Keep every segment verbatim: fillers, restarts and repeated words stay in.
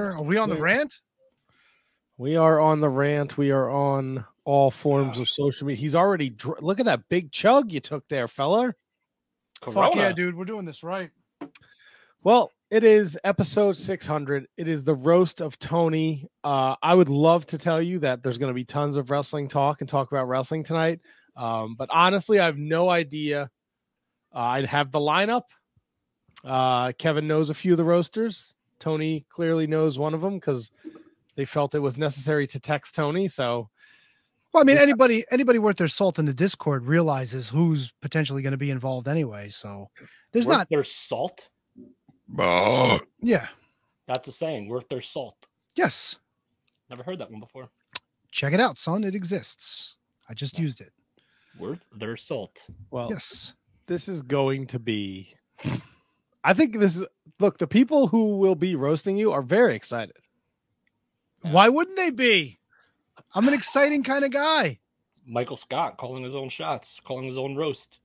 Twitter. Are we on the rant? We are on the rant. We are on all forms of social media. He's already dr- look at that big chug you took there, fella. Corona. Fuck yeah, dude. We're doing this right. Well, it is episode six hundred. It is the roast of Tony. Uh, I would love to tell you that there's going to be tons of wrestling talk and talk about wrestling tonight. Um, but honestly, I have no idea. Uh, I'd have the lineup. Uh, Kevin knows a few of the roasters. Tony clearly knows one of them because they felt it was necessary to text Tony. So, well, I mean, anybody anybody worth their salt in the Discord realizes who's potentially going to be involved anyway. So there's worth not their salt. Uh, yeah, that's a saying. Worth their salt. Yes. Never heard that one before. Check it out, son. It exists. I just used it. Worth their salt. Well, yes. This is going to be. I think this is. Look, the people who will be roasting you are very excited. Yeah. Why wouldn't they be? I'm an exciting kind of guy. Michael Scott calling his own shots, calling his own roast.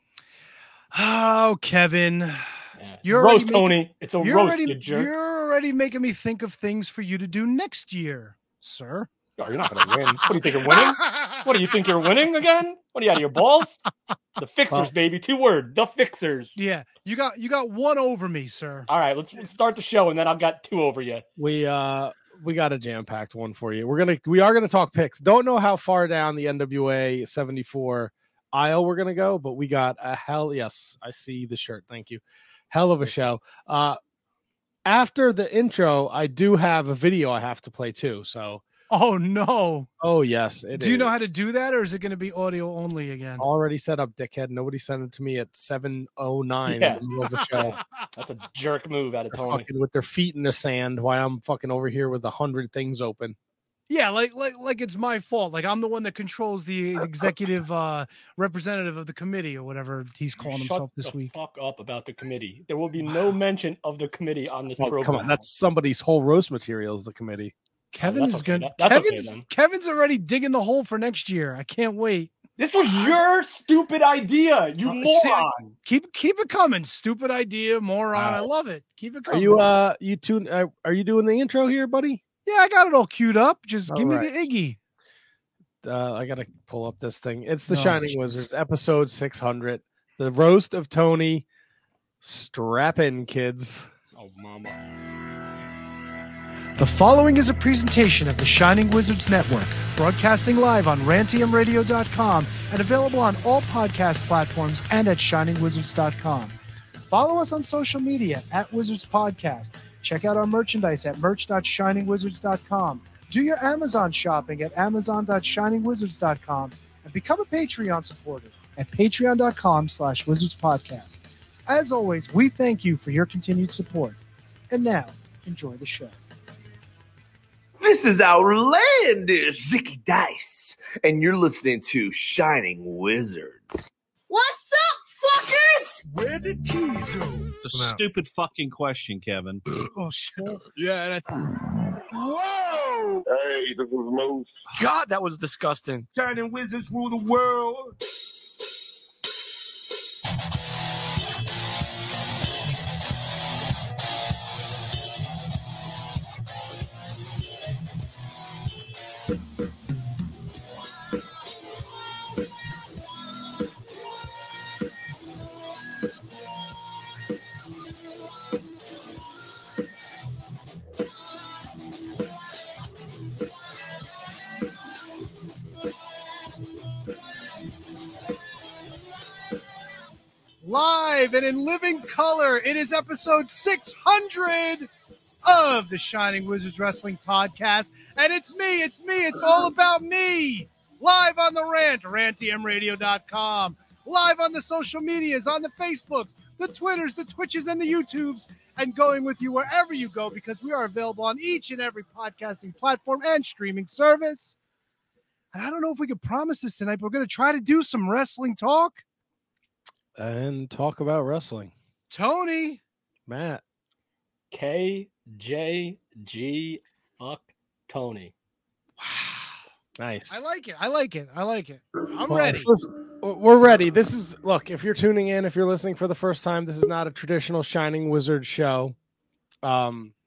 Oh, Kevin. Yeah, it's you're a roast, making, Tony. It's a you're roast, already, you jerk. You're already making me think of things for you to do next year, sir. Oh, you're not going to win. What do you think you're winning? What do you think you're winning again? What are you out of your balls? The Fixers, well, baby. Two word. The Fixers. Yeah, you got you got one over me, sir. All right, let's, let's start the show, and then I've got two over you. We uh we got a jam packed one for you. We're gonna we are gonna talk picks. Don't know how far down the N W A seventy-four aisle we're gonna go, but we got a hell yes. I see the shirt. Thank you. Hell of a show. Uh, after the intro, I do have a video I have to play too. So, oh no, oh yes, it do is. you know how to do that, or is it going to be audio only again? Already set up, dickhead. Nobody sent it to me at seven oh nine yeah. in the middle of the show. That's a jerk move out of They're Tony. Fucking with their feet in the sand while I'm fucking over here with a hundred things open. Yeah, like like like it's my fault. Like I'm the one that controls the executive uh, representative of the committee or whatever he's calling Shut himself this the week. Fuck up about the committee. There will be no mention of the committee on this Oh, program. come on, that's somebody's whole roast material is the committee. Kevin oh, is okay. good. That, that's Kevin's okay, then. Kevin's already digging the hole for next year. I can't wait. This was your stupid idea, you Uh, moron. see, keep keep it coming. Stupid idea, moron. Wow. I love it. Keep it Are coming. you uh you tune? Uh, are you doing the intro here, buddy? Yeah, I got it all queued up. Just All give right. me the Iggy. Uh, I gotta pull up this thing. It's the Oh, Shining geez. Wizards, episode six hundred, the roast of Tony. Strap in, kids. Oh, mama. The following is a presentation of the Shining Wizards Network, broadcasting live on rantium radio dot com and available on all podcast platforms and at shining wizards dot com. Follow us on social media at Wizards Podcast. Check out our merchandise at merch dot shining wizards dot com. Do your Amazon shopping at amazon dot shining wizards dot com and become a Patreon supporter at patreon dot com slash wizards podcast. As always, we thank you for your continued support. And now, enjoy the show. This is outlandish Zicky Dice, and you're listening to Shining Wizards. What's up, fuckers? Where did cheese go? It's a stupid fucking question, Kevin. Oh, shit. Yeah, Whoa! Hey, this is Moose. God, that was disgusting. Shining Wizards rule the world. Live and in living color, it is episode six hundred of the Shining Wizards Wrestling Podcast. And it's me, it's me, it's all about me. Live on the rant, rantium radio dot com. Live on the social medias, on the Facebooks, the Twitters, the Twitches, and the YouTubes. And going with you wherever you go because we are available on each and every podcasting platform and streaming service. And I don't know if we can promise this tonight, but we're going to try to do some wrestling talk. and talk about wrestling. Tony, Matt, K J G fuck Tony. nice. I like it. I like it. I like it. I'm Well, ready. first, we're ready. This is look. If you're tuning in, if you're listening for the first time, this is not a traditional Shining Wizard show. Um,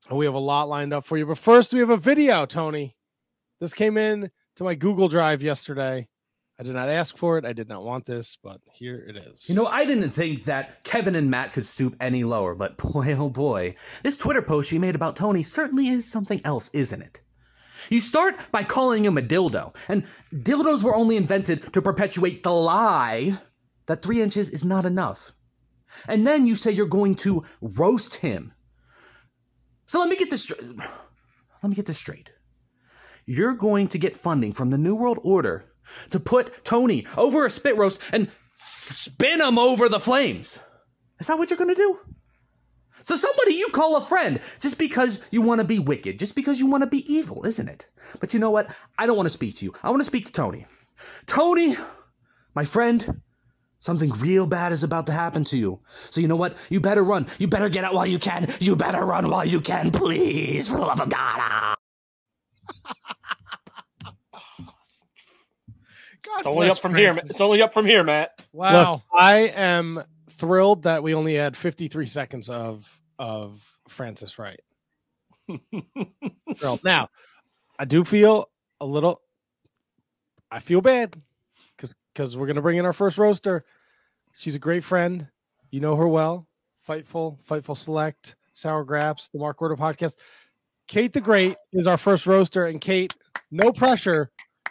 We have a lot lined up for you. But first, we have a video, Tony. This came in to my Google Drive yesterday. I did not ask for it. I did not want this, but here it is. You know, I didn't think that Kevin and Matt could stoop any lower, but boy, oh boy. This Twitter post you made about Tony certainly is something else, isn't it? You start by calling him a dildo, and dildos were only invented to perpetuate the lie that three inches is not enough. And then you say you're going to roast him. So let me get this straight. Let me get this straight. You're going to get funding from the New World Order to put Tony over a spit roast and spin him over the flames. Is that what you're going to do? So somebody you call a friend just because you want to be wicked, just because you want to be evil, isn't it? But you know what? I don't want to speak to you. I want to speak to Tony. Tony, my friend, something real bad is about to happen to you. So you know what? You better run. You better get out while you can. You better run while you can, please, for the love of God. God it's only up from Francis. here. It's only up from here, Matt. Wow. Look, I am thrilled that we only had fifty-three seconds of of Francis Wright. Now, I do feel a little. I feel bad because because we're gonna bring in our first roaster. She's a great friend. You know her well. Fightful, Fightful Select, Sour Graps, the Mark Order podcast. Kate the Great is our first roaster, and Kate, no pressure.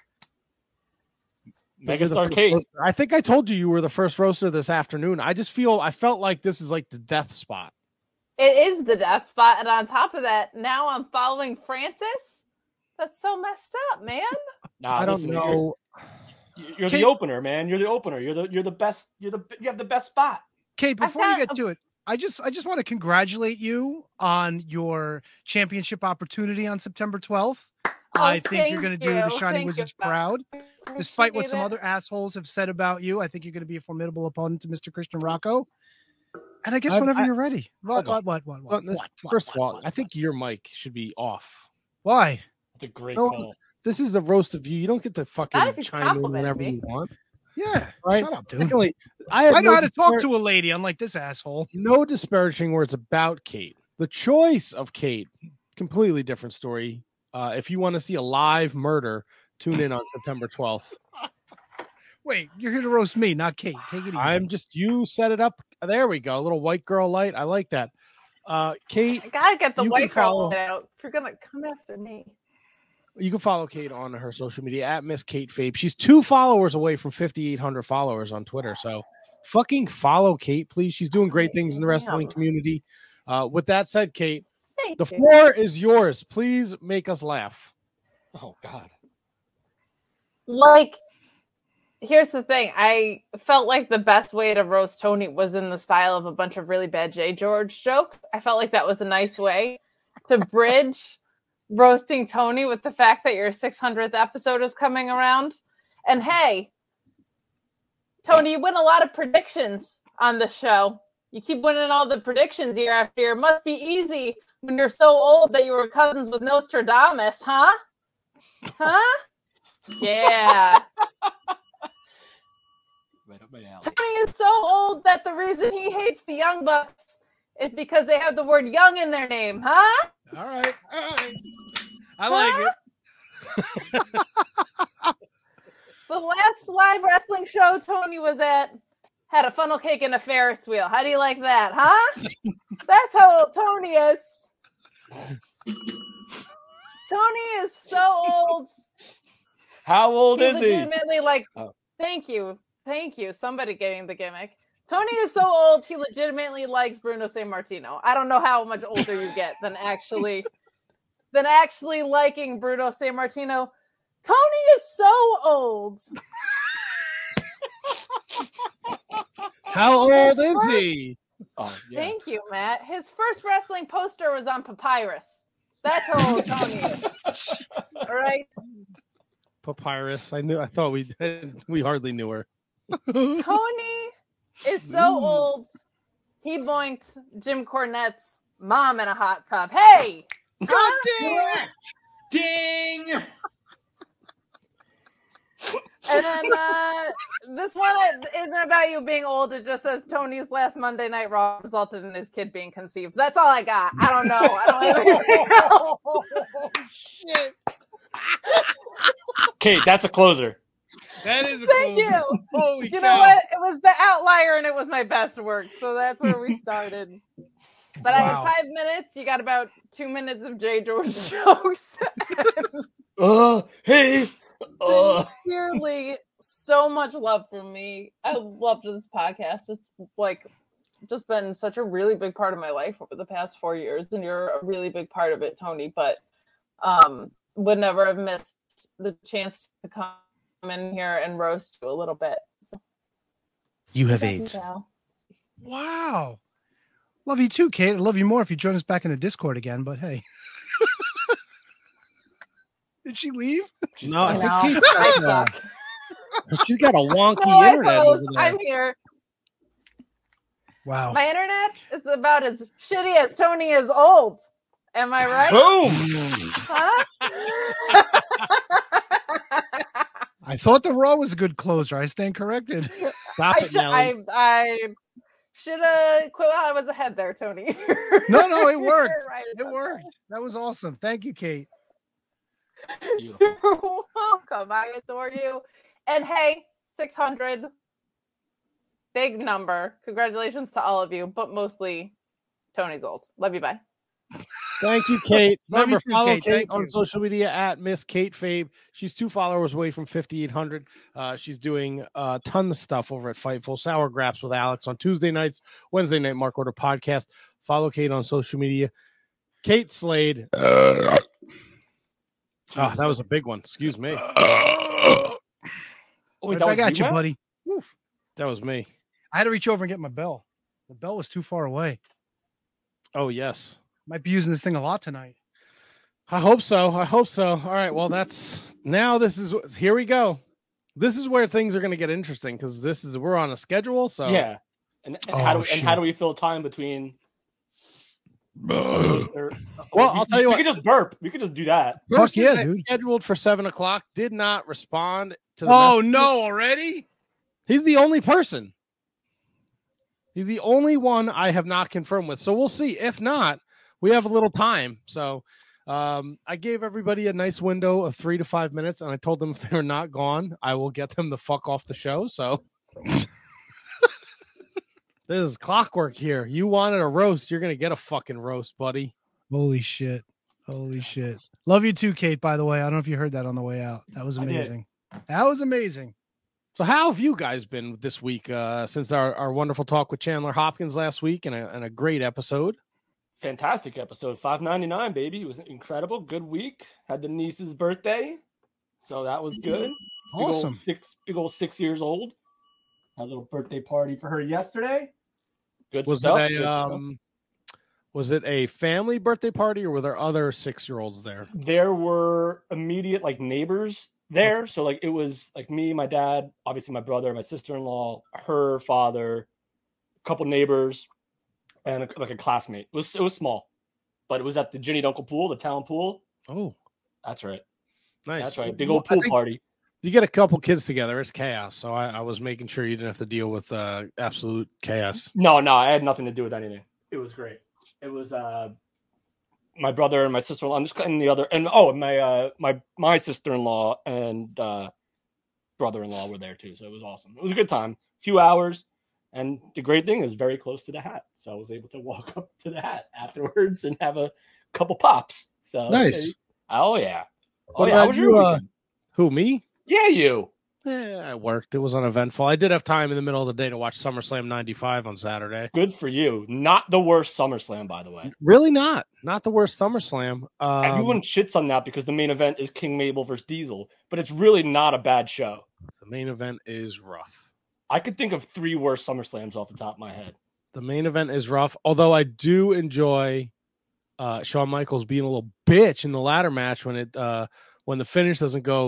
Megastar Kate. Roaster. I think I told you you were the first roaster this afternoon. I just feel I felt like this is like the death spot. It is the death spot, and on top of that, now I'm following Francis. That's so messed up, man. Nah, I don't listen, know. You're, you're Kate, the opener, man. You're the opener. You're the you're the best. You're the you have the best spot. Kate, before you get a... to it, I just I just want to congratulate you on your championship opportunity on September twelfth. Oh, I think you're going to do the Shining thank Wizards you, proud. Despite what some it. other assholes have said about you, I think you're going to be a formidable opponent to Mister Christian Rocco. And I guess I, whenever I, you're ready. What, what, what, what, what, this, what, First what, of all, what, I think your mic should be off. Why? It's a great no, call. This is a roast of you. You don't get to fucking chime in whenever me. you want. Yeah, right. Shut up, dude. Secondly, I, I know no how to dispar- talk to a lady, unlike this asshole. No disparaging words about Kate. The choice of Kate, completely different story. Uh, if you want to see a live murder, tune in on September twelfth. Wait, you're here to roast me, not Kate. Take it easy. I'm just, you set it up. There we go. A little white girl light. I like that. Uh, Kate. I gotta get the white girl follow, light out if you're going to come after me. You can follow Kate on her social media at Miss Kate Fabe. She's two followers away from fifty-eight hundred followers on Twitter. So fucking follow Kate, please. She's doing great things in the wrestling community. Uh, with that said, Kate, Thank the you. floor is yours. Please make us laugh. Oh, God. Like, here's the thing. I felt like the best way to roast Tony was in the style of a bunch of really bad J. George jokes. I felt like that was a nice way to bridge roasting Tony with the fact that your six hundredth episode is coming around. And hey, Tony, you win a lot of predictions on the show. You keep winning all the predictions year after year. It must be easy when you're so old that you were cousins with Nostradamus, huh? Huh? Yeah. Right up my alley. Tony is so old that the reason he hates the Young Bucks is because they have the word young in their name, huh? All right. All right. I like huh? it. The last live wrestling show Tony was at had a funnel cake and a Ferris wheel. How do you like that, huh? That's how old Tony is. Tony is so old. How old he is he? Legitimately likes. Oh. Thank you, thank you. Somebody getting the gimmick. Tony is so old. He legitimately likes Bruno Sammartino. I don't know how much older you get than actually than actually liking Bruno Sammartino. Tony is so old. How old is he? Oh, yeah. Thank you, Matt. His first wrestling poster was on Papyrus. That's how old Tony is. All right. Papyrus. I knew. I thought we we hardly knew her. Tony is so Ooh. old. He boinked Jim Cornette's mom in a hot tub. Hey, huh? Ding! Ding! And then uh, this one isn't about you being old. It just says Tony's last Monday Night Raw resulted in his kid being conceived. That's all I got. I don't know. I don't have anything else. Oh, shit. Kate, that's a closer. That is a Thank closer. you. Holy You cow. know what? It was the outlier and it was my best work. So that's where we started. But I Wow. had five minutes. You got about two minutes of J. George jokes. Uh, hey. Uh. Sincerely, so much love from me. I loved this podcast. It's like just been such a really big part of my life over the past four years, and you're a really big part of it, Tony. But um, would never have missed the chance to come in here and roast you a little bit. So, You have thank you, AIDS. Val. Wow. Love you too, Kate. I'd love you more if you join us back in the Discord again, but hey. Did she leave? No, I I think know. Kate's I got, uh, suck. she's got a wonky No, I internet post. over there. I'm here. Wow. My internet is about as shitty as Tony is old. Am I right? Boom. Huh? I thought the Raw was a good closer. I stand corrected. Stop I it, should, Nelly. I, I should have quit while I was ahead there, Tony. No, no, it worked. You're right It about worked. That was awesome. Thank you, Kate. Beautiful. that. You're welcome. I adore you. And hey, six hundred. Big number. Congratulations to all of you, but mostly Tony's old. Love you. Bye. Thank you, Kate. Love Remember, you too, follow Kate. Kate, Thank on you. social media at Miss Kate Fabe. She's two followers away from fifty-eight hundred. Uh, she's doing a ton of stuff over at Fightful. Sour Graps with Alex on Tuesday nights, Wednesday night Mark Order podcast. Follow Kate on social media. Kate Slade. Oh, that was a big one. Excuse me. Oh, wait, that I was got you, Matt? buddy. That was me. I had to reach over and get my bell. The bell was too far away. Oh, yes. Might be using this thing a lot tonight. I hope so. I hope so. All right. Well, that's now this is here we go. This is where things are going to get interesting because this is we're on a schedule. So Yeah. And, and Oh, how do we, shit. and how do we fill time between? Or- Well, we- I'll tell you we what. could just burp. We could just do that. Fuck person yeah, that's dude. scheduled for seven o'clock did not respond to the Oh, messages. no, already? He's the only person. He's the only one I have not confirmed with. So we'll see. If not, we have a little time. So um, I gave everybody a nice window of three to five minutes, and I told them if they're not gone, I will get them the fuck off the show. So this is clockwork here. You wanted a roast, you're gonna get a fucking roast, buddy. Holy shit. Holy shit. Love you too, Kate, by the way. I don't know if you heard that on the way out. That was I did. amazing. That was amazing. So how have you guys been this week uh, since our, our wonderful talk with Chandler Hopkins last week and a, and a great episode? Fantastic episode. five ninety-nine, baby. It was incredible. Good week. Had the niece's birthday. So that was good. Big Awesome. Old six, big old six years old. Had a little birthday party for her yesterday. Good Was stuff. it good a stuff. um, was it a family birthday party or were there other six year olds there? There were immediate like neighbors there. So like it was like me, my dad, obviously my brother, my sister-in-law, her father, a couple neighbors, and a, like a classmate. It was it was small, but it was at the Ginny Dunkel pool, the town pool. Oh, That's right. nice. That's right. Big Well, old I pool think party. You get a couple kids together, it's chaos. So I, I was making sure you didn't have to deal with uh, absolute chaos. No, no, I had nothing to do with anything. It was great. It was uh my brother and my sister-in-law and, just, and the other and oh my uh my my sister-in-law and uh brother-in-law were there too. So it was awesome. It was a good time. A few hours. And the great thing is very close to the hat. So I was able to walk up to the hat afterwards and have a couple pops. So Nice. Oh yeah. Oh What yeah. How about was you, your uh, weekend? Who, me? Yeah, you. Yeah, I worked. It was uneventful. I did have time in the middle of the day to watch SummerSlam ninety-five on Saturday. Good for you. Not the worst SummerSlam, by the way. Really not. Not the worst SummerSlam. Um, Everyone shits on that because the main event is King Mabel versus Diesel, but it's really not a bad show. the main event is rough. I could think of three worse SummerSlams off the top of my head. The main event is rough, although I do enjoy uh, Shawn Michaels being a little bitch in the ladder match when it uh, when the finish doesn't go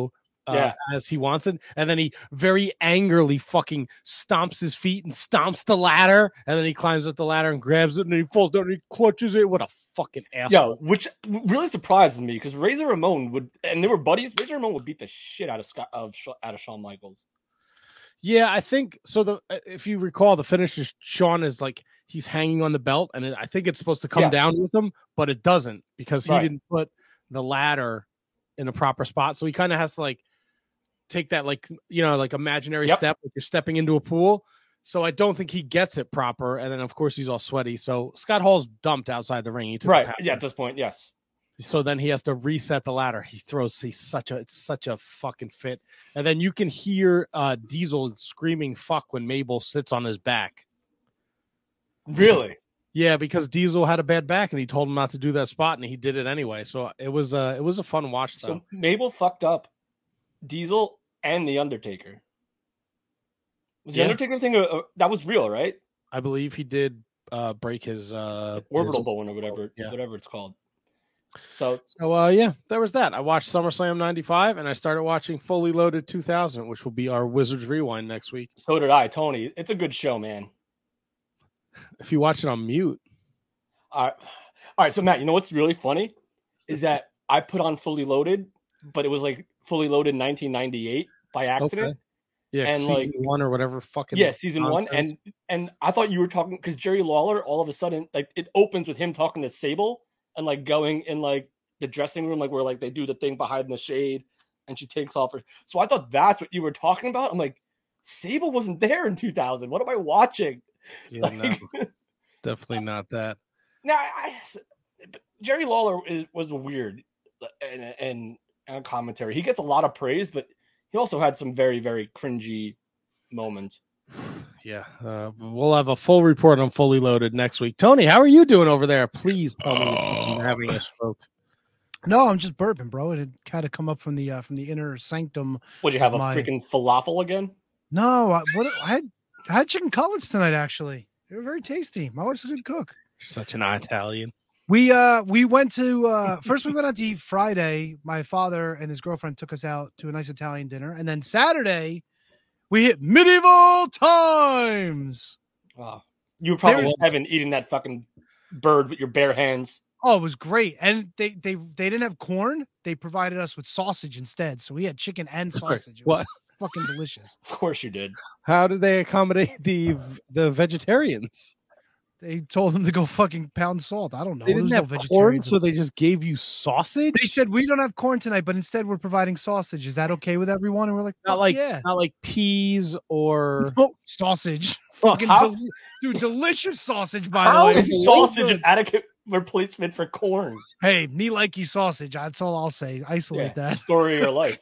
uh, Yeah. as he wants it, and then he very angrily fucking stomps his feet and stomps the ladder, and then he climbs up the ladder and grabs it, and then he falls down and he clutches it. What a fucking asshole! Yeah, which really surprises me because Razor Ramon would, and they were buddies. Razor Ramon would beat the shit out of Scott of out of Shawn Michaels. Yeah, I think so. The if you recall, the finish is Shawn is like he's hanging on the belt, and it, I think it's supposed to come Yes. down with him, but it doesn't because he Right. didn't put the ladder in a proper spot. So he kind of has to like take that like you know like imaginary Yep. step like you're stepping into a pool. So I don't think he gets it proper, and then of course he's all sweaty. So Scott Hall's dumped outside the ring. He took a Right. pass. Yeah, at this point, yes. So then he has to reset the ladder. He throws. He's such a. It's such a fucking fit. And then you can hear uh, Diesel screaming "fuck" when Mabel sits on his back. Really? Yeah, because Diesel had a bad back, and he told him not to do that spot, and he did it anyway. So it was. Uh, it was a fun watch. Though. So Mabel fucked up Diesel and the Undertaker. Was the Yeah. Undertaker thing? Uh, that was real, right? I believe he did uh, break his uh, Orbital his- bone or whatever, Yeah. whatever it's called. So So uh, yeah, there was that. I watched SummerSlam ninety-five, and I started watching Fully Loaded two thousand, which will be our Wizards Rewind next week. so did I, Tony. It's a good show, man. If you watch it on mute, All right. All right. So Matt, you know what's really funny is that I put on Fully Loaded, but it was like Fully Loaded nineteen ninety-eight by accident. Okay. yeah, And, season like- one or whatever fucking Yeah, season one, nonsense. and and I thought you were talking because Jerry Lawler all of a sudden like it opens with him talking to Sable and like going in like the dressing room like where like they do the thing behind the shade and she takes off her. So I thought that's what you were talking about. I'm like, Sable wasn't there in two thousand. What am I watching? Yeah, Like, no, definitely not that. now I, I- Jerry Lawler is, was weird and and and commentary. He gets a lot of praise, but he also had some very very cringy moments. Yeah, uh, we'll have a full report on Fully Loaded next week. Tony, how are you doing over there? Please tell me you're having a stroke. No, I'm just burping, bro. It had kind of come up from the uh, from the inner sanctum. Would you have a My- freaking falafel again? No, I, what I had I had chicken cutlets tonight. Actually, they were very tasty. My wife's a good cook. You're such an Italian. We uh we went to uh first we went out to eat Friday. My father and his girlfriend took us out to a nice Italian dinner, and then Saturday we hit medieval times. Wow. You were probably There in was- heaven eating that fucking bird with your bare hands. Oh, it was great. And they they they didn't have corn. They provided us with sausage instead. So we had chicken and Sorry, sausage. It what? was fucking delicious. Of course you did. How did they accommodate the the vegetarians? They told them to go fucking pound salt. I don't know. They There didn't was no have corn, vegetarians. so they just gave you sausage. They said we don't have corn tonight, but instead we're providing sausage. Is that okay with everyone? And we're like, Not "Fuck like yeah, not like peas or oh, sausage. Oh, Fucking how- del- dude, delicious sausage by How the way. is sausage an adequate replacement for corn? Hey, me likey sausage. That's all I'll say. Isolate that. Story of your life.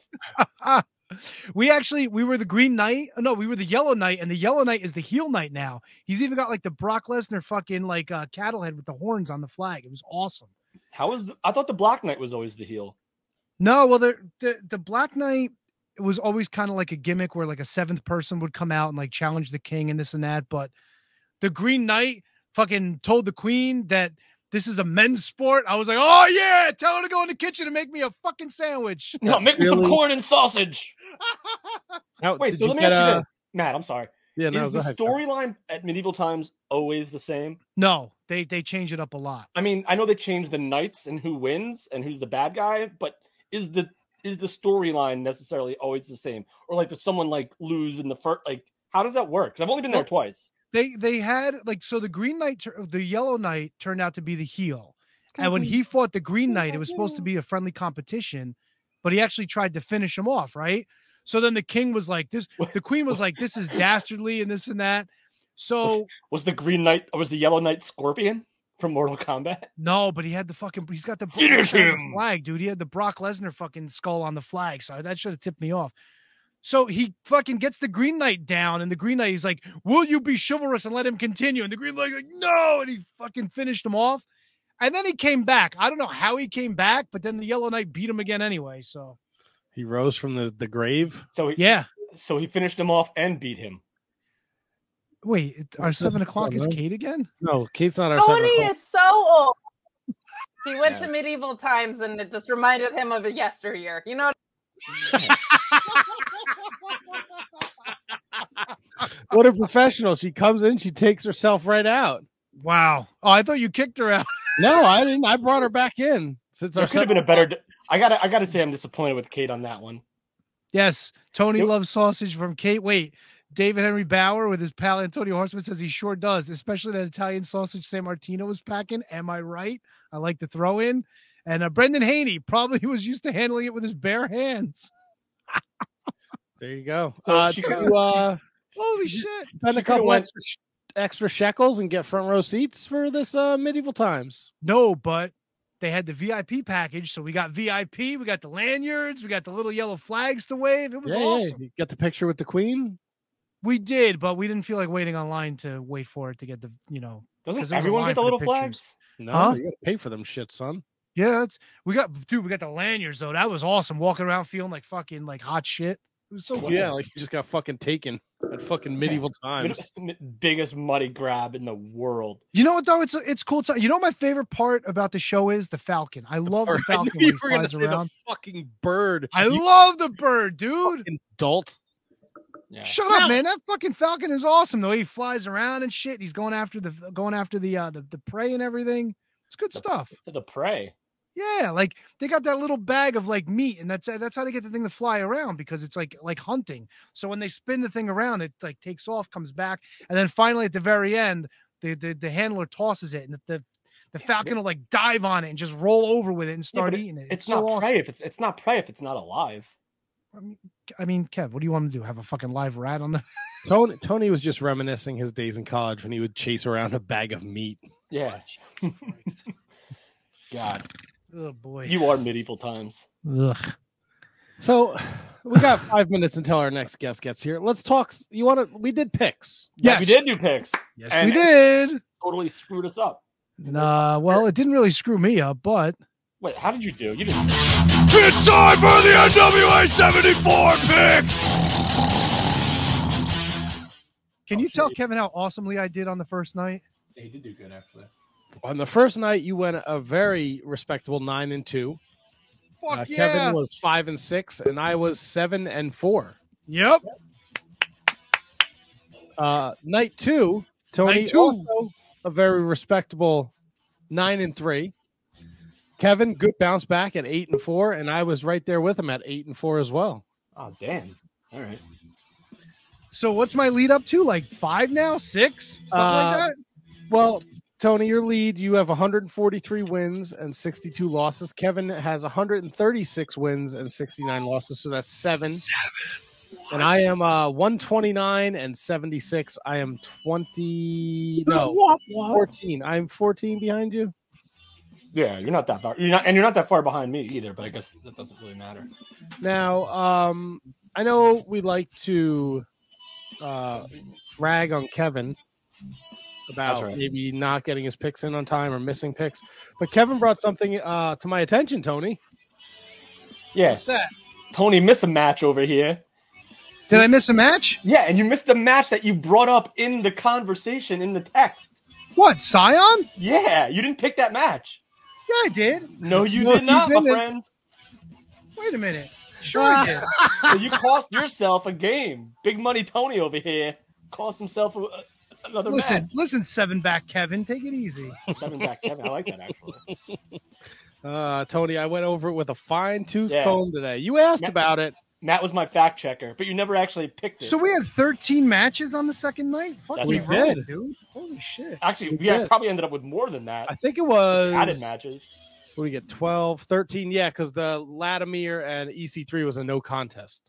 We actually we were the Green Knight. No, we were the Yellow Knight, and the Yellow Knight is the heel knight now. He's even got like the Brock Lesnar fucking like uh, cattle head with the horns on the flag. It was awesome. How was the, I thought the Black Knight was always the heel. No, well, the the, the Black Knight was always kind of like a gimmick where like a seventh person would come out and like challenge the king and this and that. But the Green Knight fucking told the queen that this is a men's sport. I was like, oh yeah, tell her to go in the kitchen and make me a fucking sandwich. No, make me some Really? corn and sausage. How, Wait, did so you let me get ask you a- this. Matt, I'm sorry. Yeah, no, is go the ahead. storyline at medieval times always the same? No, they they change it up a lot. I mean, I know they changed the knights and who wins and who's the bad guy, but is the is the storyline necessarily always the same? Or like does someone like lose in the first like how does that work? Because I've only been there Well, twice. They they had like so the Green Knight, tur- the Yellow Knight turned out to be the heel, and when he fought the Green Knight, it was supposed to be a friendly competition, but he actually tried to finish him off, right? So then the king was like, "This," the queen was like, "This is dastardly," and this and that. So Was the Green Knight or was the Yellow Knight Scorpion from Mortal Kombat? no, but he had the fucking he's got the, Finish he had the him! flag, dude. He had the Brock Lesnar fucking skull on the flag, so that should have tipped me off. So he fucking gets the Green Knight down, and the Green Knight, he's like, will you be chivalrous and let him continue? And the Green Knight like, no, and he fucking finished him off. And then he came back. I don't know how he came back, but then the Yellow Knight beat him again anyway. So He rose from the, the grave. So he, yeah. so he finished him off and beat him. Wait, it- our What's seven this o'clock is about? Kate again? No, Kate's not our seven Tony o'clock. is so old. He went to Yes. medieval times and it just reminded him of a yesteryear. You know, What a professional. She comes in, she takes herself right out. Wow. Oh, I thought you kicked her out. No, I didn't. I brought her back in. Since There our could have been a better. I gotta, I gotta say, I'm disappointed with Kate on that one. Yes. Tony Yep. loves sausage from Kate. Wait, David Henry Bauer with his pal Antonio Horseman says he sure does, especially that Italian sausage San Martino was packing. Am I right? I like to throw in. And uh, Brendan Haney probably was used to handling it with his bare hands. There you go. So Uh, she to, could- uh, Holy shit. spend she a couple could've went- extra, sh- extra shekels and get front row seats for this uh, medieval times. No, but they had the V I P package. So we got V I P, we got the lanyards, we got the little yellow flags to wave. It was Yeah, yeah. awesome. You got the picture with the queen. We did, but we didn't feel like waiting online to wait for it to get the, you know. 'cause Doesn't there was a everyone line get the for little pictures. flags? No, Huh? you got to pay for them shit, son. Yeah, it's, we got, dude, we got the lanyards though. That was awesome. Walking around feeling like fucking like hot shit. It was so cool. Yeah, like you just got fucking taken at fucking medieval Mid- times. mid- biggest money grab in the world. You know what though? It's it's cool. To, you know what my favorite part about the show is the Falcon. I love the I Falcon knew when you he were gonna flies say around. the fucking bird. I You love the bird, dude. fucking dolt. Yeah. Shut up, man. That fucking Falcon is awesome. The way he flies around and shit. He's going after the going after the uh the, the prey and everything. It's good stuff. The prey. Yeah, like they got that little bag of like meat, and that's that's how they get the thing to fly around because it's like like hunting. So when they spin the thing around, it like takes off, comes back, and then finally at the very end, the the, the handler tosses it, and the the Falcon will like dive on it and just roll over with it and Yeah, start but it- eating it. It's, so not awesome. prey if it's it's not prey if it's not alive. I mean, I mean, Kev, what do you want to do? Have a fucking live rat on the? Tony Tony was just reminiscing his days in college when he would chase around a bag of meat. Yeah. God, Oh boy. you are medieval times. Ugh. So we got five minutes until our next guest gets here. Let's talk. You want to? We did picks. Yeah, we Yes. did do picks. Yes, And- we did. Totally screwed us up. Nah, well, it didn't really screw me up, but Wait, how did you do? You didn't. It's time for the N W A seventy-four picks. can Oh, you tell shit. Kevin how awesomely I did on the first night? Yeah, he did do good actually. On the first night, you went a very respectable nine and two. Fuck Uh, yeah. Kevin was five and six, and I was seven and four. Yep. Uh, night two, Tony Night two. also a very respectable nine and three. Kevin, good bounce back at eight and four, and I was right there with him at eight and four as well. Oh damn! All right. So what's my lead up to? Like five now? Six? Something Uh, like that? Well, Tony, your lead, you have one hundred forty-three wins and sixty-two losses. Kevin has one hundred thirty-six wins and sixty-nine losses, so that's seven. And I am uh, one twenty-nine and seventy-six. I am twenty, no, fourteen. I'm fourteen behind you. Yeah, you're not that far. You're not, and you're not that far behind me either. But I guess that doesn't really matter. Now, um, I know we like to uh, rag on Kevin about That's right. maybe not getting his picks in on time or missing picks, but Kevin brought something uh, to my attention, Tony. Yeah, What's that? Tony missed a match over here. Did I miss a match? Yeah, and you missed the match that you brought up in the conversation in the text. What, Scion? Yeah, you didn't pick that match. Yeah, I did. No, you No, did you not, my didn't. friend. Wait a minute. Sure I did. So you cost yourself a game. Big money Tony over here cost himself a, another Listen, match. listen, seven back Kevin. Take it easy. Seven back Kevin. I like that actually. Uh, Tony, I went over it with a fine tooth Yeah. comb today. You asked Matt- about it. Matt was my fact checker, but you never actually picked it. So we had thirteen matches on the second night? Fuck That's me right. right, did. dude. Holy shit. actually, We we had did. probably ended up with more than that. I think it was Added matches. What do we get? twelve, thirteen. Yeah, because the Latimer and E C three was a no contest.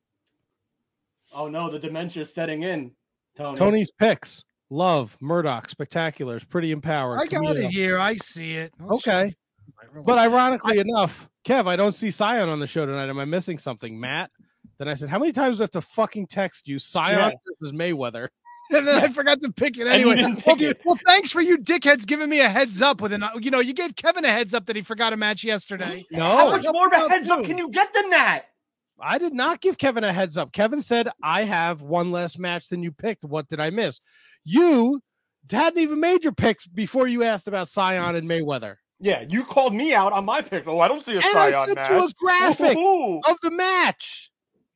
Oh no, the dementia's setting in. Tony. Tony's picks: Love, Murdoch, Spectaculars, Pretty Empowered. I got Camino. it here. I see it. Oh, Okay. shit. But ironically enough, Kev, I don't see Scion on the show tonight. Am I missing something, Matt? Then I said, how many times do I have to fucking text you? Scion Yeah. versus Mayweather. And then I Yeah. forgot to pick it And you anyway. didn't Well, pick it. well, thanks for you dickheads giving me a heads up with an, you know, you gave Kevin a heads up that he forgot a match yesterday. How No, much more of a Help heads up too. can you get than that? I did not give Kevin a heads up. Kevin said, I have one less match than you picked. What did I miss? You hadn't even made your picks before you asked about Scion and Mayweather. Yeah, you called me out on my pick. Oh, I don't see a And I Scion sent match. you a graphic Ooh. of the match.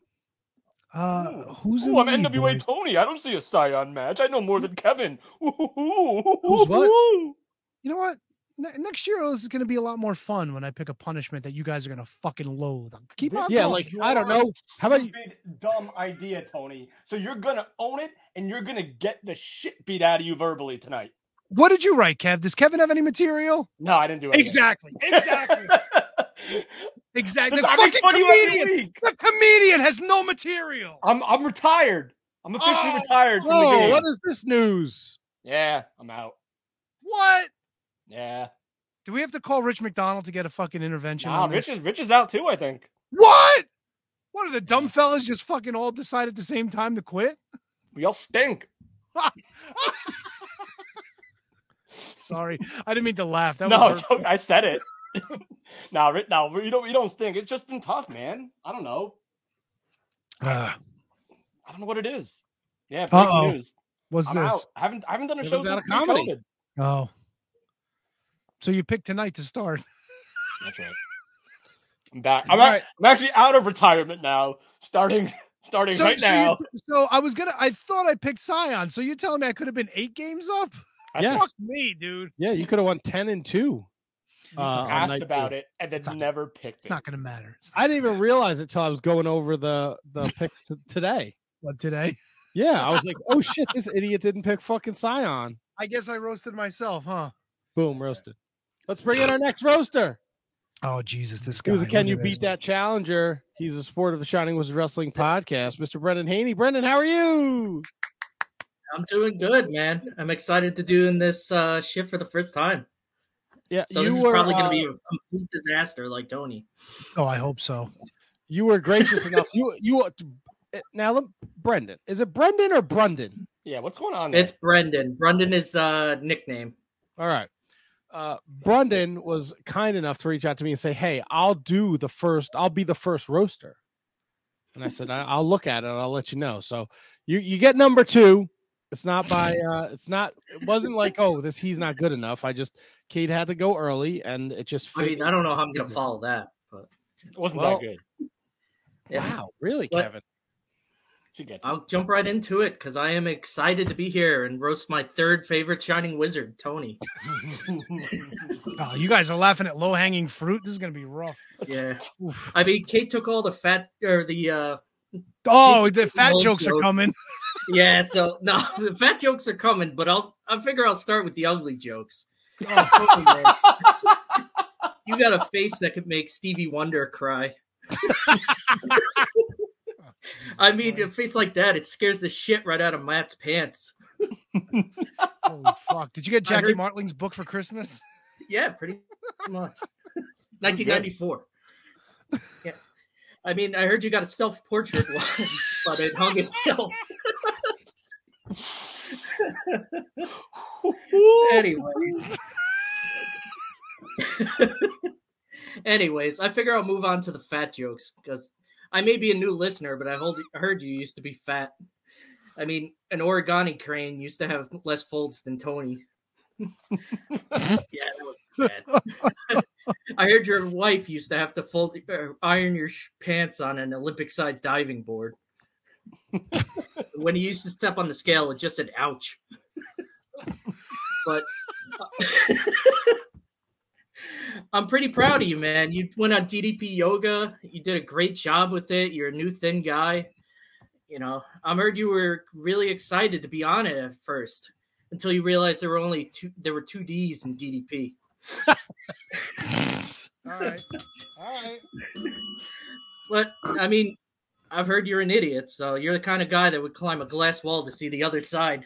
Uh, who's in Ooh, I'm the lead, N W A boys? Tony. I don't see a Scion match. I know more than Kevin. Who's what? You know what? Ne- next year is going to be a lot more fun when I pick a punishment that you guys are going to fucking loathe. Keep This on Yeah, going. like I don't know. How about you? Stupid, dumb idea, Tony. So you're gonna own it, and you're gonna get the shit beat out of you verbally tonight. What did you write, Kev? Does Kevin have any material? No, I didn't do it. Exactly. Exactly. exactly. The I make fucking fun of you every comedian. week. The comedian has no material. I'm I'm retired. I'm officially Oh, retired from the Oh, game. what is this news? Yeah, I'm out. What? Yeah. Do we have to call Rich McDonald to get a fucking intervention Nah, on Rich this? is Rich is out too, I think. What? What are the dumb fellas just fucking all decide at the same time to quit? We all stink. Sorry, I didn't mean to laugh. That no, was it's okay. I said it. Nah, Rich, no, you don't. You don't stink. It's just been tough, man. I don't know. uh, I don't know what it is. Yeah, breaking Uh-oh. news. what's I'm this? out. I haven't. I haven't done a Kevin's show out since of comedy. COVID. Oh, so you picked tonight to start? That's right. I'm back. I'm, All act- right. I'm actually out of retirement now. Starting. Starting So, right so, now. you, so I was gonna. I thought I picked Scion. So you're telling me I could have been eight games up? I Yes. Fuck me, dude. Yeah, you could have won ten and two. Uh, on asked night about two. it and then It's not- never picked It's it. not gonna matter. It's I didn't even realize it till I was going over the the picks t- today. What today? Yeah, I was like, oh shit, this idiot didn't pick fucking Scion. I guess I roasted myself, huh? Boom, roasted. Let's bring in our next roaster. Oh Jesus, this guy. Who's the Can Look You at Beat this. That Challenger? He's a sport of the Shining Wizard Wrestling podcast. Mister Brendan Haney. Brendan, how are you? I'm doing good, man. I'm excited to do in this uh, shift for the first time. Yeah, So you this is were probably going uh, to be a complete disaster, like Tony. Oh, I hope so. you were gracious enough. You you now, let- Brendan. Is it Brendan or Brundon? Yeah, what's going on there? It's Brendan. Brendan is uh, nickname. All right. Uh, Brendan was kind enough to reach out to me and say, "Hey, I'll do the first. I'll be the first roaster." And I said, I- "I'll look at it. And I'll let you know." So you you get number two. It's not by. Uh, it's not. It wasn't like, oh, this he's not good enough. I just Kate had to go early, and it just. I mean, figured- I don't know how I'm going to follow that, but It wasn't well, that good. yeah, Wow, really, What? Kevin? She gets it. I'll jump right into it because I am excited to be here and roast my third favorite Shining Wizard, Tony. Oh, you guys are laughing at low hanging fruit. This is gonna be rough. Yeah, Oof. I mean, Kate took all the fat or the uh, Oh, the fat Old jokes are joke. coming. yeah. So no, the fat jokes are coming, but I'll I figure I'll start with the ugly jokes. Oh, Tony, man. You got a face that could make Stevie Wonder cry. I mean, a face like that, it scares the shit right out of Matt's pants. Holy fuck! Did you get I Jackie heard- Martling's book for Christmas? Yeah, pretty much. nineteen ninety-four. Yeah. I mean, I heard you got a self-portrait once, but it hung itself. Anyway. Anyways, I figure I'll move on to the fat jokes because I may be a new listener, but I've hold- heard you used to be fat. I mean, an origami crane used to have less folds than Tony. Yeah, that was bad. I heard your wife used to have to fold uh, iron your sh- pants on an Olympic-sized diving board. When he used to step on the scale, it just said "ouch." But I'm pretty proud of you, man. You went on D D P Yoga. You did a great job with it. You're a new thin guy. You know, I heard you were really excited to be on it at first, until you realized there were only two. There were two D's in D D P. All right, all right. But I mean, I've heard you're an idiot, so you're the kind of guy that would climb a glass wall to see the other side.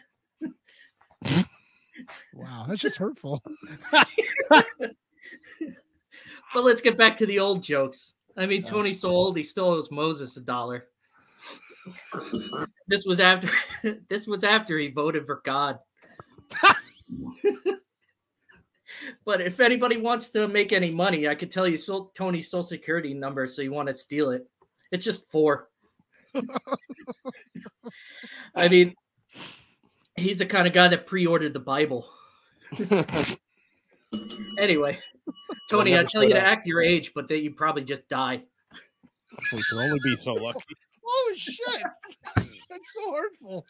Wow, that's just hurtful. But let's get back to the old jokes. I mean, Tony's so old, he still owes Moses a dollar. This was after. This was after he voted for God. But if anybody wants to make any money, I could tell you so, Tony's social security number, so you want to steal it. It's just four. I mean, he's the kind of guy that pre-ordered the Bible. Anyway, Tony, I tell you to act your age, but that you probably just die. We can only be so lucky. Holy shit! That's so hurtful.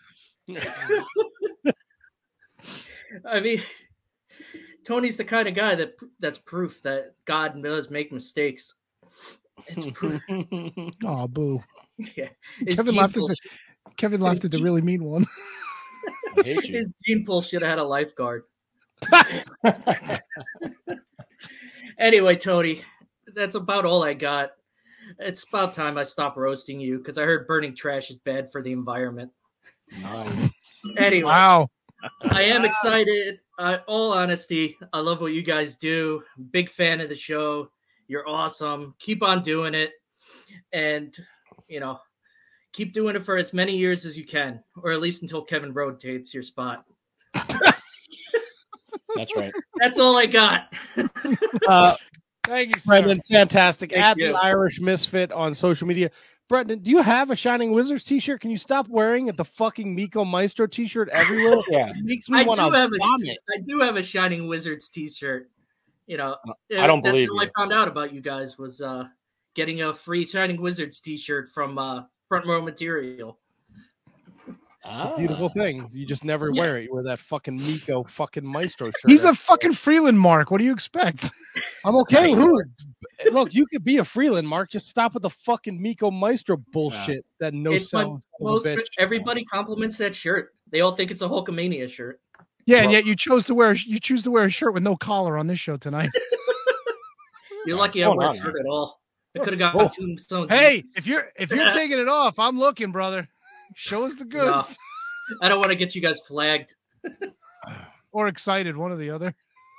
I mean, Tony's the kind of guy that that's proof that God does make mistakes. It's proof. Oh, boo. Yeah, his Kevin gene laughed, at pool, the, Kevin laughed at the really mean one. I hate you. his gene pool should have had a lifeguard. Anyway, Tony, that's about all I got. It's about time I stop roasting you because I heard burning trash is bad for the environment. Nice. Anyway, Wow. I am excited. Uh, all honesty, I love what you guys do. Big fan of the show. You're awesome. Keep on doing it. And, you know, keep doing it for as many years as you can, or at least until Kevin rotates your spot. That's right. That's all I got. Uh, Thank you, sir. Brendan, fantastic. Thank At you. the Irish Misfit on social media. Brendan, do you have a Shining Wizards t-shirt? Can you stop wearing it? The fucking Miko Maestro t-shirt everywhere? Yeah. It makes me I want do to have a vomit. I do have a Shining Wizards t-shirt. You know, I don't that's believe how I you. found out about you guys was uh, getting a free Shining Wizards t-shirt from uh, Front Row Material. Ah. Beautiful thing. You just never Yeah. wear it. You wear that fucking Miko fucking Maestro shirt. He's a fucking Freeland Mark. What do you expect? I'm okay with who. Look, you could be a Freeland, Mark. Just stop with the fucking Miko Maestro bullshit. That no It's my sound. most- everybody compliments that shirt. They all think it's a Hulkamania shirt. Yeah, and yet you chose to wear you choose to wear a shirt with no collar on this show tonight. You're Yeah, lucky what's I wear a going on, shirt at all. I could have gotten Oh. Tombstone. Hey, jeans. if you're if you're taking it off, I'm looking, brother. Show us the goods. I don't want to get you guys flagged. Or excited, one or the other.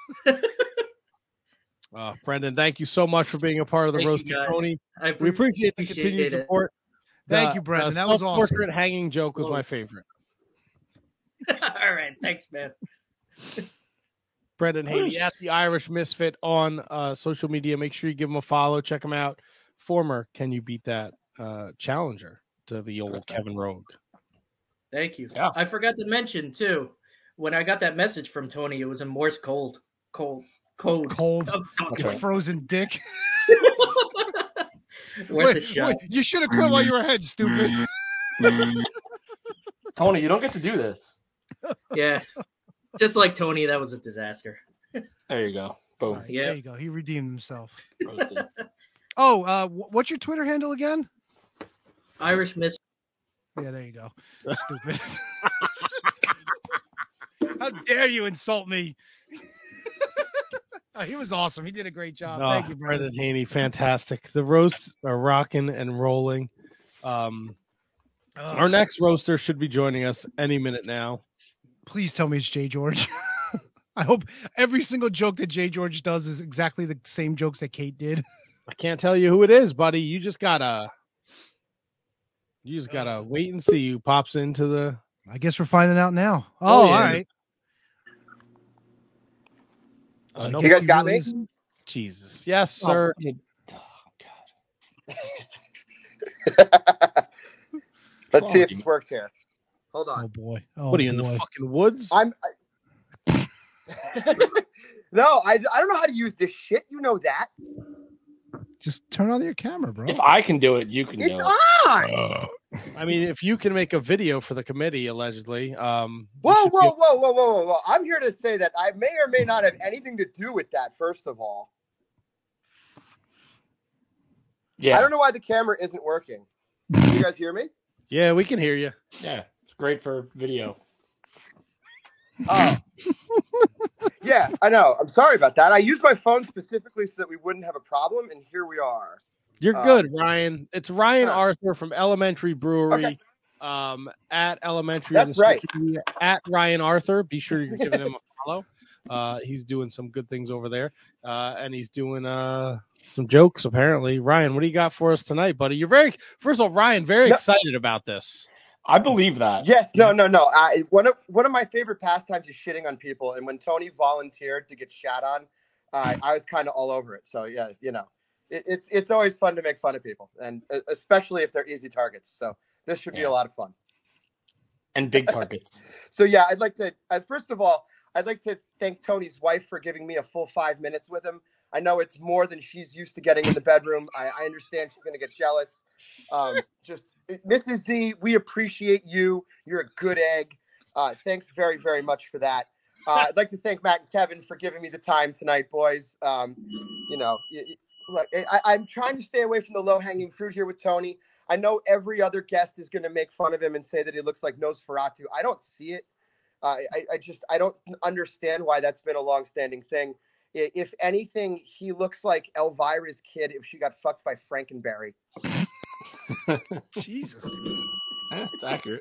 Uh, Brendan, thank you so much for being a part of the Thank you, Roast of guys. Tony. I We appreciate the appreciate continued it. support. Thank The, you, Brendan. uh, That was awesome. self-portrait hanging joke was my favorite. All right, thanks, man. Brendan Haney at the Irish Misfit on uh, social media. Make sure you give him a follow. Check him out. Former Can You Beat That uh, challenger to the old Kevin Rogue. Thank you. Yeah. I forgot to mention too, when I got that message from Tony, it was in Morse cold, cold, code. Cold. I'm talking You right. frozen dick. Worth Wait, a shot. wait, you should have quit while you were ahead, stupid. Tony, you don't get to do this. Yeah, just like Tony, that was a disaster. There you go. Boom. Yeah. There you go. He redeemed himself. Roasted. Oh, uh, wh- what's your Twitter handle again? Irish Miss. Yeah, there you go. Stupid. How dare you insult me? Oh, he was awesome. He did a great job. Oh, Thank you, Brendan. Brendan Haney, fantastic. The roasts are rocking and rolling. Um, Oh, our next roaster should be joining us any minute now. please tell me it's Jay George. I hope every single joke that Jay George does is exactly the same jokes that Kate did. I can't tell you who it is, buddy. You just gotta, you just gotta wait and see who pops into the. I guess we're finding out now. Oh, Oh, yeah. all right. Uh, I you guess guys he got really me? is- Jesus, yes, sir. Oh, God. Let's see if Fuck. this works here. Hold Oh on. boy. Oh, what are you in the boy. fucking woods? I'm. I... no, I, I don't know how to use this shit. You know that. Just turn on your camera, bro. If I can do it, you can It's do it. on. I mean, if you can make a video for the committee, allegedly. Um, you Whoa, should whoa, be- whoa, whoa, whoa, whoa, whoa! I'm here to say that I may or may not have anything to do with that. First of all, Yeah. I don't know why the camera isn't working. Can you guys hear me? Yeah, we can hear you. Yeah. It's great for video. Oh. Yeah, I know. I'm sorry about that. I used my phone specifically so that we wouldn't have a problem, and here we are. You're Uh, good, Ryan. It's Ryan huh. Arthur from Elementary Brewery. Okay. Um, at Elementary. That's on right. social media, at Ryan Arthur. Be sure you're giving him a follow. Uh, he's doing some good things over there, uh, and he's doing uh some jokes apparently. Ryan, what do you got for us tonight, buddy? You're very first of all, Ryan, very No. excited about this. I believe that. Yes, no, no, no. I, one of one of my favorite pastimes is shitting on people, and when Tony volunteered to get shat on, uh, I was kind of all over it. So yeah, you know, it, it's it's always fun to make fun of people, and uh, especially if they're easy targets. So this should be Yeah. a lot of fun. And big targets. So yeah, I'd like to. Uh, first of all, I'd like to thank Tony's wife for giving me a full five minutes with him. I know it's more than she's used to getting in the bedroom. I, I understand she's going to get jealous. Um, just Missus Z, we appreciate you. You're a good egg. Uh, thanks very, very much for that. Uh, I'd like to thank Matt and Kevin for giving me the time tonight, boys. Um, you know, like I, I'm trying to stay away from the low-hanging fruit here with Tony. I know every other guest is going to make fun of him and say that he looks like Nosferatu. I don't see it. Uh, I, I just I don't understand why that's been a long-standing thing. If anything, he looks like Elvira's kid if she got fucked by Frankenberry. Jesus, that's accurate.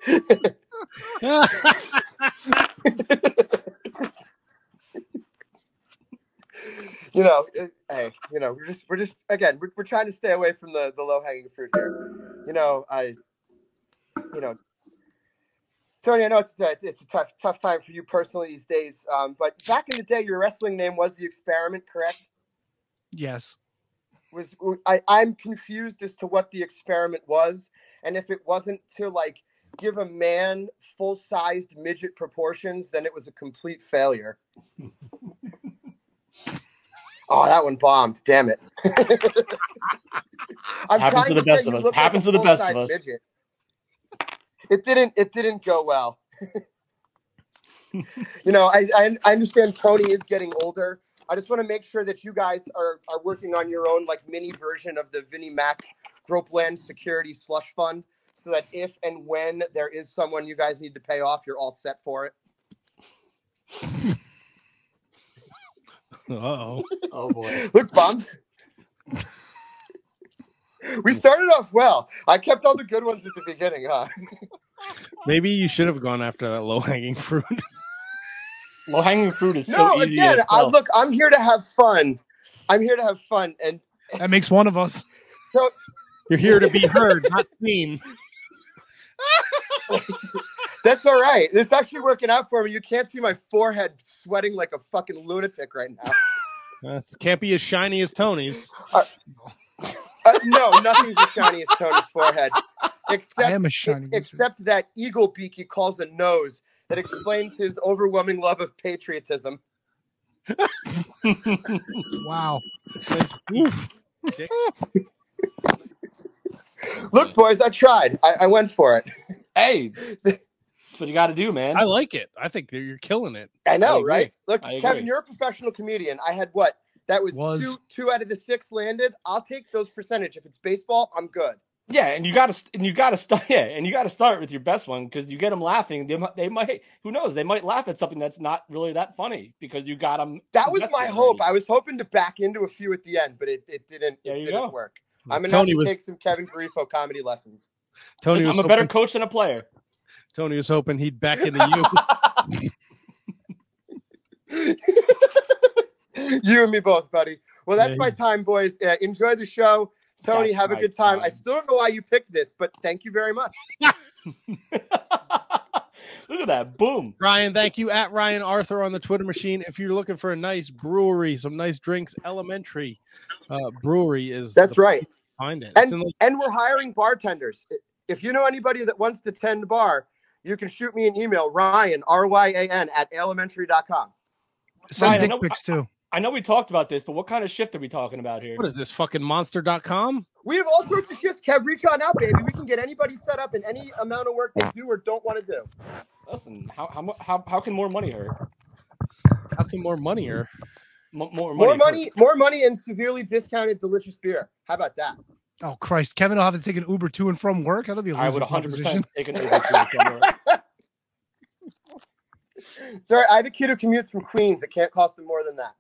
You know, hey, you know, we're just, we're just, again, we're, we're trying to stay away from the, the low hanging fruit here. You know, I, you know, Tony, I know it's a, it's a tough, tough time for you personally these days. Um, but back in the day, your wrestling name was The Experiment, correct? Yes. Was I, I'm confused as to what The Experiment was. And if it wasn't to like give a man full-sized midget proportions, then it was a complete failure. Oh, that one bombed. Damn it. I'm Happens to the to best say of you us. look Happens like to a the best of full-size us. midget. It didn't it didn't go well. You know, I, I I understand Tony is getting older. I just want to make sure that you guys are, are working on your own like mini version of the Vinnie Mac Gropeland Security Slush Fund, so that if and when there is someone you guys need to pay off, you're all set for it. Uh-oh. Oh boy. Look, bummed. We started off well. I kept all the good ones at the beginning, huh? Maybe you should have gone after that low-hanging fruit. Low-hanging fruit is so No, easy. again, as I, well. look, I'm here to have fun. I'm here to have fun, and that makes one of us. So you're here to be heard, not seen. That's all right. It's actually working out for me. You can't see my forehead sweating like a fucking lunatic right now. That can't be as shiny as Tony's. Uh, uh, no, nothing's as shiny as Tony's forehead. Except, I am a shiny e- except that eagle beak he calls a nose that explains his overwhelming love of patriotism. Wow. Oof. Look, boys, I tried. I, I went for it. Hey, that's what you got to do, man. I like it. I think that you're killing it. I know, I right? Look, I Kevin, agree. you're a professional comedian. I had what? That was, Was. two two out of the six landed. I'll take those percentage. If it's baseball, I'm good. Yeah, and you got to and you got to start. Yeah, and you got to start with your best one because you get them laughing. They might, they might. Who knows? They might laugh at something that's not really that funny because you got them. That was my hope. I was hoping to back into a few at the end, but it, it didn't. There It you didn't go. work. I'm gonna Tony have to was- take some Kevin Garifo comedy lessons. Tony Listen, was I'm a better hoping, coach than a player. Tony was hoping he'd back into you. You and me both, buddy. Well, that's Yeah, my he's- time, boys. Uh, enjoy the show. Tony, That's have a my good time. I time. still don't know why you picked this, but thank you very much. Look at that! Boom. Ryan, thank you. At Ryan Arthur on the Twitter machine. If you're looking for a nice brewery, some nice drinks, Elementary uh, Brewery is That's the right. place to find it. It's And in the- and we're hiring bartenders. If you know anybody that wants to tend bar, you can shoot me an email, Ryan, R Y A N, at elementary dot com. Send Ryan, I dick know- pics too. I know we talked about this, but what kind of shift are we talking about here? what is this, fucking monster dot com? We have all sorts of shifts, Kev. Reach on out, baby. We can get anybody set up in any amount of work they do or don't want to do. Listen, how how mu- how how can more money hurt? How can more money or M- more money. More hurt? money, more money, and severely discounted delicious beer. How about that? Oh Christ, Kevin will have to take an Uber to and from work. That'll be a I loser would one hundred proposition. percent take an Uber to somewhere. Sorry, I have a kid who commutes from Queens. It can't cost him more than that.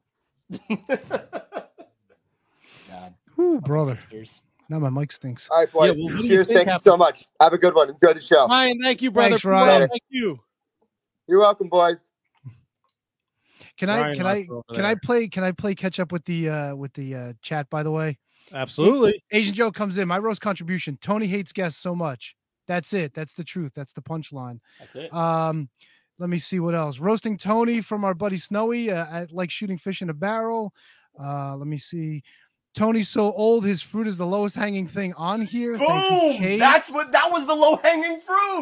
God. Ooh, brother. Cheers. Now my mic stinks. All right, boys. Yeah, well, what do you Cheers. think Thank you happened? so much. Have a good one. Enjoy the show. Ryan, thank you, brother. Thanks, Ryan. Thank you. You're welcome, boys. Can I Ryan can I Arthur over can I there. play can I play catch up with the uh with the uh chat, by the way? Absolutely. Asian Joe comes in. My roast contribution. Tony hates guests so much. That's it. That's the truth. That's the punchline. That's it. Um, let me see what else. Roasting Tony from our buddy Snowy. Uh, I like shooting fish in a barrel. Uh, let me see. Tony's so old, his fruit is the lowest hanging thing on here. Thank you, Boom! Kate. That's what that was the low hanging fruit.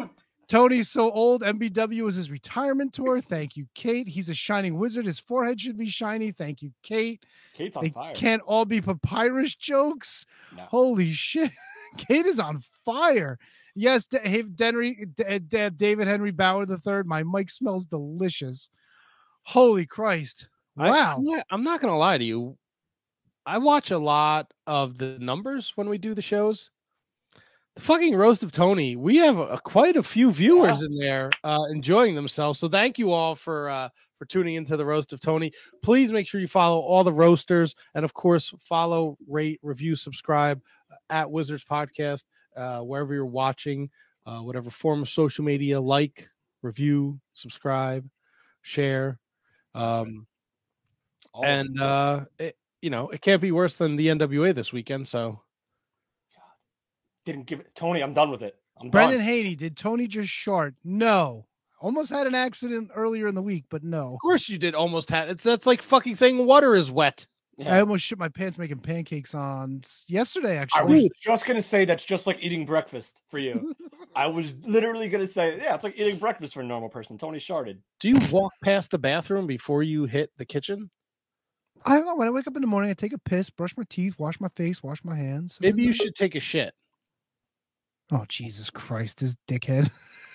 Tony's so old. M B W is his retirement tour. Thank you, Kate. He's a shining wizard. His forehead should be shiny. Thank you, Kate. Kate's on they fire. Can't all be papyrus jokes. No. Holy shit. Kate is on fire. Yes, D- Henry, D- D- David Henry Bauer the third. My mic smells delicious. Holy Christ. Wow. I, I'm, not, I'm not going to lie to you. I watch a lot of the numbers when we do the shows. The fucking Roast of Tony, we have a, quite a few viewers yeah. in there uh, enjoying themselves. So thank you all for uh, for tuning into the Roast of Tony. Please make sure you follow all the roasters. And, of course, follow, rate, review, subscribe at Wizards Podcast, uh, wherever you're watching, uh, whatever form of social media, like, review, subscribe, share. Um, oh. And, uh, it, you know, it can't be worse than the N W A this weekend. So. Didn't give it. Tony, I'm done with it. I'm Brendan done. Haney, did Tony just shart? No. Almost had an accident earlier in the week, but no. Of course you did almost had. It's that's like fucking saying water is wet. Yeah. I almost shit my pants making pancakes on yesterday, actually. I was just going to say that's just like eating breakfast for you. I was literally going to say, yeah, it's like eating breakfast for a normal person. Tony sharted. Do you walk past the bathroom before you hit the kitchen? I don't know. When I wake up in the morning, I take a piss, brush my teeth, wash my face, wash my hands. Maybe you should take a shit. Oh, Jesus Christ, this dickhead.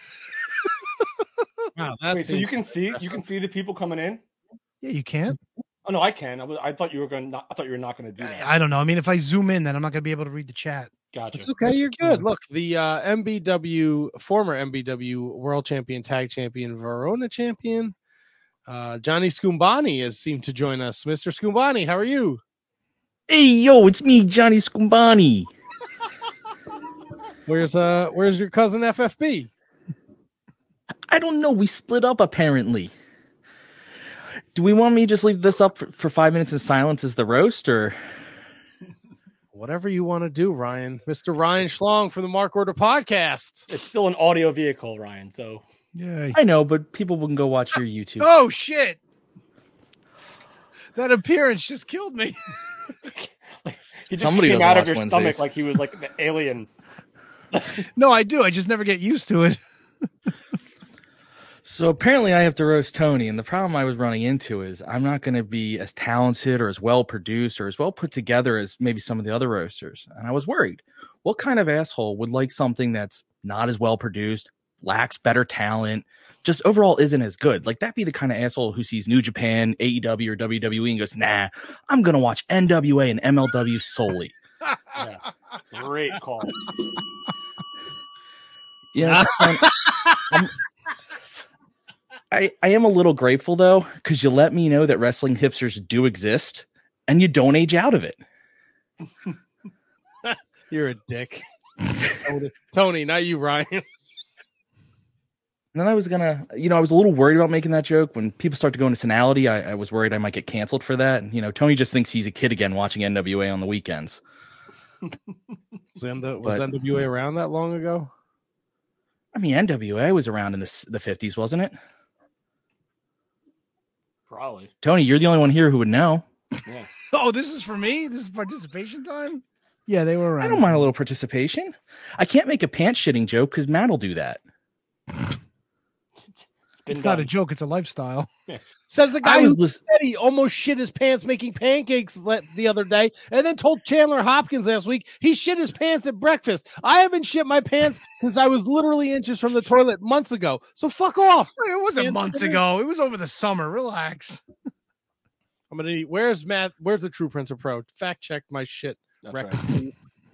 Wow, that's Wait, so you can see you can see the people coming in? Yeah, you can. Oh no, I can. I, was, I thought you were going. I thought you were not going to do that. I, I don't know. I mean, if I zoom in, then I'm not going to be able to read the chat. Gotcha. It's okay. You're good. Look, the uh, M B W former M B W World Champion, Tag Champion, Verona Champion, uh, Johnny Scumbani has seemed to join us. Mister Scumbani, how are you? Hey, yo, it's me, Johnny Scumbani. Where's uh where's your cousin F F B? I don't know. We split up apparently. Do we want me to just leave this up for, for five minutes in silence as the roast, or whatever you want to do, Ryan? Mister Ryan Schlong from the Mark Order Podcast. It's still an audio vehicle, Ryan. So yeah, I know, but people can go watch your YouTube. Oh shit! That appearance just killed me. He just Somebody came doesn't out of watch your Wednesdays. stomach like he was like the alien. No, I do. I just never get used to it. So apparently I have to roast Tony, and the problem I was running into is I'm not going to be as talented or as well produced or as well put together as maybe some of the other roasters. And I was worried, what kind of asshole would like something that's not as well produced, lacks better talent, just overall isn't as good? Like, that'd be the kind of asshole who sees New Japan, A E W, or W W E and goes, nah, I'm going to watch N W A and M L W solely. Yeah. Great call. Yeah. I'm, I'm, I, I am a little grateful, though, because you let me know that wrestling hipsters do exist, and you don't age out of it. You're a dick. Tony, Tony, not you, Ryan. And then I was gonna, you know, I was a little worried about making that joke. When people start to go into senality, I, I was worried I might get canceled for that. And, you know, Tony just thinks he's a kid again watching N W A on the weekends. Was, N- was But- N W A around that long ago? I mean, N W A was around in the, the fifties, wasn't it? Probably. Tony, you're the only one here who would know. Yeah. Oh, this is for me? This is participation time? Yeah, they were around. I don't mind a little participation. I can't make a pants shitting joke because Matt will do that. It's not a joke. It's a lifestyle. Yeah. Says the guy I was who lis- said he almost shit his pants making pancakes le- the other day, and then told Chandler Hopkins last week he shit his pants at breakfast. I haven't shit my pants since I was literally inches from the toilet months ago. So fuck off. It wasn't Man, months ago. It was over the summer. Relax. I'm gonna eat. Where's Matt? Where's the True Prince of Pro? Fact check my shit. That's record, right. please.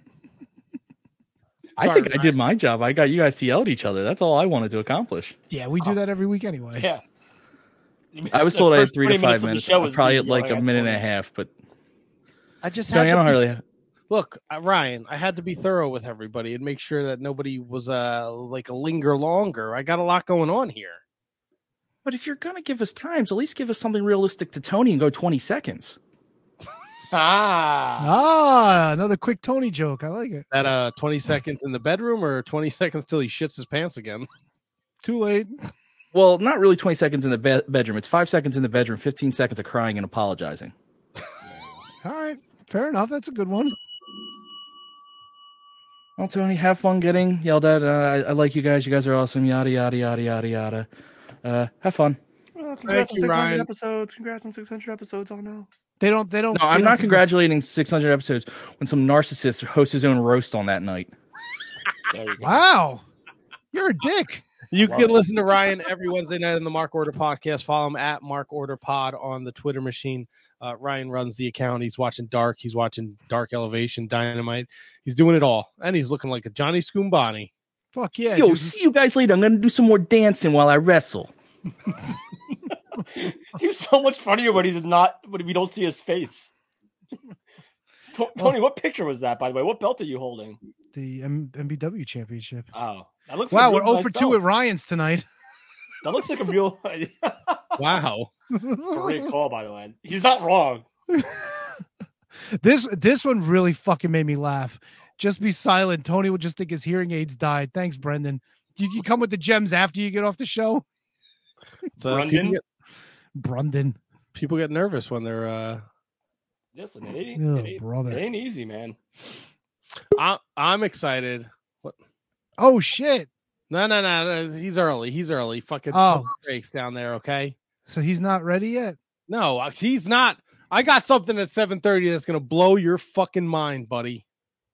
I Sorry, think I Ryan. did my job. I got you guys to yell at each other. That's all I wanted to accomplish. Yeah, we do that every week anyway. Yeah. I was The told I had first three to twenty five minutes of the minutes. show I'm was probably me at like a yelling at minute and a Tony. half, but I just Tony, had I to don't be- really. look, uh, Ryan. I had to be thorough with everybody and make sure that nobody was uh like a linger longer. I got a lot going on here. But if you're gonna give us times, at least give us something realistic to Tony and go twenty seconds. Ah. Ah, another quick Tony joke. I like it. That uh twenty seconds in the bedroom or twenty seconds till he shits his pants again. Too late. Well, not really twenty seconds in the be- bedroom. It's five seconds in the bedroom, fifteen seconds of crying and apologizing. All right. Fair enough. That's a good one. Well, Tony, have fun getting yelled at. Uh, I, I like you guys. You guys are awesome. Yada yada yada yada yada. Uh, have fun. Well, Thank congrats on you, six hundred Ryan. episodes. Congrats on six hundred episodes. Oh no. They don't. They don't. No, I'm they not don't- congratulating six hundred episodes when some narcissist hosts his own roast on that night. There you go. Wow, you're a dick. You Love can it. listen to Ryan every Wednesday night on the Mark Order podcast. Follow him at Mark Order Pod on the Twitter machine. Uh, Ryan runs the account. He's watching Dark. He's watching Dark Elevation, Dynamite. He's doing it all, and he's looking like a Johnny Scoombani. Fuck yeah. Yo, dude. see you guys later. I'm gonna do some more dancing while I wrestle. He's so much funnier when he's not when we don't see his face. To- Tony, what picture was that, by the way? What belt are you holding? The M- MBW championship. Oh, that looks Wow, like a we're real zero nice for two belt. with Ryan's tonight. That looks like a real Wow. great call, by the way. He's not wrong. This this one really fucking made me laugh. Just be silent. Tony will just think his hearing aids died. Thanks, Brendan. You can come with the gems after you get off the show. So Brundon? people, get, Brendan. people get nervous when they're. Uh, Listen, it ain't, Oh, it ain't, brother. it ain't easy, man. I, I'm excited. What? Oh shit. No, no, no, no. He's early. He's early. Fucking Oh. pump the brakes down there. Okay. So he's not ready yet. No, uh, he's not. I got something at seven thirty that's gonna blow your fucking mind, buddy.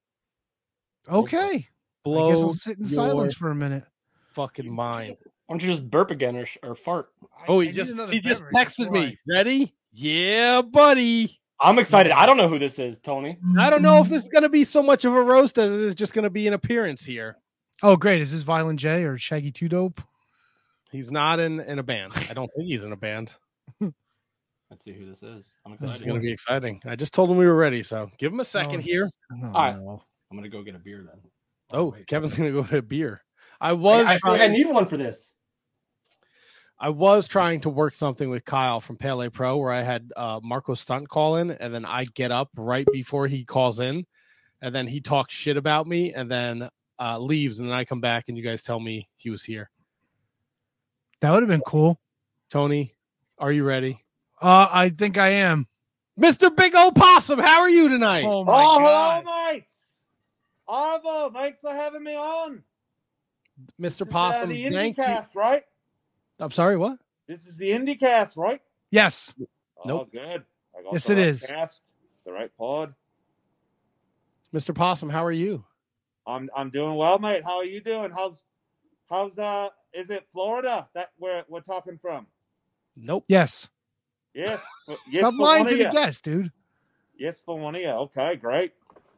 Okay. Blow I guess I'll sit in your silence for a minute. fucking mind. Why don't you just burp again or, or fart? Oh, I he need just another he just beverage, that's texted why. me. Ready? Yeah, buddy. I'm excited. I don't know who this is, Tony. I don't know if this is gonna be so much of a roast as it is just gonna be an appearance here. Oh, great. Is this Violent J or Shaggy Two Dope? He's not in in a band. I don't think he's in a band. Let's see who this is. I'm This is excited. gonna be exciting. I just told him we were ready, so give him a second Oh. here. No, All right. no. I'm gonna go get a beer then. Oh, wait. Kevin's gonna go to a beer. I I, was I feel like I trying, need one for this. I was trying to work something with Kyle from Pele Pro where I had uh, Marco Stunt call in, and then I get up right before he calls in, and then he talks shit about me, and then uh, leaves, and then I come back, and you guys tell me he was here. That would have been cool. Tony, are you ready? Uh, I think I am. Mister Big O Possum, how are you tonight? Oh my Oh, god. hello, mates. Arvo, thanks for having me on. Mister This is, uh, Possum, the thank you. IndyCast, right? I'm sorry, what? This is the IndyCast, right? Yes. Nope. Oh, good. I got Yes, the it right is. Cast, the right pod. Mister Possum, how are you? I'm I'm doing well, mate. How are you doing? How's how's uh? Is it Florida that we're we're talking from? Nope. Yes. Yes. for- yes Stop for lying one to of the you. guest, dude. Yes, for one of you. Okay, great.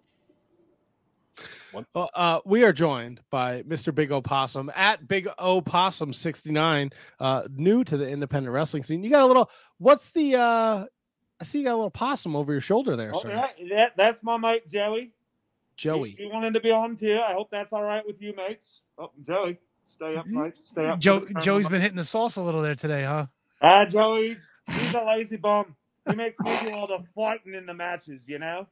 Well, uh, we are joined by Mister Big O Possum at Big O Possum sixty-nine, uh, new to the independent wrestling scene. You got a little, what's the, uh, I see you got a little possum over your shoulder there, Oh, sir. yeah, that, that's my mate Joey. Joey. He, he wanted to be on too. I hope that's all right with you, mates. Oh, Joey, stay up, mate. Stay up. Joe Joey's been hitting the sauce a little there today, huh? Ah, Joey's he's a lazy bum. He makes me do all the fighting in the matches, you know.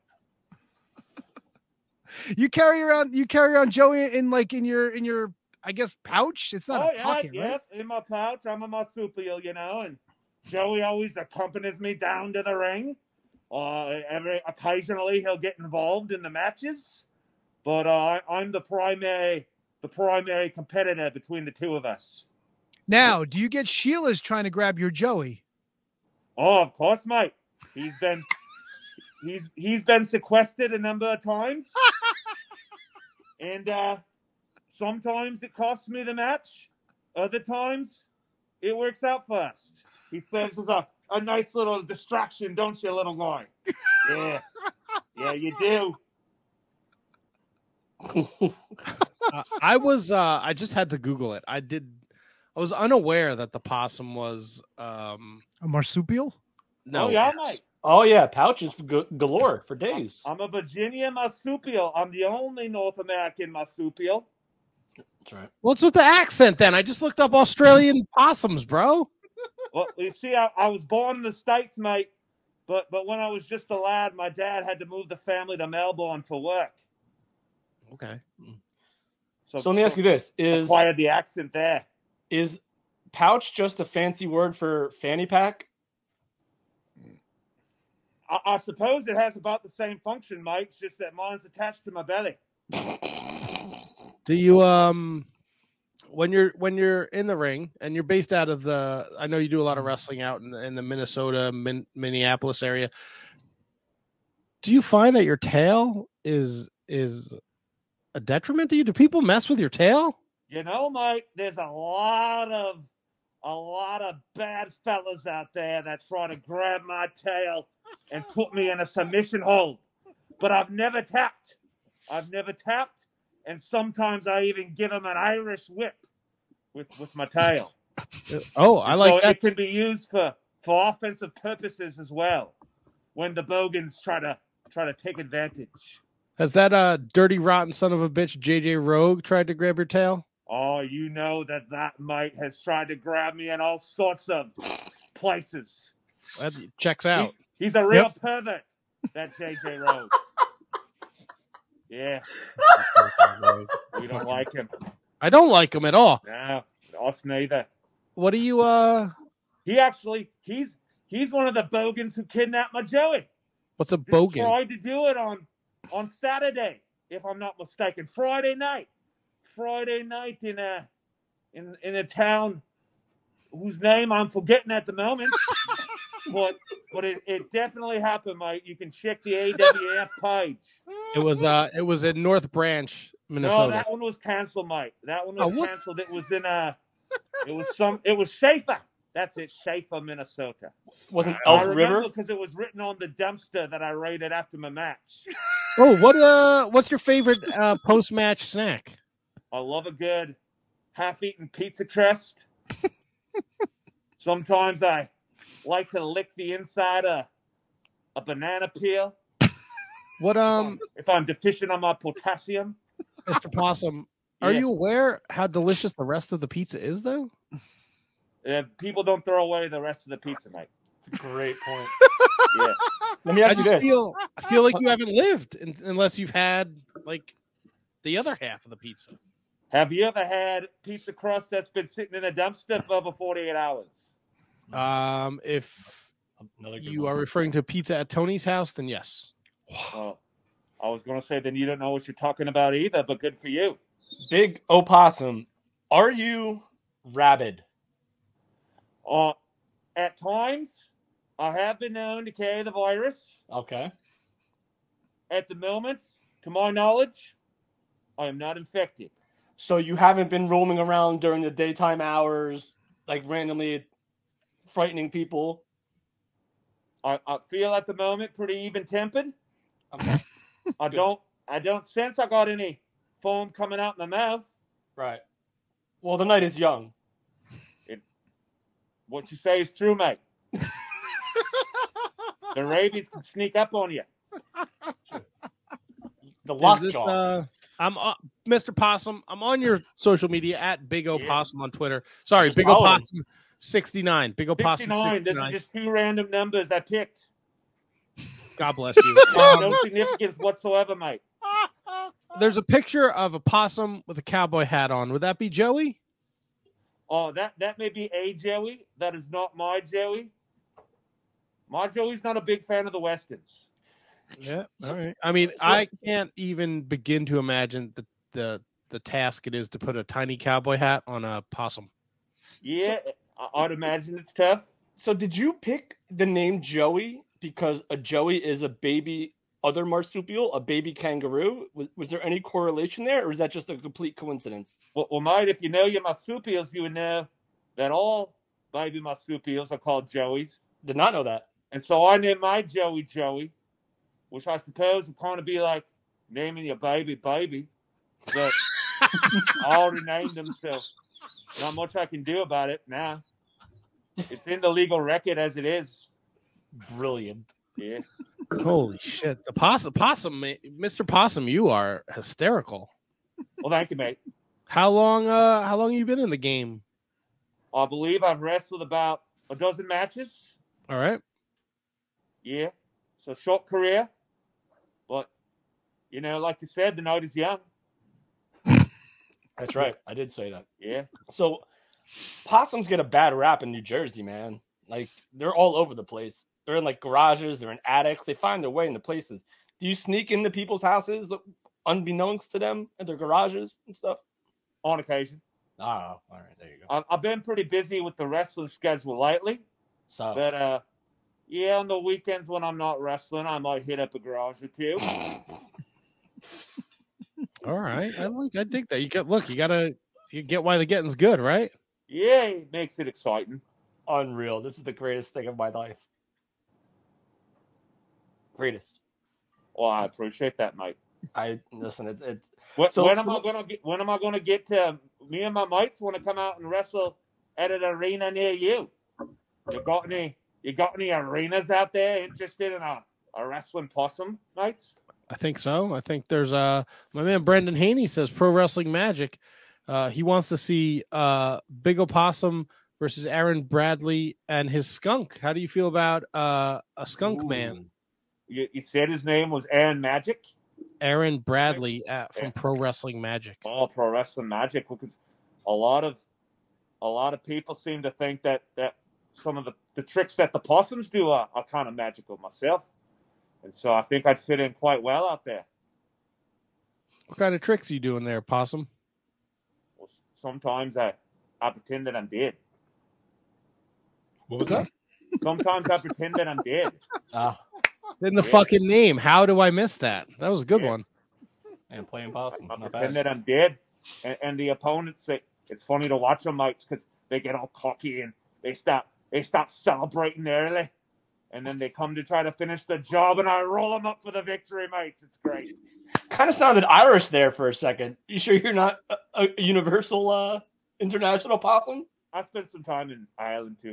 You carry around you carry around Joey in like in your in your I guess pouch. It's not oh a yeah, pocket, yeah, right? in my pouch. I'm a marsupial, you know, and Joey always accompanies me down to the ring. Uh, every occasionally he'll get involved in the matches, but uh, I- I'm the primary the primary competitor between the two of us. Now, do you get Sheila's trying to grab your Joey? Oh, of course, mate. He's been he's he's been sequestered a number of times. And uh sometimes it costs me the match. Other times it works out fast. He serves as a, a nice little distraction, don't you, little guy? Yeah. Yeah, you do. uh, I was, uh, I just had to Google it. I did, I was unaware that the possum was, um, A marsupial? no. Oh, yeah, mate. Oh yeah, pouches g- galore for days. I'm a Virginia marsupial. I'm the only North American marsupial. That's right. What's with the accent then? I just looked up Australian possums, bro. Well, you see, I, I was born in the States, mate, but but when I was just a lad, my dad had to move the family to Melbourne for work. Okay. So, let me ask you this: Is acquired the accent there? Is pouch just a fancy word for fanny pack? I, I suppose it has about the same function, mate. It's just that mine's attached to my belly. Do you um when you're when you're in the ring and you're based out of the? I know you do a lot of wrestling out in the, in the Minnesota, Min, Minneapolis area. Do you find that your tail is is a detriment to you? Do people mess with your tail? You know, Mike, there's a lot of a lot of bad fellas out there that try to grab my tail and put me in a submission hold. But I've never tapped. I've never tapped, and sometimes I even give them an Irish whip with, with my tail. Oh, I And like so that. it can be used for, for offensive purposes as well when the bogans try to try to take advantage. Has that uh dirty rotten son of a bitch J J Rogue tried to grab your tail? Oh, you know that that mite has tried to grab me in all sorts of places. That checks out. He, he's a real Yep. pervert, that J J Rogue. Yeah. We don't like him. I don't like him at all. No, us neither. What do you uh? He actually, he's he's one of the bogans who kidnapped my Joey. What's a Just bogan? tried to do it on on Saturday, if I'm not mistaken. Friday night. Friday night in a in in a town whose name I'm forgetting at the moment. but but it, it definitely happened, mate. You can check the A W F page. It was uh, it was in North Branch, Minnesota. No, that one was canceled, mate. That one was Oh, what? canceled. It was in a it was some it was Schaefer. That's it, Schaefer, Minnesota. Wasn't I Elk remember River? because it was written on the dumpster that I raided after my match. Oh, what uh, what's your favorite uh post match snack? I love a good half-eaten pizza crust. Sometimes I like to lick the inside of a banana peel. What um, If I'm deficient on my potassium. Mister Possum, are Yeah. you aware how delicious the rest of the pizza is, though? Uh, people don't throw away the rest of the pizza, mate. It's a great point. Yeah. Let me I ask you just this. feel I feel like you haven't lived in, unless you've had like the other half of the pizza. Have you ever had pizza crust that's been sitting in a dumpster for over forty-eight hours? Um, if Another good you one. are referring to pizza at Tony's house, then yes. Oh, I was going to say then you don't know what you're talking about either, but good for you. Big Opossum, are you rabid? Uh, at times, I have been known to carry the virus. Okay. At the moment, to my knowledge, I am not infected. So you haven't been roaming around during the daytime hours, like randomly frightening people? I, I feel at the moment pretty even-tempered. Okay. I don't I don't sense I got any foam coming out my mouth. Right. Well, the night is young. What you say is true, mate. The rabies can sneak up on you. The Is this, lockjaw. uh, I'm uh, Mister Possum. I'm on your social media at Big O Possum on Twitter. Sorry, Just Big O follow him. Possum sixty-nine. Big O Possum sixty-nine. This is sixty-nine. just two random numbers I picked. God bless you. no Um, significance whatsoever, mate. there's a picture of a possum with a cowboy hat on. Would that be Joey? Oh, that, that may be a Joey. That is not my Joey. My Joey's not a big fan of the Westerns. Yeah. All right. I mean, I can't even begin to imagine the the the task it is to put a tiny cowboy hat on a possum. Yeah, I- I'd imagine it's tough. So did you pick the name Joey because a Joey is a baby other marsupial, a baby kangaroo? Was, was there any correlation there, or is that just a complete coincidence? Well, well, mate, if you know your marsupials, you would know that all baby marsupials are called Joeys. Did not know that. And so I named my Joey Joey, which I suppose would kind of be like naming your baby baby. But I already named him, so not much I can do about it now. It's in the legal record as it is. Brilliant. Yeah. Holy shit! The possum, possum, Mister Possum, you are hysterical. Well, thank you, mate. How long? Uh, how long have you been in the game? I believe I've wrestled about a dozen matches. All right. Yeah. So short career. But, you know, like you said, the night is young. That's right. I did say that. Yeah. So possums get a bad rap in New Jersey, man. Like, they're all over the place. They're in like garages, they're in attics, they find their way into places. Do you sneak into people's houses unbeknownst to them in their garages and stuff? On occasion. Oh, all right, there you go. I- I've been pretty busy with the wrestling schedule lately. So, but uh, yeah, on the weekends when I'm not wrestling, I might hit up a garage or two. All right, I like. I think that you got. Look, you gotta. You get why the getting's good, right? Yeah, it makes it exciting. Unreal. This is the greatest thing of my life. Greatest. Well, I appreciate that, mate. I listen. It's it's. When, So- when so- am I gonna get? When am I gonna get to? Me and my mates want to come out and wrestle at an arena near you. You got any? You got any arenas out there interested in a, a wrestling possum, mates? I think so. I think there's uh my man Brendan Haney says Pro Wrestling Magic. Uh, he wants to see uh Big Opossum versus Aaron Bradley and his skunk. How do you feel about uh a skunk man? You, you said his name was Aaron Magic. Aaron Bradley at, from Pro Wrestling Magic. Oh, Pro Wrestling Magic, because a lot of a lot of people seem to think that that some of the, the tricks that the possums do are, are kind of magical myself, and so I think I'd fit in quite well out there. What kind of tricks are you doing there, Possum? Well, sometimes I I pretend that I'm dead. What was that? Sometimes I pretend that I'm dead. Ah, In the fucking name. How do I miss that? That was a good Yeah. one. and playing possum. I Not pretend bad. that I'm dead, and, and the opponents say it's funny to watch them, mates, because they get all cocky and they start they start celebrating early, and then they come to try to finish the job, and I roll them up for the victory, mates. It's great. Kind of sounded Irish there for a second. You sure you're not a, a universal uh, international possum? I spent some time in Ireland too.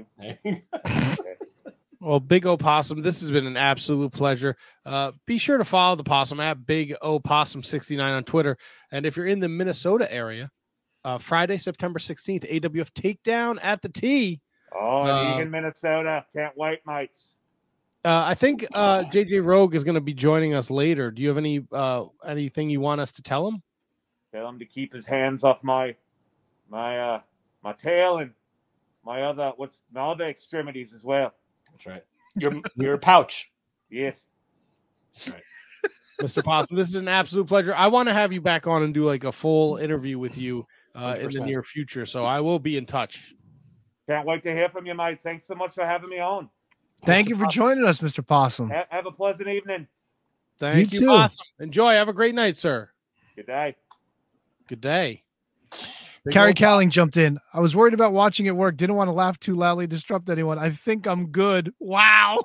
Well, Big Opossum, this has been an absolute pleasure. Uh, be sure to follow the Possum at Big Opossum sixty-nine on Twitter. And if you're in the Minnesota area, uh, Friday, September sixteenth, A W F Takedown at the T. Oh, Uh, Egan, Minnesota. Can't wait, mates. Uh, I think uh, J J Rogue is going to be joining us later. Do you have any uh, anything you want us to tell him? Tell him to keep his hands off my my uh my tail and my other what's my other extremities as well. That's right. Your your pouch. Yes. Right. Mister Possum, this is an absolute pleasure. I want to have you back on and do like a full interview with you uh, in the one hundred percent. near future. So I will be in touch. Can't wait to hear from you, mate. Thanks so much for having me on. Thank you for joining us, Mister Possum. Ha- have a pleasant evening. Thank You you, too. Possum. Enjoy. Have a great night, sir. Good day. Good day. Big Carrie old- Cowling jumped in. I was worried about watching at work. Didn't want to laugh too loudly, disrupt anyone. I think I'm good. Wow.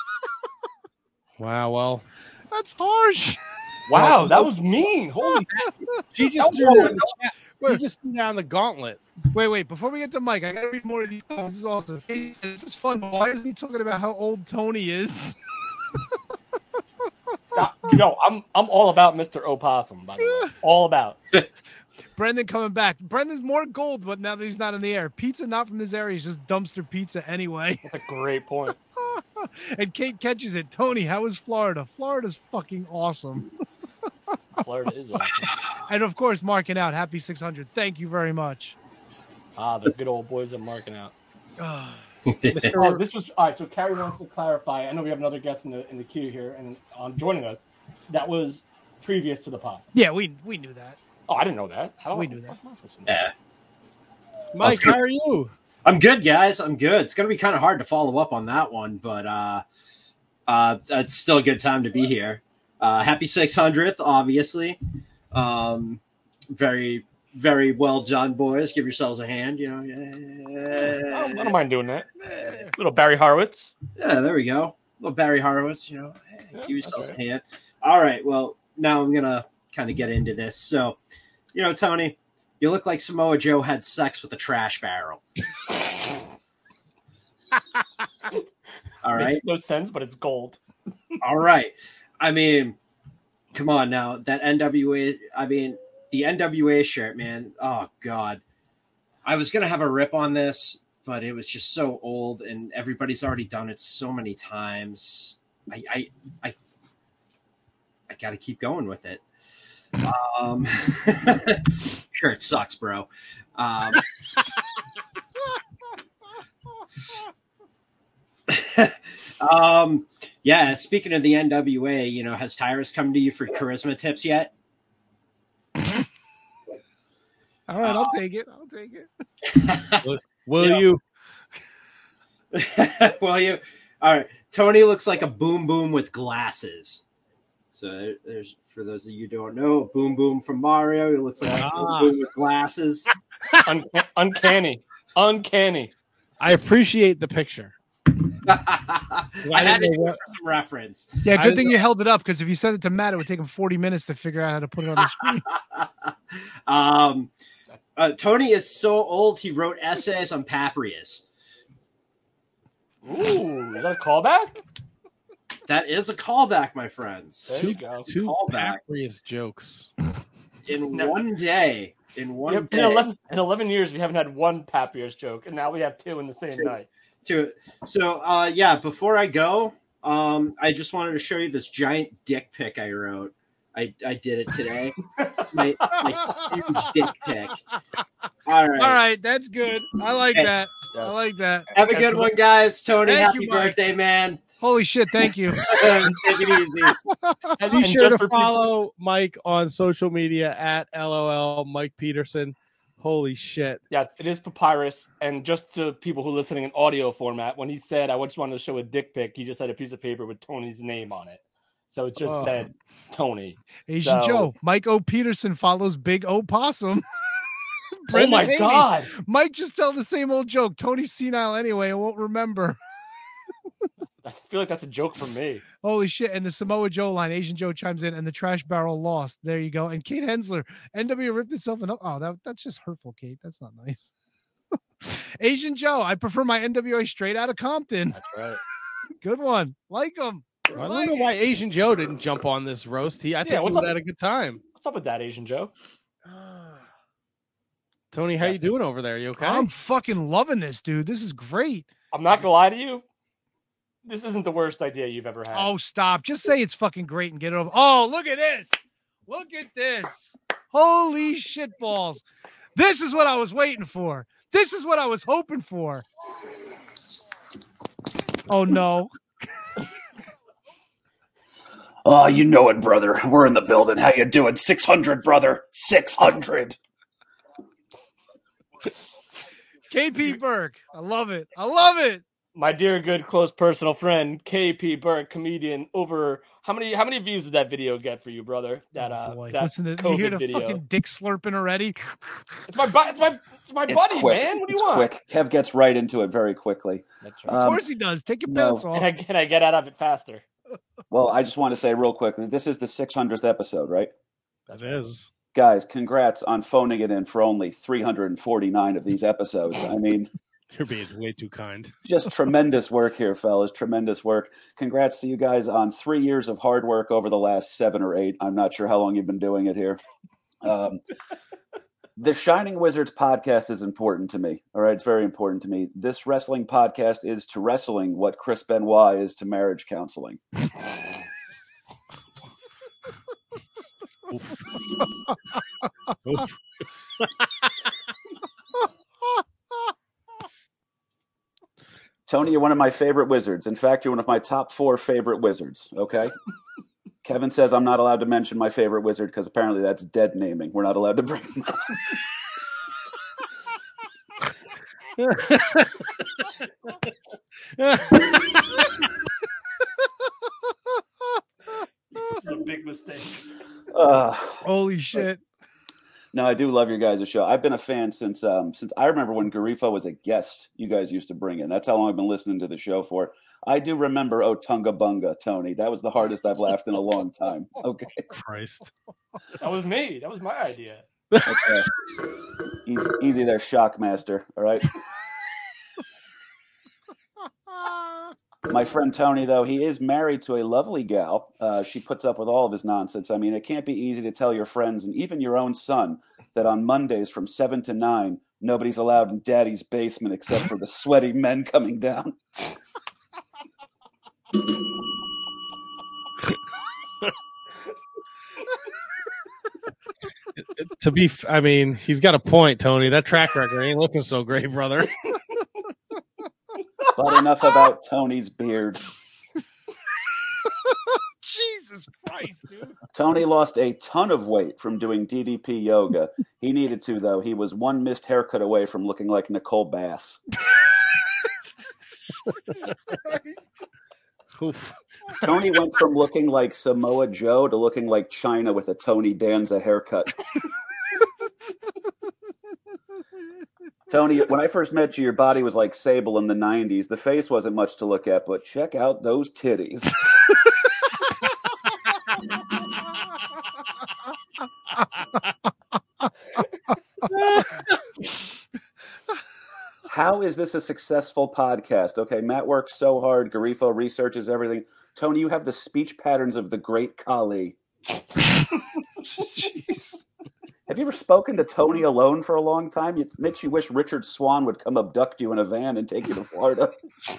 Wow. Well, That's harsh. Wow, that was mean. Holy she just That threw was down, horrible. she just threw down the gauntlet. Wait, wait. Before we get to Mike, I got to read more of these. This is awesome. He said, this is fun, but why is he talking about how old Tony is? Uh, Yo, I'm I'm all about Mister Opossum, by the way. All about. Brendan coming back. Brendan's more gold, but now that he's not in the air. Pizza not from this area is just dumpster pizza anyway. That's a great point. And Kate catches it. Tony, how is Florida? Florida's fucking awesome. Florida is awesome. And of course, marking out. Happy six hundred. Thank you very much. Ah, the good old boys are marking out. Ah. Oh, this was all right. So Carrie wants to clarify. I know we have another guest in the in the queue here and on joining us. That was previous to the possum. Yeah, we we knew that. Oh, I didn't know that. How We knew that. Yeah. Mike, how are you? I'm good, guys. I'm good. It's gonna be kind of hard to follow up on that one, but uh, uh, it's still a good time to be here. Uh, happy six hundredth, obviously. Um, very, very well done, boys. Give yourselves a hand. You know, yeah. I don't, I don't mind doing that. Little Barry Horowitz. Yeah, there we go. Little Barry Horowitz. You know, hey, Yeah, give yourselves that's a hand. All right. Well, now I'm gonna kind of get into this. So, you know, Tony, you look like Samoa Joe had sex with a trash barrel. All right. Makes no sense, but it's gold. All right. I mean, come on now. That N W A, I mean, the N W A shirt, man. Oh, God. I was going to have a rip on this, but it was just so old, and everybody's already done it so many times. I, I, I, I got to keep going with it. Um, sure, it sucks, bro. Um, um, yeah, speaking of the N W A, you know, has Tyrus come to you for charisma tips yet? All right, I'll take it. I'll take it. will will Yeah. you? Well, you. All right. Tony looks like a Boom Boom with glasses. So there- there's for those of you who don't know, Boom Boom from Mario. He looks like a Ah. Boom Boom with glasses. Un- uncanny, uncanny. I appreciate the picture. I had to know do what- it for some reference. Yeah, I good thing didn't- you held it up because if you sent it to Matt, it would take him forty minutes to figure out how to put it on the screen. Um, uh, Tony is so old he wrote essays on Paprius. Ooh, is that a callback? That is a callback, my friends. There you go. Two Callback Paprius jokes. in No. one day. In one Yep, day. in eleven in eleven years, we haven't had one Papiers joke, and now we have two in the same Two. night. To it. So, uh, yeah. Before I go, um, I just wanted to show you this giant dick pic I wrote. I, I did it today. It's my, my huge dick pic. All right. All right, that's good. I like Hey. that. I like that. Have a good one, guys. Tony, Thank happy you, Mike. birthday, man. Holy shit, thank you. Take it easy. And, Be and sure just to for people- follow Mike on social media at LOL Mike Peterson. Holy shit. Yes, it is Papyrus. And just to people who are listening in audio format, when he said, I just wanted to show a dick pic, he just had a piece of paper with Tony's name on it. So it just Oh. said Tony. Asian So- Joe. Mike O. Peterson follows Big O. Possum. Oh Brendan my Haney. God. Mike just tell the same old joke. Tony's senile anyway and won't remember. I feel like that's a joke for me. Holy shit. And the Samoa Joe line, Asian Joe chimes in, and the trash barrel lost. There you go. And Kate Hensler, N W ripped itself in. Oh, that, that's just hurtful, Kate. That's not nice. Asian Joe, I prefer my N W A straight out of Compton. That's right. Good one. Like him. I don't know why Asian Joe didn't jump on this roast. He, I think he what's would up? have had a good time. What's up with that, Asian Joe? Tony, how you doing over there? You okay? I'm fucking loving this, dude. This is great. I'm not gonna lie to you. This isn't the worst idea you've ever had. Oh, stop. Just say it's fucking great and get it over. Oh, look at this. Look at this. Holy shit balls. This is what I was waiting for. This is what I was hoping for. Oh, no. Oh, you know it, brother. We're in the building. How you doing? six hundred, brother. six hundred. K P Burke. I love it. I love it. My dear, good, close personal friend, K P Burke, comedian. Over how many how many views did that video get for you, brother? That uh, Boy, that listen to you COVID hear the video. fucking dick slurping already. It's my bu- it's my it's my It's buddy, quick. man. What do you it's want? quick. Kev gets right into it very quickly. That's Of Um, course he does. Take your no. pants off. Can I can I get out of it faster? Well, I just want to say real quick that this is the six hundredth episode, right? That is. Guys, congrats on phoning it in for only three hundred forty-nine of these episodes. I mean, You're being way too kind. just tremendous work here, fellas. Tremendous work. Congrats to you guys on three years of hard work over the last seven or eight. I'm not sure how long you've been doing it here. Um, the Shining Wizards podcast is important to me. All right. It's very important to me. This wrestling podcast is to wrestling what Chris Benoit is to marriage counseling. Oof. Oof. Tony, you're one of my favorite wizards. In fact, you're one of my top four favorite wizards. Okay. Kevin says I'm not allowed to mention my favorite wizard because apparently that's dead naming. We're not allowed to bring him up. It's a big mistake. Uh, Holy shit. No, I do love your guys' show. I've been a fan since um, since I remember when Garifo was a guest. You guys used to bring in. That's how long I've been listening to the show for. I do remember "Oh Tunga Bunga," Tony. That was the hardest I've laughed in a long time. Okay, Christ. That was me. That was my idea. okay. Easy, easy there, Shockmaster. All right. My friend Tony, though, he is married to a lovely gal. Uh, she puts up with all of his nonsense. I mean, it can't be easy to tell your friends and even your own son that on Mondays from seven to nine, nobody's allowed in Daddy's basement except for the sweaty men coming down. To be, f- I mean, he's got a point, Tony. That track record ain't looking so great, brother. But enough about Tony's beard. Jesus Christ, dude. Tony lost a ton of weight from doing D D P yoga. He needed to, though. He was one missed haircut away from looking like Nicole Bass. Tony went from looking like Samoa Joe to looking like China with a Tony Danza haircut. Tony, when I first met you, your body was like Sable in the nineties. The face wasn't much to look at, but check out those titties. How is this a successful podcast? Okay, Matt works so hard. Garifo researches everything. Tony, you have the speech patterns of the great Kali. Jeez. Have you ever spoken to Tony alone for a long time? It makes you wish Richard Swan would come abduct you in a van and take you to Florida.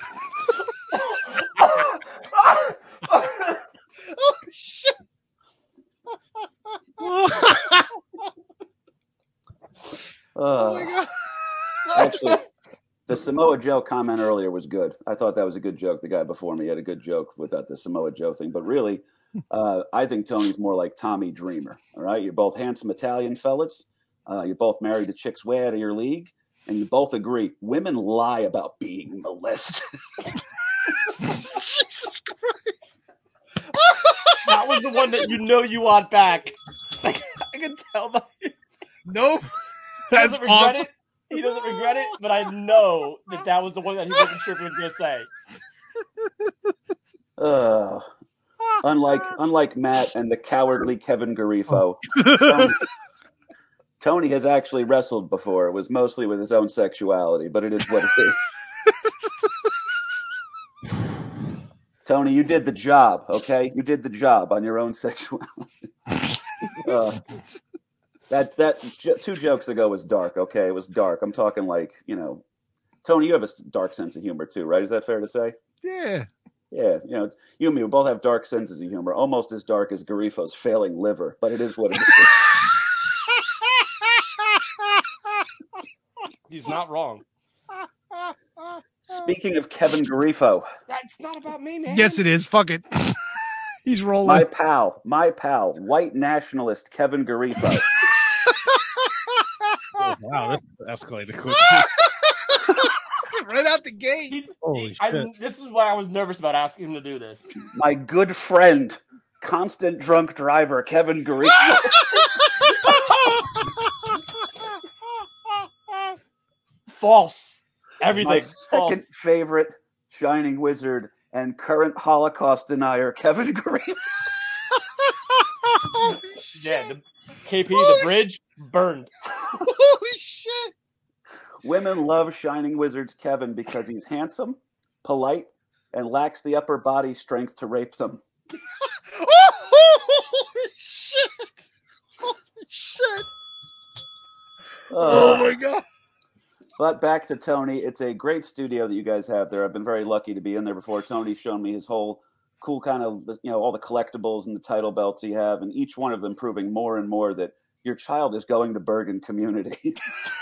Oh, shit. Oh, my God. Actually, the Samoa Joe comment earlier was good. I thought that was a good joke. The guy before me had a good joke without the Samoa Joe thing. But really, uh, I think Tony's more like Tommy Dreamer. All right? You're both handsome Italian fellas. Uh, you're both married to chicks way out of your league. And you both agree women lie about being molested. Jesus Christ. That was the one that you know you want back. Like, I can tell by Nope. He That's doesn't regret awesome. it. He doesn't regret it, but I know that that was the one that he wasn't sure if he was going to say. Uh, unlike unlike Matt and the cowardly Kevin Garifo, Tony, Tony has actually wrestled before. It was mostly with his own sexuality, but it is what it is. Tony, you did the job, okay? You did the job on your own sexuality. Uh, that that j- two jokes ago was dark, okay? It was dark. I'm talking like, you know, Tony, you have a s- dark sense of humor too, right? Is that fair to say? Yeah. Yeah, you know, you and me, we both have dark senses of humor, almost as dark as Garifo's failing liver, but it is what it is. He's not wrong. Speaking of Kevin Garifo, That's not about me, man. Yes, it is. Fuck it. He's rolling. my pal, my pal, white nationalist Kevin Garifo. Oh, wow, that's escalated quickly. Right out the gate. Holy I, shit. this is why I was nervous about asking him to do this. My good friend, constant drunk driver Kevin Garifo. False. Everything. My False. second favorite Shining Wizard and current Holocaust denier Kevin Garifo. Yeah, the K P, the bridge, burned. Holy shit. Women love Shining Wizard's Kevin because he's handsome, polite, and lacks the upper body strength to rape them. Holy shit. Holy shit. Oh, my God. But back to Tony. It's a great studio that you guys have there. I've been very lucky to be in there before. Tony's shown me his whole cool kind of, you know, all the collectibles and the title belts he have, and each one of them proving more and more that your child is going to Bergen Community.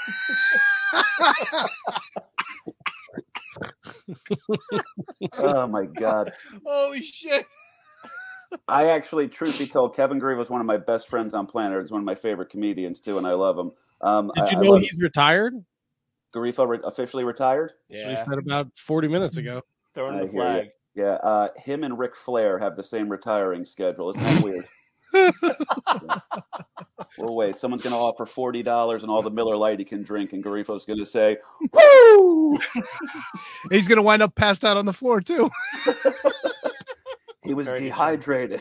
Oh, my God. Holy shit. I actually, truth be told, Kevin Garifo is one of my best friends on planet Earth. He's one of my favorite comedians, too, and I love him. Um, Did I- you I know love- he's retired? Garifo re- officially retired? That's what he said about forty minutes ago. Throwing I the hear ya. flag. Yeah, uh, him and Ric Flair have the same retiring schedule. Isn't that weird? Yeah. Well, wait. Someone's going to offer forty dollars and all the Miller Lite he can drink, and Garifo's going to say, "Woo!" He's going to wind up passed out on the floor, too. He was Very dehydrated.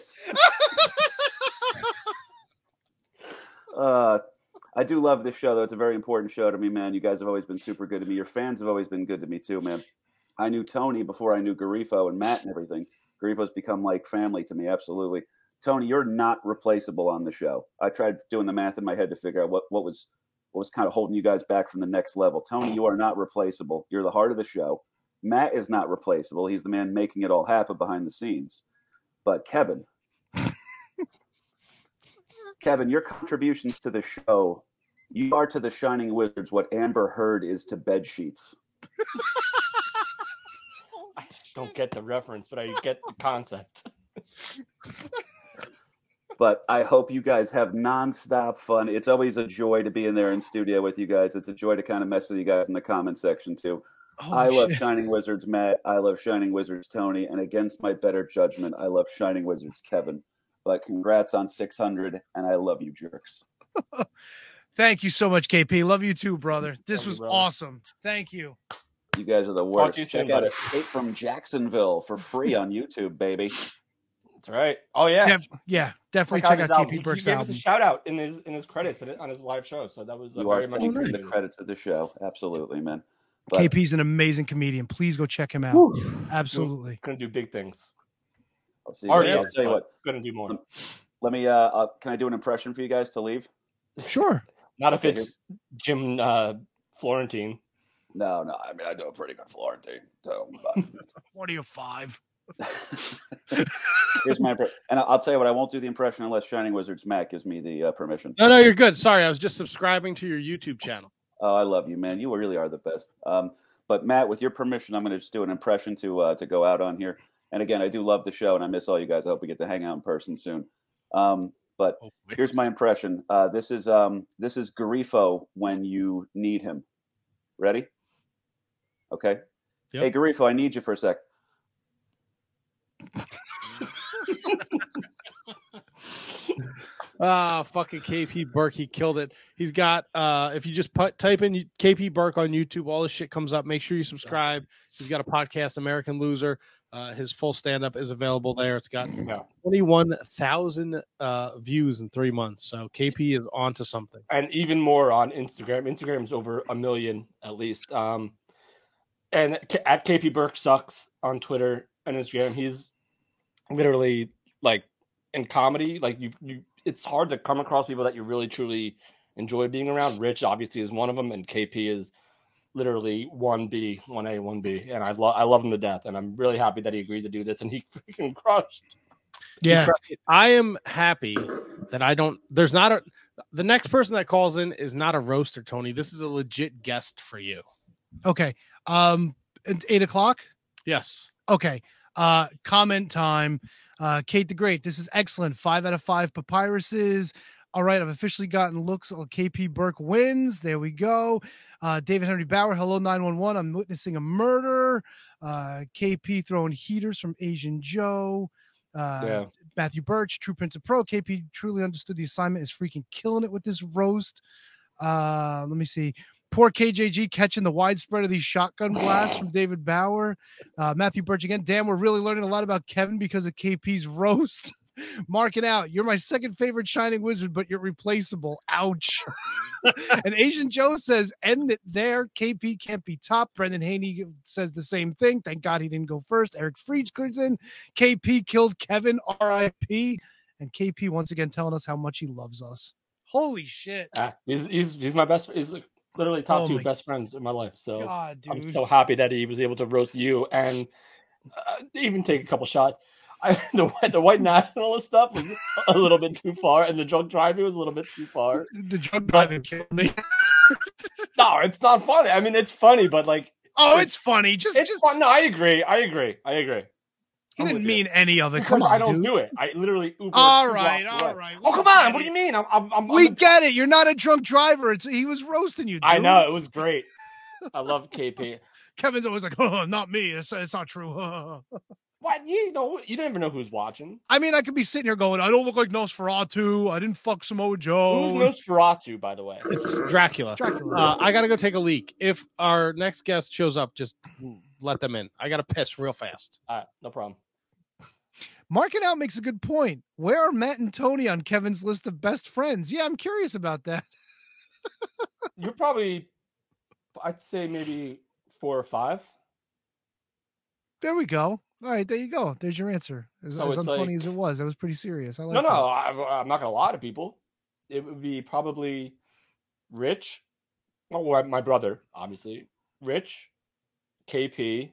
uh, I do love this show, though. It's a very important show to me, man. You guys have always been super good to me. Your fans have always been good to me, too, man. I knew Tony before I knew Garifo and Matt and everything. Garifo's become like family to me, absolutely. Tony, you're not replaceable on the show. I tried doing the math in my head to figure out what, what was what was kind of holding you guys back from the next level. Tony, you are not replaceable. You're the heart of the show. Matt is not replaceable. He's the man making it all happen behind the scenes. But Kevin, Kevin, your contributions to the show, you are to the Shining Wizards what Amber Heard is to bed sheets. Don't get the reference, but I get the concept. But I hope you guys have nonstop fun. It's always a joy to be in there in studio with you guys. It's a joy to kind of mess with you guys in the comment section too. Holy I love shit. Shining Wizards Matt. I love Shining Wizards Tony. And against my better judgment, I love Shining Wizards Kevin. But congrats on six hundred, and I love you, jerks. Thank you so much, K P. Love you too, brother. This Thank you, was brother. awesome. Thank you. You guys are the Talk worst. to you Check soon, out buddy. Escape from Jacksonville for free on YouTube, baby. That's right. Oh yeah, Def- yeah, definitely Check check his out album. K P He- Burke's He gave album. us a shout out in his in his credits and on his live show, so that was uh, You are very much thanking the appreciated. credits of the show. Absolutely, man. But K P's an amazing comedian. Please go check him out. Whew. Absolutely. Gonna do big things. I'll see. Already I'll is, tell you but what. Gonna do more. Let me. Uh, uh, can I do an impression for you guys to leave? Sure. Not if Okay, it's Jim uh, Florentine. No, no. I mean, I do a pretty good Florentine. So, but What are you, five? here's my impre- and I'll tell you what. I won't do the impression unless Shining Wizards Matt gives me the uh, permission. No, no, you're good. Sorry, I was just subscribing to your YouTube channel. Oh, I love you, man. You really are the best. Um, but Matt, with your permission, I'm going to just do an impression to uh, to go out on here. And again, I do love the show, and I miss all you guys. I hope we get to hang out in person soon. Um, but here's my impression. Uh, this is um, this is Garifo when you need him. Ready? Okay. Yep. Hey, Garifo, I need you for a sec. Ah, fucking K P Burke, he killed it. He's got uh if you just put, type in K P Burke on YouTube, all this shit comes up. Make sure you subscribe. He's got a podcast, American Loser. Uh his full stand-up is available there. It's got twenty-one thousand uh views in three months. So K P is on to something. And even more on Instagram. Instagram's over a million at least. Um, and K- at K P Burke Sucks on Twitter and Instagram. He's literally like in comedy, like you, you, it's hard to come across people that you really truly enjoy being around. Rich obviously is one of them, and K P is literally one B, one A, one B, and I love I love him to death, and I'm really happy that he agreed to do this, and he freaking crushed. Yeah. I am happy that I don't there's not a the next person that calls in is not a roaster, Tony. This is a legit guest for you. Okay. Um, at eight o'clock. Yes. Okay. Uh, comment time. Uh, Kate the Great. This is excellent. Five out of five papyruses. All right. I've officially gotten looks. K P Burke wins. There we go. Uh, David Henry Bauer. Hello, nine one one. I'm witnessing a murder. Uh, K P throwing heaters from Asian Joe. Uh, Yeah. Matthew Birch, True Prince of Pro. K P truly understood the assignment, is freaking killing it with this roast. Uh, let me see. Poor K J G catching the widespread of these shotgun blasts from David Bauer. Uh, Matthew Birch again. Damn, we're really learning a lot about Kevin because of K P's roast. Marking out. You're my second favorite Shining Wizard, but you're replaceable. Ouch. And Asian Joe says, end it there. K P can't be top. Brendan Haney says the same thing. Thank God he didn't go first. Eric Fried comes in. K P killed Kevin, R I P. And K P once again telling us how much he loves us. Holy shit. Ah, he's he's he's my best. He's like literally top Oh two my best friends in my life. So God, I'm dude. so happy that he was able to roast you and uh, even take a couple shots. I, the the white nationalist stuff was a little bit too far, and the drunk driving was a little bit too far. The drunk driving killed me. No, it's not funny. I mean, it's funny, but like, Oh, it's, funny. Just, it's just. fun. No, I agree. I agree. I agree. He I'm didn't with you. mean any of it. Because Come on, I don't dude. do it. I literally Uber. All two right, blocks all away. right. Oh, We come on. get What do it. you mean? I'm. I'm. I'm We I'm a- get it. You're not a drunk driver. It's he was roasting you, dude. I know it was great. I love K P. Kevin's always like, oh, not me. It's, it's not true. What you know? You don't even know who's watching. I mean, I could be sitting here going, I don't look like Nosferatu. I didn't fuck Samoa Joe. Who's Nosferatu, by the way? It's Dracula. Dracula. Uh, I gotta go take a leak. If our next guest shows up, just let them in. I gotta piss real fast. All right, no problem. Marking out makes a good point. Where are Matt and Tony on Kevin's list of best friends? Yeah, I'm curious about that. You're probably, I'd say maybe four or five. There we go. All right, there you go. There's your answer. As, So as it's unfunny like- as it was, that was pretty serious. I like no, no, that. I, I'm not gonna lie to people. It would be probably Rich, well, my brother, obviously. Rich, K P,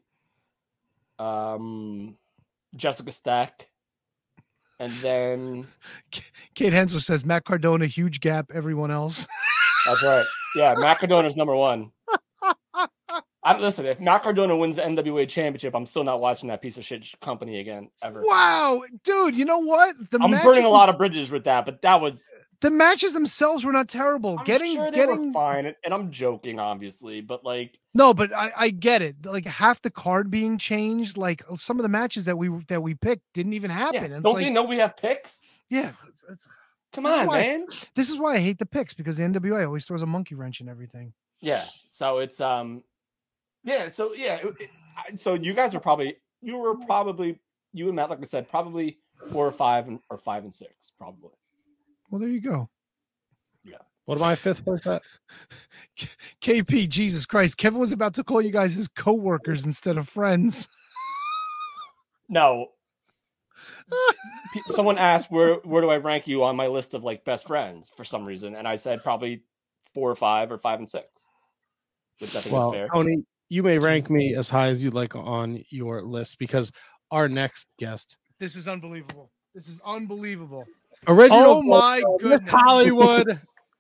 um, Jessica Stack, and then Kate Hensler says Matt Cardona, huge gap. Everyone else. that's right. Yeah, Macadona's number one. I'm listen. If Matt Cardona wins the N W A championship, I'm still not watching that piece of shit company again ever. Wow, dude! You know what? The I'm matches burning a lot them- of bridges with that, but that was. The matches themselves were not terrible. I'm getting sure they getting were fine, and, and I'm joking, obviously, but like. no, but I, I get it. Like half the card being changed. Like some of the matches that we that we picked didn't even happen. Yeah, It's don't like, they know we have picks? Yeah. Come This is on, why- man. This is why I hate the picks, because the N W A always throws a monkey wrench in everything. Yeah. So it's um, yeah. So yeah. It, it, I- so you guys are probably you were probably you and Matt, like I said, probably four or five and or five and six, probably. Well, there you go. Yeah. What am I fifth place at? K P, Jesus Christ. Kevin was about to call you guys his co-workers instead of friends. No. P- Someone asked where where do I rank you on my list of like best friends for some reason, and I said probably four or five or five and six, which I think Well, is fair. Tony, you may rank me as high as you'd like on your list, because our next guest, This is unbelievable. This is unbelievable. original Oh my Miss goodness. Hollywood.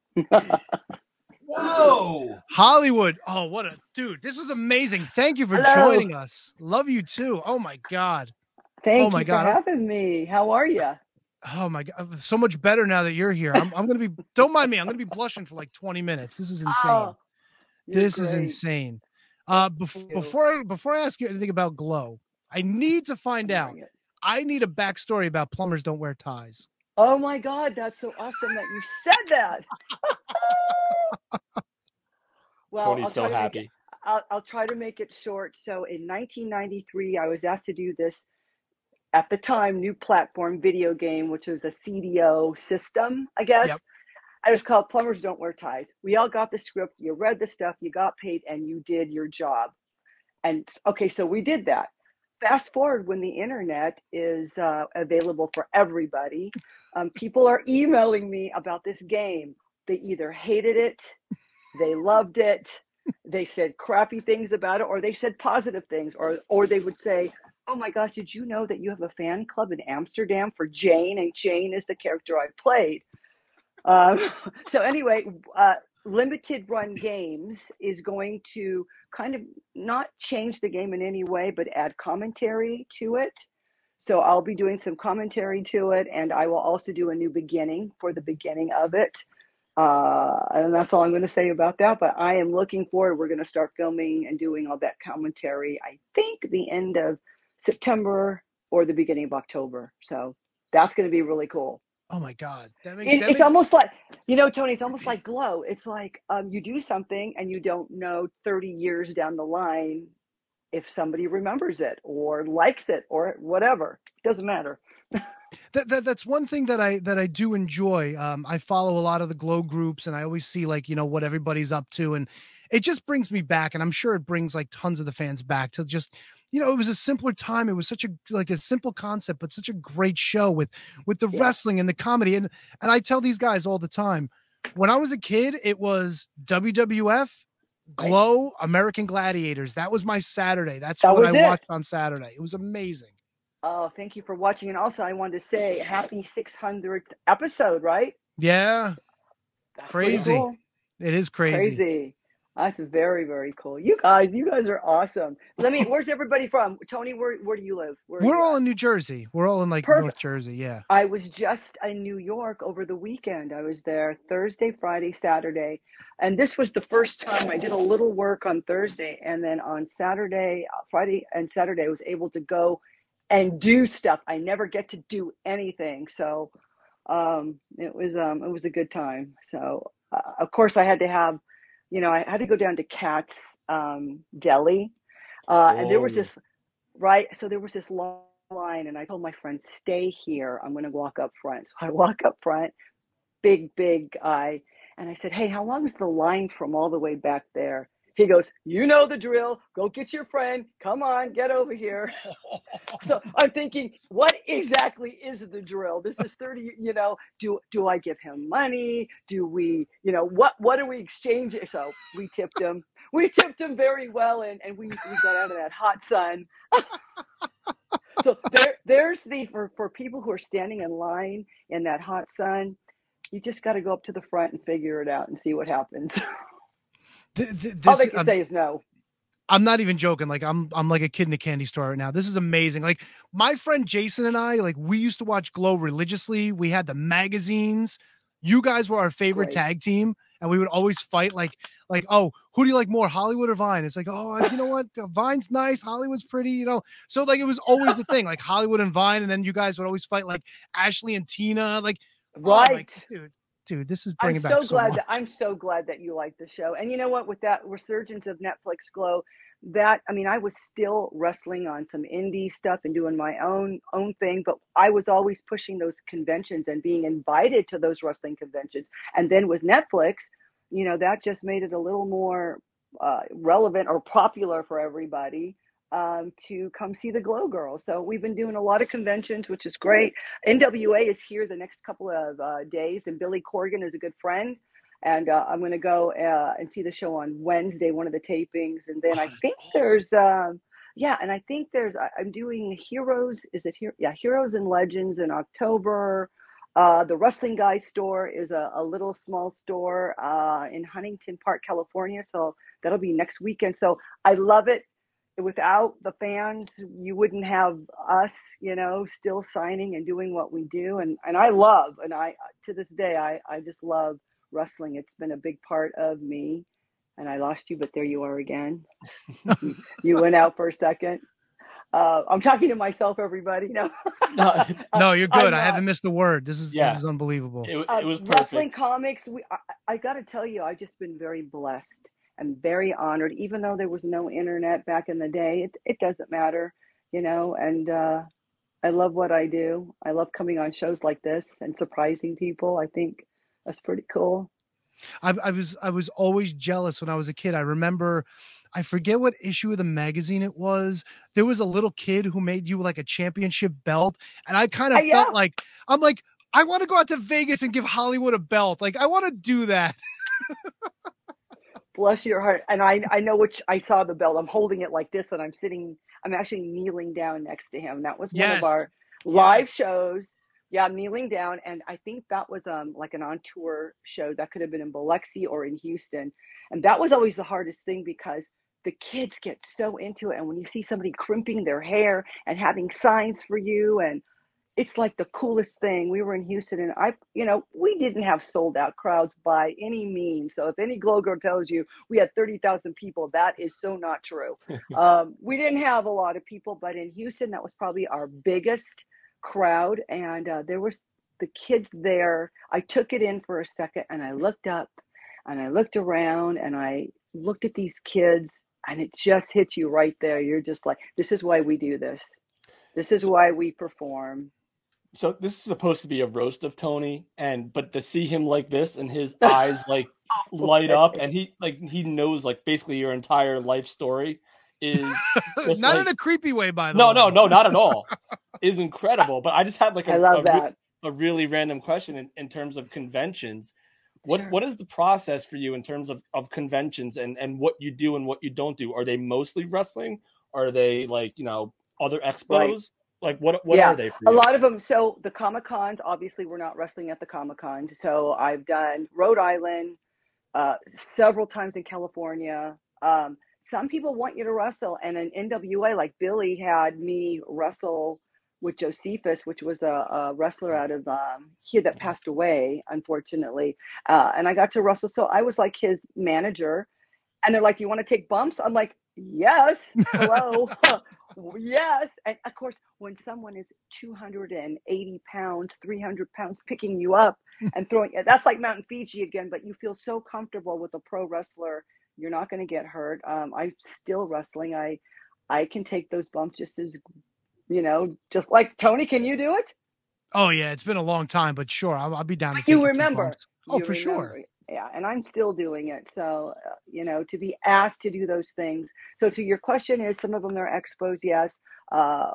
Whoa. Hollywood. Oh, what a dude. This was amazing. Thank you for Hello. joining us. Love you too. Oh my God. Thank oh my you God. for having me. How are you? Oh my God. So much better now that you're here. I'm, I'm going to be, don't mind me. I'm going to be blushing for like twenty minutes. This is insane. Oh, you're this is great. insane. Uh, bef- before, I, before I ask you anything about Glow, I need to find out, I need a backstory about plumbers don't wear ties. Oh my God, that's so awesome that you said that. Well, Tony's I'll so try to make happy. it- I'll, I'll try to make it short. So in nineteen ninety-three, I was asked to do this, at the time, new platform video game, which was a C D O system, I guess. Yep. It was called Plumbers Don't Wear Ties. We all got the script, you read the stuff, you got paid, and you did your job. And okay, so we did that. Fast forward when the internet is uh, available for everybody, um, people are emailing me about this game. They either hated it, they loved it, they said crappy things about it, or they said positive things, or or they would say, "Oh my gosh, did you know that you have a fan club in Amsterdam for Jane, and Jane is the character I played?" Um, so anyway, uh, limited run games is going to kind of not change the game in any way, but add commentary to it. So I'll be doing some commentary to it, and I will also do a new beginning for the beginning of it. Uh, and that's all I'm going to say about that. But I am looking forward. We're going to start filming and doing all that commentary, I think, the end of September or the beginning of October. So that's going to be really cool. Oh my God. That makes, It, that it's makes almost like, you know, Tony, it's almost like Glow. It's like um, you do something and you don't know thirty years down the line if somebody remembers it or likes it or whatever. It doesn't matter. that, that that's one thing that I that I do enjoy. Um, I follow a lot of the Glow groups, and I always see like you know what everybody's up to, and it just brings me back. And I'm sure it brings like tons of the fans back to just you know it was a simpler time. It was such a like a simple concept, but such a great show with with the Yeah. wrestling and the comedy. And and I tell these guys all the time, when I was a kid, it was W W F. Glow, American Gladiators. That was my Saturday. That's That what was I it. watched on Saturday. It was amazing. Oh, thank you for watching. And also, I wanted to say happy six hundredth episode, right? Yeah. That's pretty Crazy. cool. It is crazy. Crazy. That's very, very cool. You guys, you guys are awesome. Let me, where's everybody from? Tony, where, where do you live? Where are We're you all at? in New Jersey. We're all in like Perfect. North Jersey. Yeah. I was just in New York over the weekend. I was there Thursday, Friday, Saturday. And this was the first time I did a little work on Thursday. And then on Saturday, uh, Friday and Saturday, I was able to go and do stuff. I never get to do anything. So um, it was um, it was a good time. So, uh, of course, I had to have, you know, I had to go down to Kat's um, Deli. Uh, and there was Oh. this, right? So there was this long line, and I told my friend, stay here. I'm going to walk up front. So I walk up front, big, big guy. And I said, hey, how long is the line from all the way back there? He goes, you know the drill. Go get your friend. Come on, get over here. So I'm thinking, what exactly is the drill? This is thirty, you know, do do I give him money? Do we, you know, what what are we exchanging? So we tipped him. We tipped him very well, and, and we, we got out of that hot sun. So there there's the, for, for people who are standing in line in that hot sun, you just got to go up to the front and figure it out and see what happens. Th- th- All this, they can uh, say is no. I'm not even joking. Like I'm, I'm like a kid in a candy store right now. This is amazing. Like my friend Jason and I, like we used to watch Glow religiously. We had the magazines. You guys were our favorite Great. tag team, and we would always fight. Like, like, oh, who do you like more, Hollywood or Vine? It's like, oh, you know what, Vine's nice, Hollywood's pretty, you know. So like, it was always the thing, like Hollywood and Vine, and then you guys would always fight, like Ashley and Tina. Like, Right. oh, my, dude, dude, this is I'm bringing so back so glad much. that I'm so glad that you like the show. And you know what? With that resurgence of Netflix Glow, that I mean, I was still wrestling on some indie stuff and doing my own own thing, but I was always pushing those conventions and being invited to those wrestling conventions. And then with Netflix, you know, that just made it a little more uh, relevant or popular for everybody um, to come see the Glow Girls. So we've been doing a lot of conventions, which is great. N W A is here the next couple of uh, days, and Billy Corgan is a good friend. And uh, I'm going to go uh, and see the show on Wednesday, one of the tapings. And then I think there's, um, yeah, and I think there's, I, I'm doing Heroes. Is it here? Yeah, Heroes and Legends in October. Uh, the Wrestling Guy store is a, a little small store uh, in Huntington Park, California. So that'll be next weekend. So I love it. Without the fans, you wouldn't have us, you know, still signing and doing what we do. And and I love, and I, to this day, I, I just love wrestling. It's been a big part of me. And I lost you, but there you are again. you, you went out for a second. Uh, I'm talking to myself, everybody. No, No, No, you're good. I'm I not. haven't missed a word. This is Yeah. this is unbelievable. it, Uh, it was wrestling perfect. comics, we, I, I got to tell you, I've just been very blessed and very honored. Even though there was no internet back in the day, it, it doesn't matter, you know, and uh, I love what I do. I love coming on shows like this and surprising people. I think that's pretty cool. I, I was I was always jealous when I was a kid. I remember, I forget what issue of the magazine it was. There was a little kid who made you like a championship belt, and I kind Uh, of yeah. felt like I'm like I want to go out to Vegas and give Hollywood a belt. Like I want to do that. Bless your heart. And I, I know which, I saw the belt. I'm holding it like this, and I'm sitting, I'm actually kneeling down next to him. That was one Yes. of our live shows. Yeah, I'm kneeling down. And I think that was um like an on tour show that could have been in Biloxi or in Houston. And that was always the hardest thing because the kids get so into it. And when you see somebody crimping their hair and having signs for you, and it's like the coolest thing. We were in Houston, and I, you know, we didn't have sold out crowds by any means. So if any Glow Girl tells you we had thirty thousand people, that is so not true. um, we didn't have a lot of people, but in Houston, that was probably our biggest crowd. And uh, there was the kids there. I took it in for a second, and I looked up and I looked around and I looked at these kids, and it just hit you right there. You're just like, this is why we do this. This is why we perform. So this is supposed to be a roast of Tony, and but to see him like this and his eyes like light up, and he like he knows like basically your entire life story is just, Not like, in a creepy way, by the no, way. no, no, not at all. Is incredible. But I just had like a, I love a, re- that. a really random question in, in terms of conventions. What Sure. what is the process for you in terms of, of conventions and, and what you do and what you don't do? Are they mostly wrestling? Are they like, you know, other expos? Right. Like what what Yeah, are they for a you? lot of them. So the Comic Cons, obviously, we're not wrestling at the Comic Con. So I've done Rhode Island, uh, several times in California. Um, some people want you to wrestle, and in N W A, like Billy had me wrestle with Josephus, which was a, a wrestler out of um, here that passed away, unfortunately. Uh, and I got to wrestle. So I was like his manager, and they're like, "You want to take bumps?" I'm like, "Yes, hello." Yes. And of course, when someone is two hundred eighty pounds, three hundred pounds picking you up and throwing, that's like Mountain Fiji again, but you feel so comfortable with a pro wrestler. You're not going to get hurt. Um, I'm still wrestling. I, I can take those bumps just as, you know, just like Tony. Can you do it? Oh yeah, it's been a long time, but sure, I'll, I'll be down to take You some remember. bumps. Oh, You for remember. sure. Yeah, and I'm still doing it. So, uh, you know, to be asked to do those things. So to your question is, some of them are expos, yes. Uh,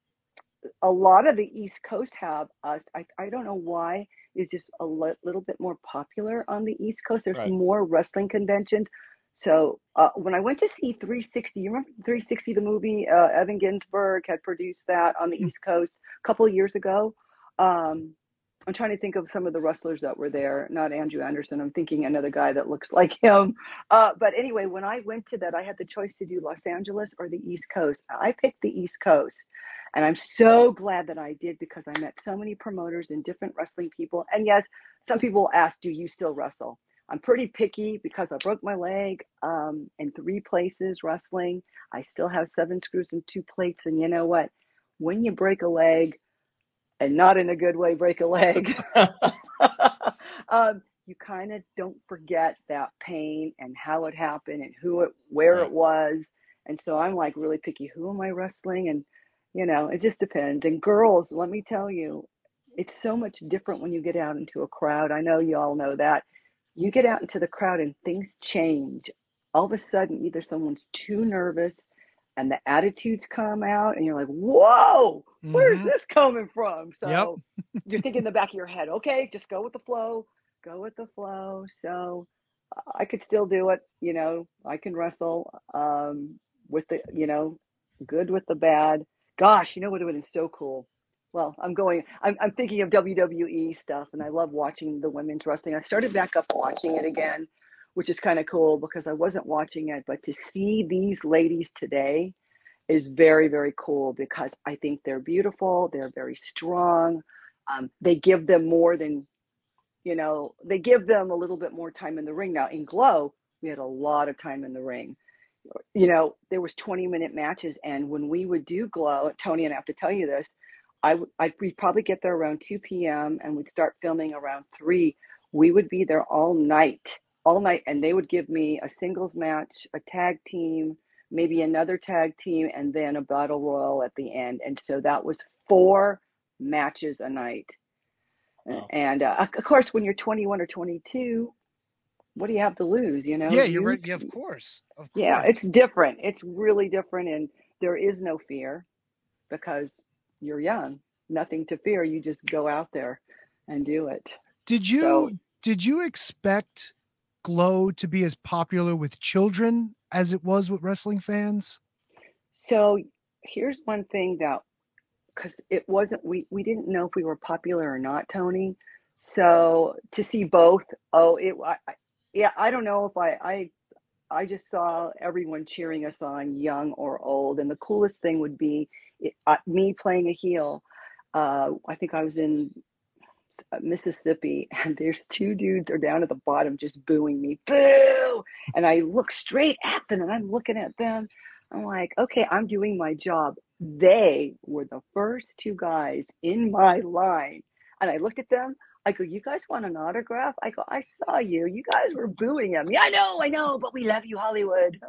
a lot of the East Coast have us. I, I don't know why, is just a li- little bit more popular on the East Coast. There's Right. more wrestling conventions. So uh, when I went to see three sixty, you remember three sixty, the movie? Uh, Evan Ginsberg had produced that on the East Coast a couple of years ago. Um, I'm trying to think of some of the wrestlers that were there. Not Andrew Anderson. I'm thinking another guy that looks like him. Uh, but anyway, when I went to that, I had the choice to do Los Angeles or the East Coast. I picked the East Coast. And I'm so glad that I did because I met so many promoters and different wrestling people. And yes, some people ask, do you still wrestle? I'm pretty picky because I broke my leg um, in three places wrestling. I still have seven screws and two plates. And you know what? When you break a leg, and not in a good way, break a leg, um, you kind of don't forget that pain and how it happened and who it, where it was. And so I'm like really picky. Who am I wrestling? And, you know, it just depends. And girls, let me tell you, it's so much different when you get out into a crowd. I know you all know that. You get out into the crowd and things change. All of a sudden, either someone's too nervous and the attitudes come out and you're like, whoa, where's Mm-hmm. this coming from? So Yep. you're thinking in the back of your head, okay, just go with the flow, go with the flow. So I could still do it. You know, I can wrestle um, with the, you know, good with the bad. Gosh, you know what would have been so cool? Well, I'm going, I'm, I'm thinking of W W E stuff and I love watching the women's wrestling. I started back up watching it again, which is kind of cool because I wasn't watching it, but to see these ladies today is very, very cool because I think they're beautiful. They're very strong. Um, they give them more than, you know, they give them a little bit more time in the ring. Now in Glow, we had a lot of time in the ring. You know, there was twenty minute matches. And when we would do Glow, Tony, and I have to tell you this, I would, I'd, we'd probably get there around two p.m. and we'd start filming around three. We would be there all night. all night, and they would give me a singles match, a tag team, maybe another tag team, and then a battle royal at the end. And so that was four matches a night. Wow. And uh, of course, when you're twenty-one or twenty-two, what do you have to lose? You know? Yeah, you're You- right. Yeah, of course. Of course. Yeah, it's different. It's really different, and there is no fear because you're young. Nothing to fear. You just go out there and do it. Did you So- did you expect Glow to be as popular with children as it was with wrestling fans? So here's one thing that, because it wasn't, we, we didn't know if we were popular or not, Tony. So to see both, oh, it, I, I- yeah, I don't know if I, I, I just saw everyone cheering us on, young or old. And the coolest thing would be it, uh, me playing a heel. Uh, I think I was in Mississippi, and there's two dudes are down at the bottom just booing me, boo! And I look straight at them, and I'm looking at them. I'm like, okay, I'm doing my job. They were the first two guys in my line, and I looked at them. I go, you guys want an autograph? I go, I saw you. You guys were booing at me. I know, I know, but we love you, Hollywood.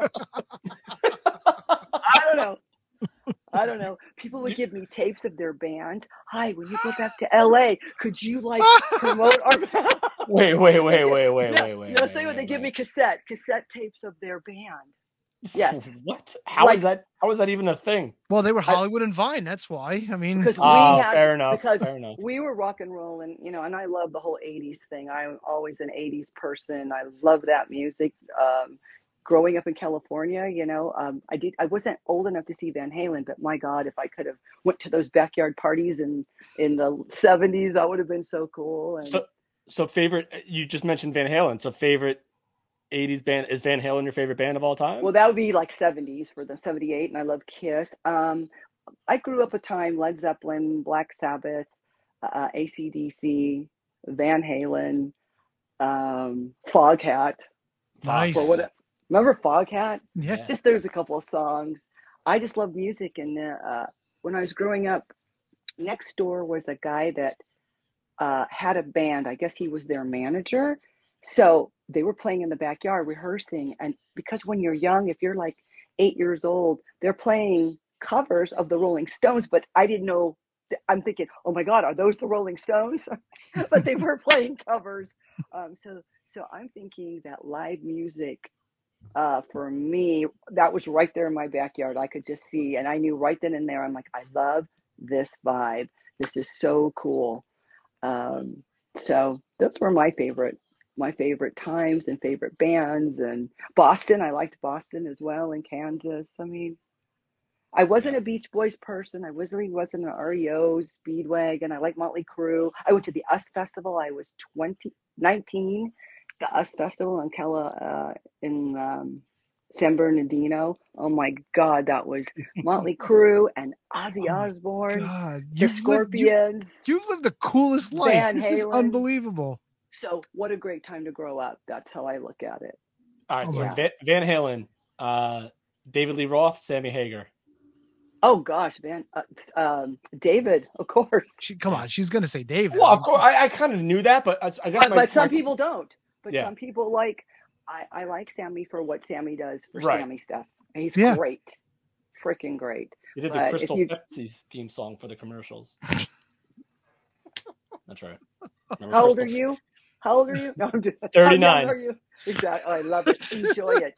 I don't know. I don't know. People would give me tapes of their bands. Hi, when you go back to L A, could you like promote our band? Wait, wait, wait, wait, wait, No, wait, wait. no, wait, say when wait, they give wait. me cassette, cassette tapes of their band. Yes. What? How is Like- that? How is that even a thing? Well, they were Hollywood and Vine. That's why. I mean, Because we Oh, had, fair enough, because fair enough. we were rock and roll, and you know, and I love the whole eighties thing. I'm always an eighties person. I love that music. Um, growing up in California, you know, um, I did. I wasn't old enough to see Van Halen, but my God, if I could have went to those backyard parties in in the seventies, that would have been so cool. And So, so favorite. You just mentioned Van Halen. So favorite eighties band, is Van Halen your favorite band of all time? well, that would be like seventies for the seventy-eight, and I love Kiss. Um, I grew up a time Led Zeppelin, Black Sabbath, uh, A C D C, Van Halen, um, Foghat. Nice. For what, remember Foghat? Yeah. Just there's a couple of songs. I just love music, and uh, when I was growing up, next door was a guy that uh, had a band. I guess he was their manager. So they were playing in the backyard, rehearsing. And because when you're young, if you're like eight years old, they're playing covers of the Rolling Stones. But I didn't know. I'm thinking, oh my God, are those the Rolling Stones? But they were playing covers. Um, so, so I'm thinking that live music, uh, for me, that was right there in my backyard. I could just see, and I knew right then and there. I'm like, I love this vibe. This is so cool. Um, so those were my favorite, my favorite times and favorite bands. And Boston, I liked Boston as well, and Kansas. I mean, I wasn't a Beach Boys person. I really wasn't an R E O, Speedwagon. I like Motley Crue. I went to the U S Festival. I was twenty, nineteen. The U S Festival in Cala, uh, in um, San Bernardino. Oh my God, that was Motley Crue and Ozzy Osbourne, God, the you've lived, you, Scorpions, you've lived the coolest life. Van This is Halen. unbelievable. So what a great time to grow up. That's how I look at it. All right, Oh so my- Van, Van Halen, uh, David Lee Roth, Sammy Hagar. Oh gosh, Van, uh, um, David, of course. She, come on, she's gonna say David. Well, of course, I, I kind of knew that, but I, I guess But, my, but some my- people don't. But Yeah. some people like, I, I like Sammy for what Sammy does for Right. Sammy stuff. And he's Yeah. great. Freaking great. He did But the if Crystal you- Pepsi theme song for the commercials. That's right. Remember How old are Crystal- you? How old are you? No, I'm just, thirty-nine. How young are you? Exactly. I love it. Enjoy it.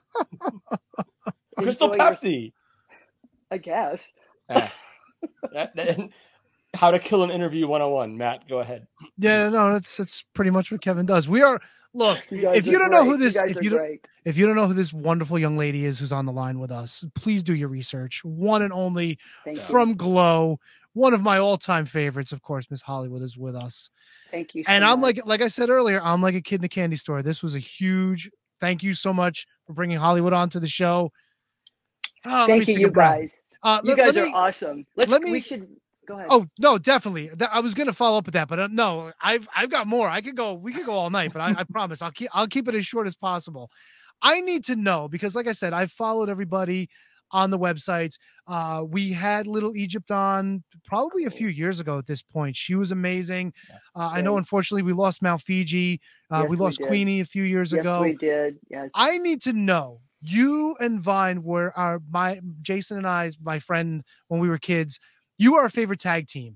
Crystal Enjoy your- Pepsi. I guess. Ah. That- that- how to kill an interview one oh one. Matt, go ahead. Yeah, no, that's that's pretty much what Kevin does. We are look. You guys If you are don't know who great. You this, guys if are you don't, great. if you don't know who this wonderful young lady is who's on the line with us, please do your research. One and only Thank you. from Glow, one of my all-time favorites, of course. Miss Hollywood is with us, Thank you. and so I'm much. like, like I said earlier, I'm like a kid in a candy store. This was a huge. Thank you so much for bringing Hollywood onto the show. Oh, let me Thank you, take a you breath. guys. Uh, you let- guys let are me- awesome. Let's. let me- we should go ahead. Oh no, definitely. That, I was gonna follow up with that, but uh, no, I've I've got more. I could go. We could go all night, but I, I promise I'll keep I'll keep it as short as possible. I need to know because, like I said, I've followed everybody on the websites. Uh, we had Little Egypt on probably a few years ago at this point. She was amazing. Uh, I know, Great. unfortunately, we lost Mount Fiji. Uh, Yes, we we lost did. Queenie a few years yes, ago. we did. Yes. I need to know. You and Vine were our my Jason and I's my friend when we were kids. You are our favorite tag team.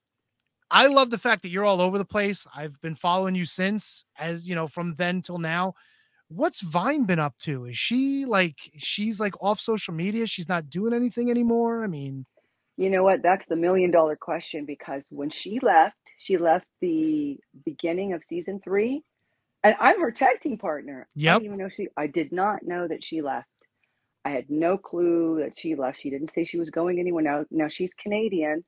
I love the fact that you're all over the place. I've been following you since, as you know, from then till now. What's Vine been up to? Is she like she's like off social media? She's not doing anything anymore. I mean, You know what? That's the million dollar question because when she left, she left the beginning of season three, and I'm her tag team partner. I Yep. didn't even know she. I did not know that she left. I had no clue that she left. She didn't say she was going anywhere. Now, now she's Canadian.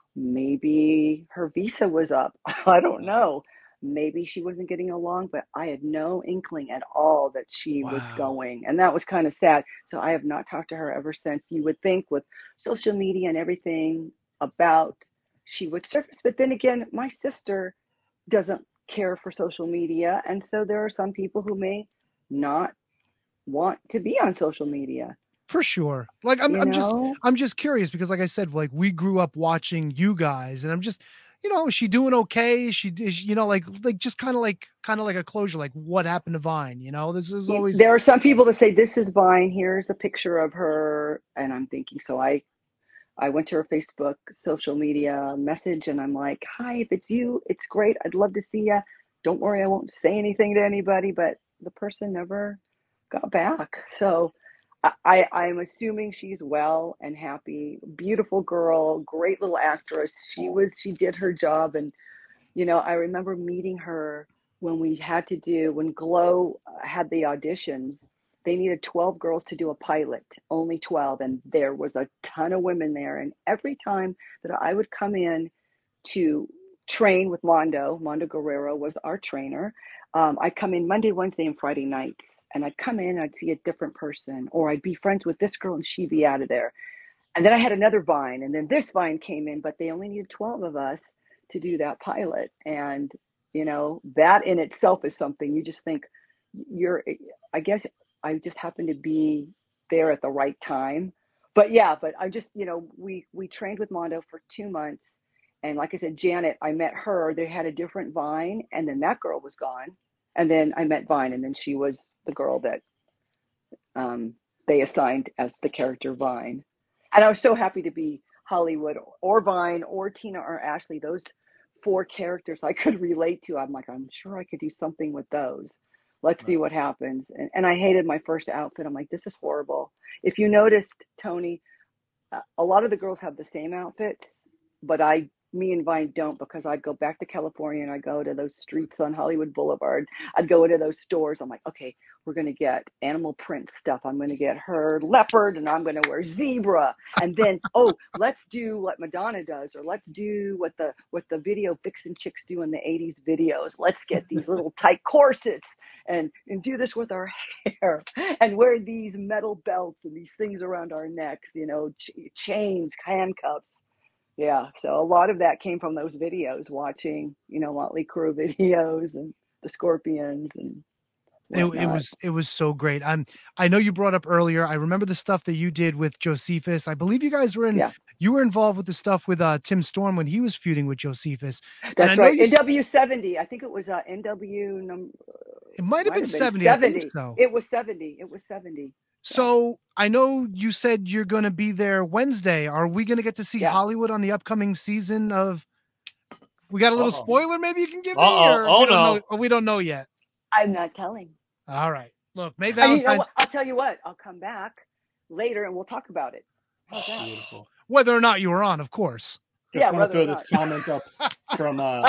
Maybe her visa was up. I don't know. Maybe she wasn't getting along, but I had no inkling at all that she was Wow. going. And that was kind of sad. So I have not talked to her ever since. You would think with social media and everything about she would surface. But then again, my sister doesn't care for social media. And so there are some people who may not want to be on social media. for sure. Like I'm, You I'm just, know? I'm just curious because, like I said, like we grew up watching you guys, and I'm just, you know, is she doing okay? Is she, is she, you know, like, like just kind of like, kind of like a closure, like what happened to Vine? You know, this is Y- always There are some people that say this is Vine. Here's a picture of her, and I'm thinking. So I, I went to her Facebook social media message, and I'm like, "Hi, if it's you, it's great. I'd love to see you. Don't worry, I won't say anything to anybody." But the person never got back. So I, I I'm assuming she's well and happy. Beautiful girl, great little actress. She was. She did her job, and you know, I remember meeting her when we had to do, when Glow uh, had the auditions, they needed twelve girls to do a pilot, only twelve. And there was a ton of women there. And every time that I would come in to train with Mondo, Mondo Guerrero was our trainer. Um, I'd come in Monday, Wednesday, and Friday nights. And I'd come in and I'd see a different person, or I'd be friends with this girl and she'd be out of there. And then I had another Vine, and then this Vine came in, but they only needed twelve of us to do that pilot. And, you know, that in itself is something you just think you're, I guess I just happened to be there at the right time. But yeah, but I just, you know, we, we trained with Mondo for two months. And like I said, Janet, I met her, they had a different Vine, and then that girl was gone. And then I met Vine, and then she was the girl that um, they assigned as the character Vine. And I was so happy to be Hollywood or Vine or Tina or Ashley, those four characters I could relate to. I'm like, I'm sure I could do something with those. Let's see what happens. And, and I hated my first outfit. I'm like, this is horrible. If you noticed, Tony, uh, a lot of the girls have the same outfits, but I me and Vine don't, because I'd go back to California and I go to those streets on Hollywood Boulevard. I'd go into those stores. I'm like, okay, we're going to get animal print stuff. I'm going to get her leopard and I'm going to wear zebra. And then, oh, let's do what Madonna does, or let's do what the, what the video vixen chicks do in the eighties videos. Let's get these little tight corsets and, and do this with our hair and wear these metal belts and these things around our necks, you know, ch- chains, handcuffs. Yeah, so a lot of that came from those videos, watching, you know, Motley Crue videos and the Scorpions and It, whatnot. it was it was so great. I'm I know you brought up earlier. I remember the stuff that you did with Josephus. I believe you guys were in. Yeah. You were involved with the stuff with uh, Tim Storm when he was feuding with Josephus. And I That's know right. you s- N W seventy. I think it was uh, N W number. It might have been seventy. I think so. It was seventy. It was seventy. So I know you said you're going to be there Wednesday. Are we going to get to see Yeah. Hollywood on the upcoming season of? We got a little Uh-oh. spoiler. Maybe you can give me. Uh-oh. Or Oh, we don't no. know, or we don't know yet. I'm not telling. All right. Look, May And you know Valentine's. what? I'll tell you what. I'll come back later and we'll talk about it. How's that? Beautiful. Whether or not you were on, of course. Just Yeah, want to throw whether or this comment up from uh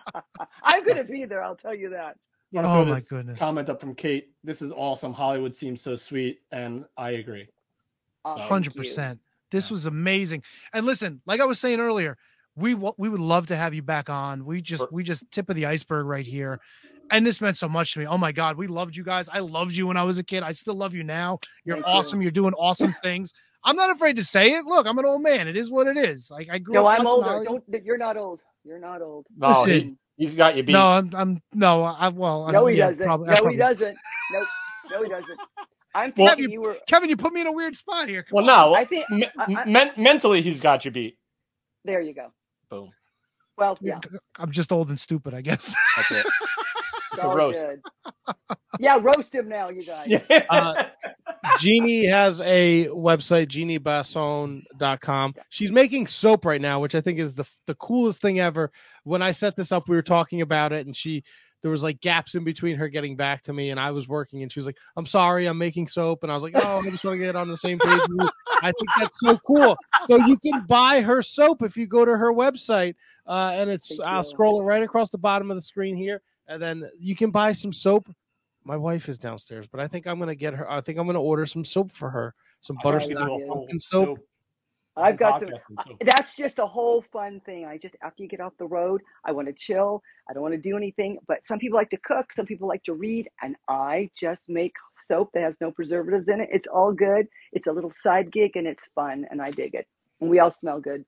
I'm going to be there. I'll tell you that. want to Oh, throw my this goodness. comment up from Kate. This is awesome. Hollywood seems so sweet, and I agree. Oh, Hundred percent. This was amazing. And listen, like I was saying earlier, we wa- we would love to have you back on. We just we just tip of the iceberg right here, and this meant so much to me. Oh my God, we loved you guys. I loved you when I was a kid. I still love you now. You're Thank you. awesome. You're doing awesome things. I'm not afraid to say it. Look, I'm an old man. It is what it is. Like I grew No, up. I'm watching older. Hollywood. Don't. You're not old. You're not old. No, Listen. he, he's got you beat. No, I'm. I'm no. I well. No, I'm, he yeah, doesn't. probably- I no, probably- he doesn't. No, no, he doesn't. I'm Well, thinking Kevin, you were. Kevin, you put me in a weird spot here. Come well, on. no. I think- me- I- I- men- mentally, he's got you beat. There you go. Boom. Well, yeah. I'm just old and stupid, I guess. That's it. It's The all roast. good. Yeah, roast him now, you guys. Uh, Jeannie has a website, jeannie basson dot com. She's making soap right now, which I think is the the coolest thing ever. When I set this up, we were talking about it, and she there was like gaps in between her getting back to me, and I was working, and she was like, "I'm sorry, I'm making soap," and I was like, "Oh, I just want to get on the same page with you." I think that's so cool. So you can buy her soap if you go to her website, uh, and it's Thank I'll you. scroll it right across the bottom of the screen here, and then you can buy some soap. My wife is downstairs, but I think I'm gonna get her. I think I'm gonna order some soap for her, some I thought butterscotch you could do a Yeah. whole pumpkin soap. soap I've got some. podcast and soap. That's just a whole fun thing. I just after you get off the road, I want to chill. I don't want to do anything. But some people like to cook. Some people like to read, and I just make soap that has no preservatives in it. It's all good. It's a little side gig, and it's fun, and I dig it. And we all smell good.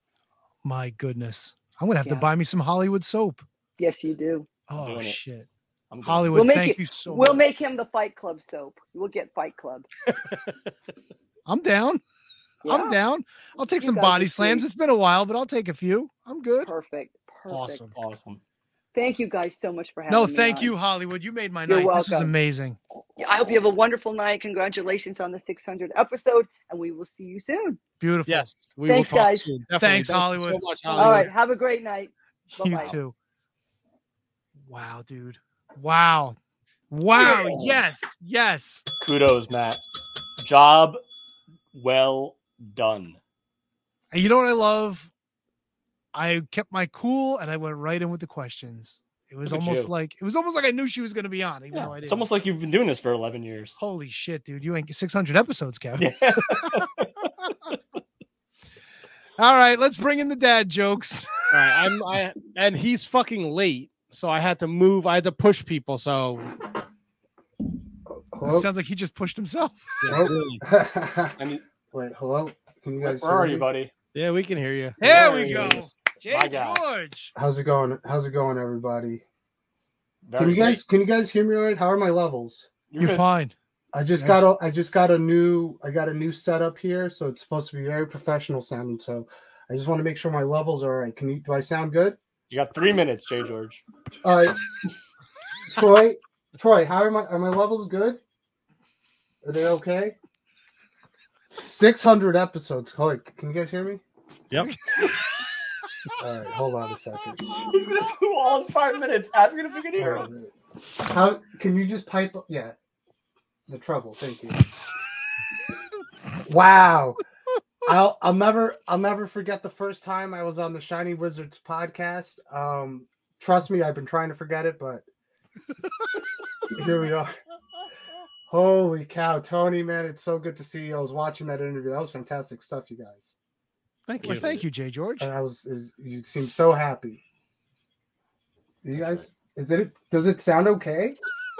My goodness, I'm gonna have to Yeah. buy me some Hollywood soap. Yes, you do. Oh doing it. shit, I'm good. Hollywood! We'll make Thank it- you so We'll much. make him the Fight Club soap. We'll get Fight Club. I'm down. I'm Yeah. down. I'll take You some guys body are slams. sweet. It's been a while, but I'll take a few. I'm good. Perfect. Perfect. Awesome. Awesome. Thank you guys so much for having No, me. thank on. you, Hollywood. You made my You're night. This was welcome. amazing. I hope you have a wonderful night. Congratulations on the six hundredth episode, and we will see you soon. Beautiful. Yes, we Thanks, will talk guys. soon. Definitely. Thanks, Thank you Hollywood. so much, All Hollywood. right. Have a great night. You Bye-bye. too. Wow, dude. Wow. Wow. Yeah. Yes. Yes. Kudos, Matt. Job well done. And you know what I love? I kept my cool and I went right in with the questions. It was Look at almost you. like it was almost like I knew she was going to be on, even Yeah, though I didn't. it's almost like you've been doing this for eleven years. Holy shit, dude! You ain't six hundred episodes, Kevin. Yeah. All right, let's bring in the dad jokes. All right, I'm I and he's fucking late, so I had to move. I had to push people. So It sounds like he just pushed himself. yeah, really. I mean, Wait, hello? Can you where, guys where hear are me? you, buddy? Yeah, we can hear you. There There we he go. is. Jay My guy. George. How's it going? How's it going, everybody? Very Can you great. guys can you guys hear me all right? How are my levels? You're You're good. fine. I just Yes. got a I just got a new I got a new setup here, so it's supposed to be very professional sounding. So I just want to make sure my levels are all right. Can you do I sound good? You got three minutes, Jay George. All right. Troy, Troy, how are my are my levels good? Are they okay? Six hundred episodes. Hold on, can you guys hear me? Yep. All right, hold on a second. He's gonna do all in five minutes. Ask him if you can hear All him. right. How can you just pipe up? Yeah, the trouble. Thank you. Wow, I'll I'll never I'll never forget the first time I was on the Shining Wizards podcast. Um, trust me, I've been trying to forget it, but here we are. Holy cow, Tony, man, it's so good to see you. I was watching that interview. That was fantastic stuff, you guys. Thank Well, thank you, Jay George. And I was is you seem so happy. You guys, is it does it sound okay?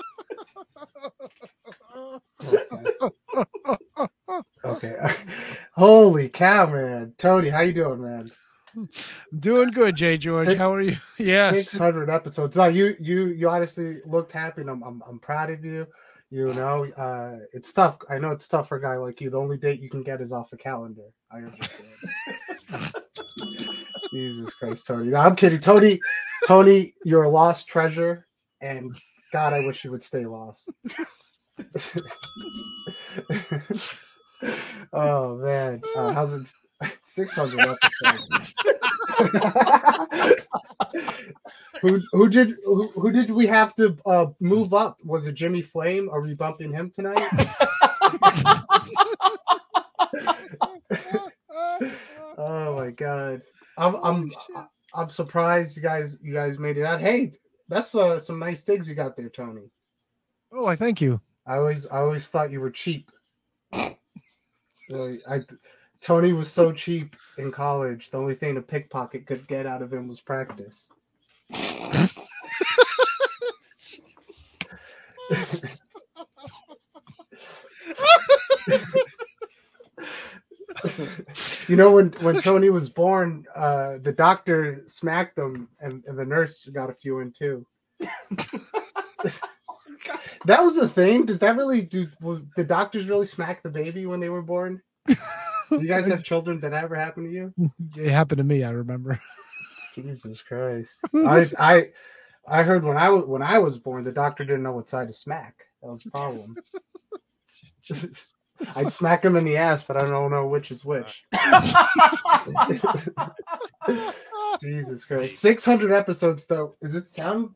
Okay. Okay. Holy cow, man. Tony, how you doing, man? Doing good, Jay George. Six- How are you? Yes. six hundred episodes. No, you you you honestly looked happy, and I'm I'm, I'm proud of you. You know, uh, it's tough. I know it's tough for a guy like you. The only date you can get is off the calendar. I understand. Jesus Christ, Tony. No, I'm kidding. Tony, Tony, you're a lost treasure, and God, I wish you would stay lost. Oh man, uh, how's it? six hundred episodes. who who did who, who did we have to uh, move up? Was it Jimmy Flame? Are we bumping him tonight? Oh my god, I'm I'm I'm surprised you guys you guys made it out. Hey, that's uh, some nice digs you got there, Tony. Oh, I thank you. I always I always thought you were cheap. Really, I Tony was so cheap in college. The only thing a pickpocket could get out of him was practice. You know, when, when Tony was born, uh, the doctor smacked him, and, and the nurse got a few in too. That was a thing. Did that really do? The doctors really smack the baby when they were born? Do you guys have children? Did that ever happen to you? It happened to me. I remember. Jesus Christ! I I I heard when I was when I was born, the doctor didn't know what side to smack. That was the problem. I'd smack him in the ass, but I don't know which is which. Jesus Christ! Six hundred episodes, though. Does it sound?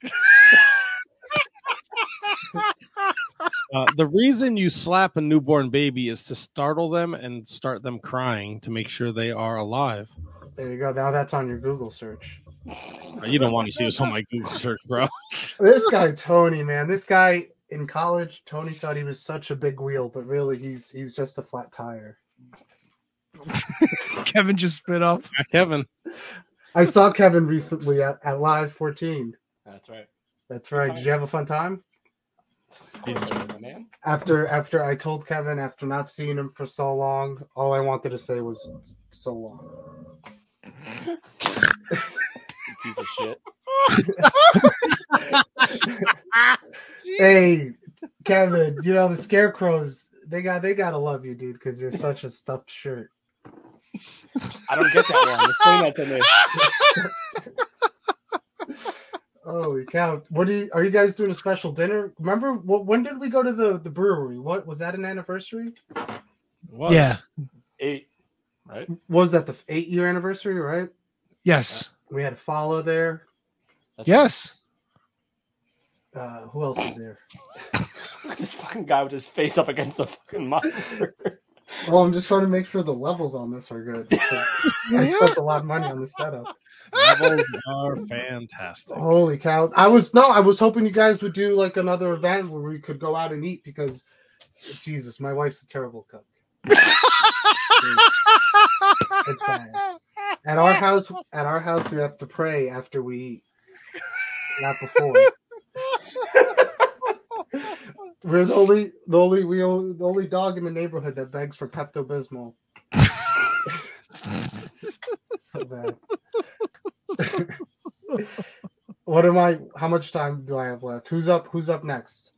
Uh, the reason you slap a newborn baby is to startle them and start them crying to make sure they are alive. There you go. Now that's on your Google search. You don't want to see this on my Google search, bro. This guy Tony, man, this guy in college, Tony thought he was such a big wheel, but really he's he's just a flat tire. Kevin just spit off. Yeah, Kevin. I saw Kevin recently at, at Live fourteen. That's right. That's right. Did you have a fun time? Man. After after I told Kevin, after not seeing him for so long, all I wanted to say was so long. Piece of shit. Hey, Kevin, you know the scarecrows, they got they gotta love you, dude, because you're such a stuffed shirt. I don't get that one. Explain that to me. Holy cow! What do you? Are you guys doing a special dinner? Remember, what, when did we go to the, the brewery? What was that? An anniversary? Was. Yeah. Eight, right? What was that the eight year anniversary? Right? Yes. We had follow there. That's Yes. Uh, who else was there? Look at this fucking guy with his face up against the fucking monitor. Well, I'm just trying to make sure the levels on this are good. I spent a lot of money on the setup. Levels are fantastic. Holy cow! I was no, I was hoping you guys would do like another event where we could go out and eat because, Jesus, my wife's a terrible cook. It's bad. At our house, at our house, we have to pray after we eat, not before. We're the only, the only, we only, the only dog in the neighborhood that begs for Pepto Bismol. So bad. What am I? How much time do I have left? Who's up? Who's up next?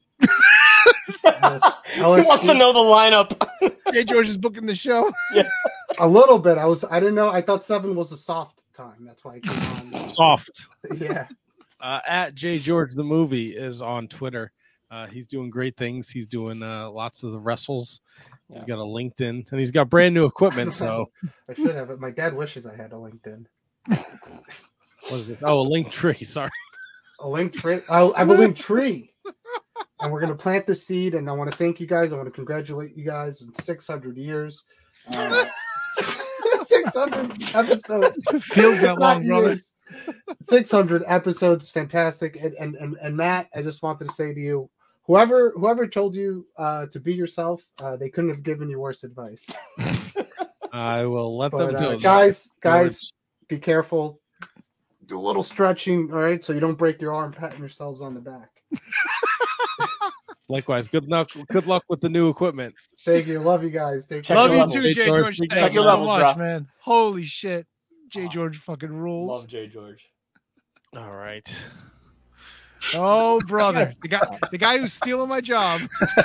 Who wants to know the lineup? Jay George is booking the show. Yeah. A little bit. I was. I didn't know. I thought seven was a soft time. That's why I came on. Soft. Yeah. Uh, at Jay George the movie is on Twitter. Uh, he's doing great things. He's doing uh, lots of the wrestles. He's got a LinkedIn and he's got brand new equipment. So I should have it. My dad wishes I had a LinkedIn. what is this? Oh, a link tree. Sorry. A link tree. Oh, I have a link tree. And we're going to plant the seed. And I want to thank you guys. I want to congratulate you guys in six hundred years. Uh, six hundred episodes. Feels that long, Not brother. years. six hundred episodes, fantastic. And, and and and Matt, I just wanted to say to you, whoever whoever told you uh, to be yourself, uh, they couldn't have given you worse advice. I will let But, them uh, know. that. guys, guys, be careful. Do a little stretching, all right, so you don't break your arm patting yourselves on the back. Likewise, good luck. Good luck with the new equipment. Thank you. Love you guys. Take care. Love you levels. too, Hey, Jay George, George. check Thank you your so levels, much, bro. man. Holy shit. Jay George fucking rules. Love Jay George. All right. Oh, brother. The guy the guy who's stealing my job.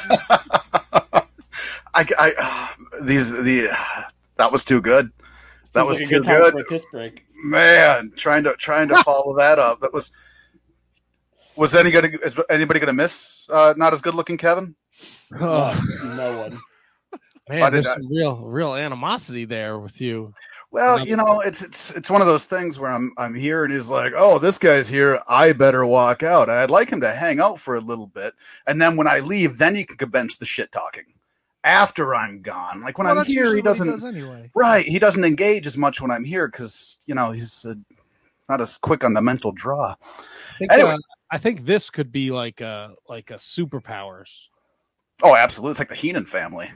I, I these the that was too good. That Seems was like a too good time good. for a piss break. Man, trying to trying to follow that up. That was was any gonna is anybody gonna miss uh, not as good looking Kevin? Oh, No one. Why man, did there's I- some real, real animosity there with you. Well, you know, it's it's it's one of those things where I'm I'm here and he's like, oh, this guy's here. I better walk out. I'd like him to hang out for a little bit, and then when I leave, then you can commence the shit talking. After I'm gone, like when Well, I'm that's here, usually he what doesn't. does anyway. Right, he doesn't engage as much when I'm here because you know he's uh, not as quick on the mental draw. I think, Anyway. uh, I think this could be like a like a superpowers. Oh, absolutely, it's like the Heenan family.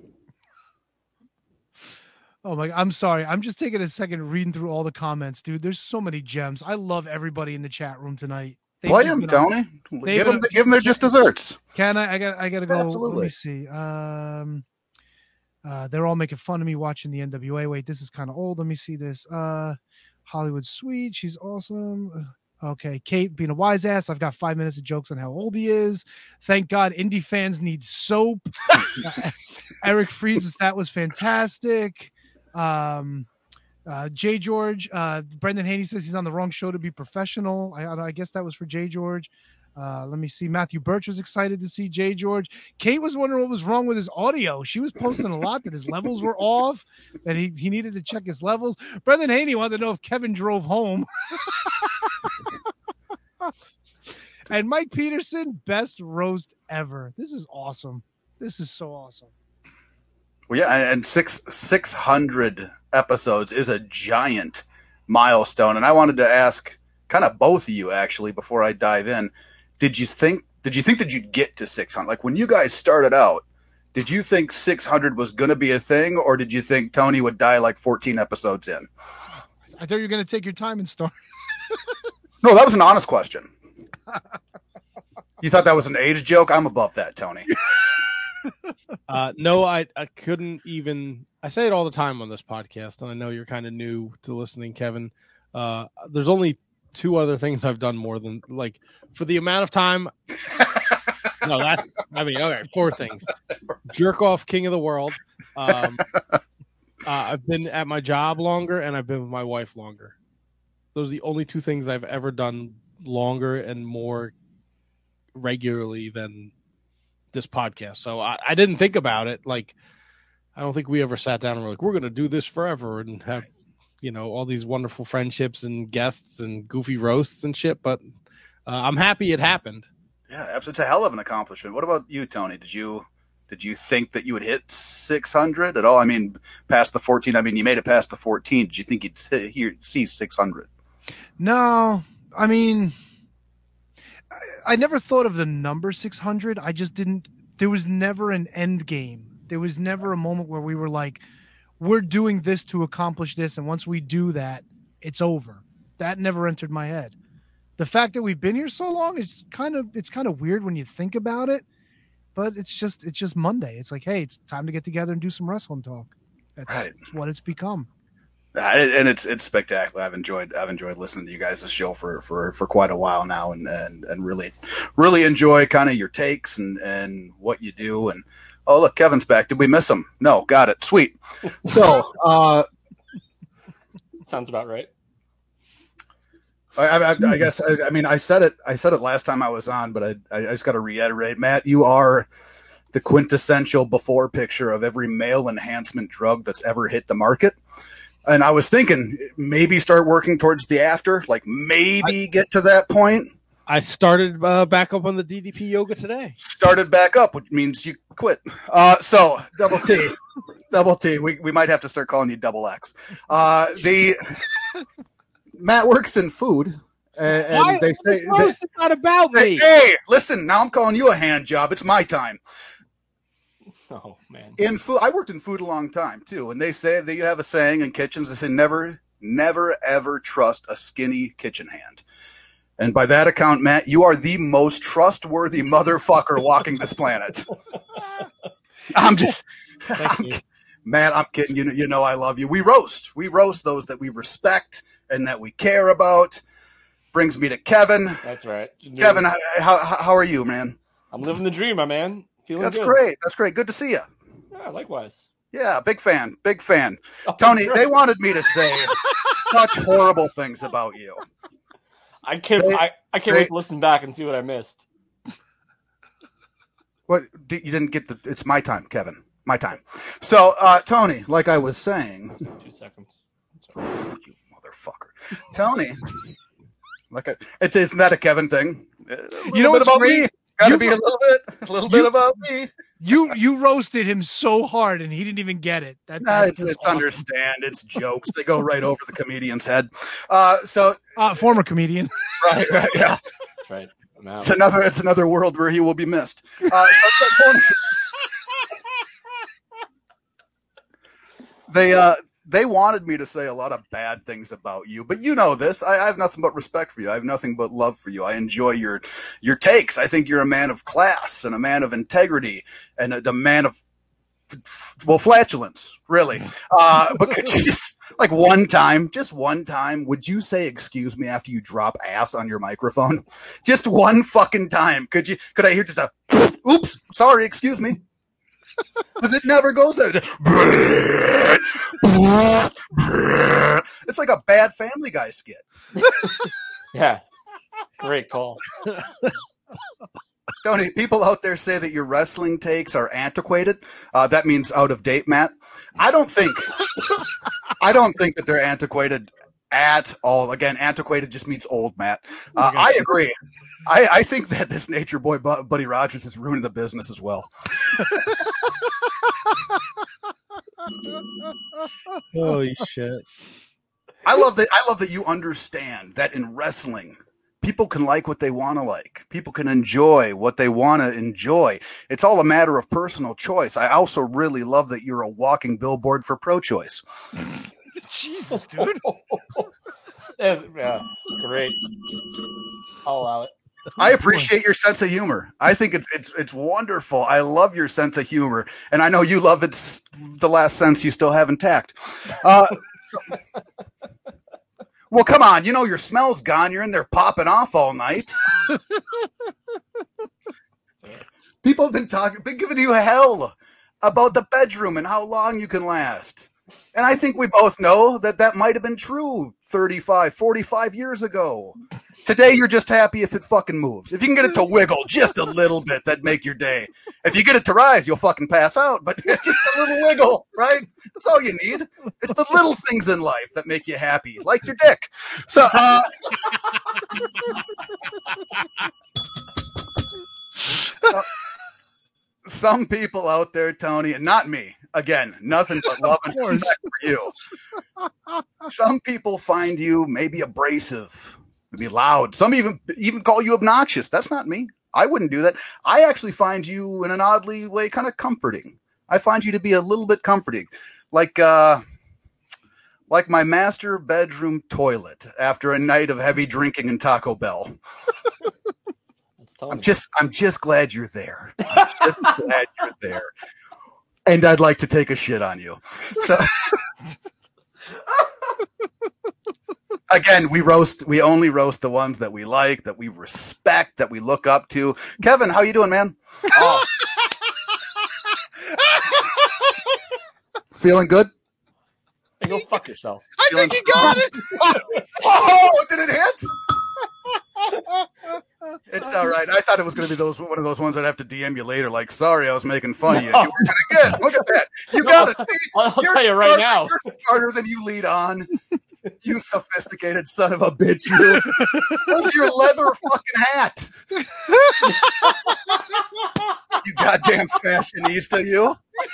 Oh my! I'm sorry. I'm just taking a second reading through all the comments, dude. There's so many gems. I love everybody in the chat room tonight. They've Play just him, been on- Tony. they've Give been him, on- give him their just desserts. Can I? I got. I got to go. Let Absolutely. me see. Um, uh, they're all making fun of me watching the N W A. Wait, this is kind of old. Let me see this. Uh, Hollywood Sweet. She's awesome. Okay, Kate being a wise ass. I've got five minutes of jokes on how old he is. Thank God, indie fans need soap. uh, Eric Freeze, that was fantastic. Um, uh, Jay George, uh, Brendan Haney says he's on the wrong show to be professional. I, I guess that was for Jay George. Uh, let me see. Matthew Birch was excited to see Jay George. Kate was wondering what was wrong with his audio. She was posting a lot that his levels were off, that he, he needed to check his levels. Brendan Haney wanted to know if Kevin drove home. And Mike Peterson, best roast ever. This is awesome. This is so awesome. Well, yeah, and six six hundred episodes is a giant milestone. And I wanted to ask, kind of both of you actually, before I dive in, did you think did you think that you'd get to six hundred? Like when you guys started out, did you think six hundred was going to be a thing, or did you think Tony would die like fourteen episodes in? I thought you were going to take your time and start. No, that was an honest question. You thought that was an age joke? I'm above that, Tony. Uh, no, I, I couldn't even. I say it all the time on this podcast, and I know you're kind of new to listening, Kevin. Uh, there's only two other things I've done more than like for the amount of time. No, that's. I mean, okay, four things: jerk off, king of the world. Um, uh, I've been at my job longer, and I've been with my wife longer. Those are the only two things I've ever done longer and more regularly than this podcast. So I, I didn't think about it. Like, I don't think we ever sat down and were like, we're going to do this forever and have, you know, all these wonderful friendships and guests and goofy roasts and shit. But uh, I'm happy it happened. Yeah, absolutely. It's a hell of an accomplishment. What about you, Tony? Did you did you think that you would hit six hundred at all? I mean, past the fourteen. I mean, you made it past the fourteen. Did you think you'd see, hear, see six hundred? No, I mean, I, I never thought of the number six hundred. I just didn't. There was never an end game. There was never a moment where we were like, we're doing this to accomplish this. And once we do that, it's over. That never entered my head. The fact that we've been here so long is kind of, it's kind of weird when you think about it, but it's just, it's just Monday. It's like, hey, it's time to get together and do some wrestling talk. That's Right. what it's become. Uh, and it's it's spectacular. I've enjoyed I've enjoyed listening to you guys' show for, for, for quite a while now, and, and, and really really enjoy kind of your takes and, and what you do. And oh, look, Kevin's back. Did we miss him? No, got it. Sweet. So uh, Sounds about right. I, I, I guess I, I mean I said it I said it last time I was on, but I I just got to reiterate, Matt. You are the quintessential before picture of every male enhancement drug that's ever hit the market. And I was thinking maybe start working towards the after, like maybe get to that point. I started uh, back up on the D D P yoga today. Started back up, which means you quit. Uh, so double T, double T. We we might have to start calling you double X. Uh, the Matt works in food, and, and Why? they say they, It's not about hey, me. hey, listen. Now I'm calling you a hand job. It's my time. Oh man. In food, I worked in food a long time too, and they say that you have a saying in kitchens. They say never, never, ever trust a skinny kitchen hand. And by that account, Matt, you are the most trustworthy motherfucker walking this planet. I'm just, I'm, Matt, I'm kidding. You know, you know I love you. We roast. We roast those that we respect and that we care about. Brings me to Kevin. That's right. Kevin, how, how, how are you, man? I'm living the dream, my man. Feeling That's good. great. That's great. Good to see you. Yeah, likewise. Yeah, big fan. Big fan. Oh, Tony, great. they wanted me to say such horrible things about you. I can't. They- I, I can't they- wait to listen back and see what I missed. What you didn't get the? It's my time, Kevin. My time. So, uh, Tony, like I was saying, Two seconds. you motherfucker, Tony. Like I, it's isn't that a Kevin thing? A You know little bit what's about great? me. Got to You- be a little bit, a little bit about me. You you roasted him so hard and he didn't even get it. That, Nah, that it's was it's awesome. understand. It's jokes. They go right over the comedian's head. Uh, so Uh, former comedian. right, right, yeah. That's right. I'm out. It's another. It's another world where he will be missed. Uh, so, Tony, they uh they wanted me to say a lot of bad things about you, but you know this. I, I have nothing but respect for you. I have nothing but love for you. I enjoy your your takes. I think you're a man of class and a man of integrity and a, a man of well flatulence, really. Uh, but could you just like one time, just one time, would you say excuse me after you drop ass on your microphone? Just one fucking time. Could you? Could I hear just a oops? Sorry, excuse me. Because it never goes there. It's like a bad Family Guy skit. Yeah. Great call. Tony, people out there say that your wrestling takes are antiquated. Uh, that means out of date, Matt. I don't think. I don't think that they're antiquated at all. Again, antiquated just means old, Matt. Uh, I agree. I, I think that this Nature Boy Bu- Buddy Rogers is ruining the business as well. Holy shit. I love that. I love that you understand that in wrestling, people can like what they want to like. People can enjoy what they want to enjoy. It's all a matter of personal choice. I also really love that you're a walking billboard for pro-choice. Jesus, dude. Yeah, yeah, great. I'll allow it. I appreciate your sense of humor. I think it's it's it's wonderful. I love your sense of humor, and I know you love it's the last sense you still have intact. Uh, well, come on, you know your smell's gone. You're in there popping off all night. People have been talking, been giving you hell about the bedroom and how long you can last. And I think we both know that that might have been true thirty-five, forty-five years ago. Today, you're just happy if it fucking moves. If you can get it to wiggle just a little bit, that'd make your day. If you get it to rise, you'll fucking pass out. But just a little wiggle, right? That's all you need. It's the little things in life that make you happy, like your dick. So, uh, uh, some people out there, Tony, and not me, again, nothing but love and respect for you. Some people find you maybe abrasive. Be loud. Some even even call you obnoxious. That's not me. I wouldn't do that. I actually find you in an oddly way kind of comforting. I find you to be a little bit comforting, like uh, like my master bedroom toilet after a night of heavy drinking and Taco Bell. I'm just I'm just glad you're there. I'm just glad you're there, and I'd like to take a shit on you. So. Again, we roast. We only roast the ones that we like, that we respect, that we look up to. Kevin, how you doing, man? Oh. Feeling good? Hey, go fuck yourself. I think he got it. Oh, did it hit? It's all right. I thought it was going to be those one of those ones I'd have to D M you later. Like, sorry, I was making fun of you. No. You were gonna get. Look at that. You No, got it. See, I'll you're tell you right smarter- now. You're smarter than you lead on. You sophisticated son of a bitch. You. Where's your leather fucking hat? You goddamn fashionista, you.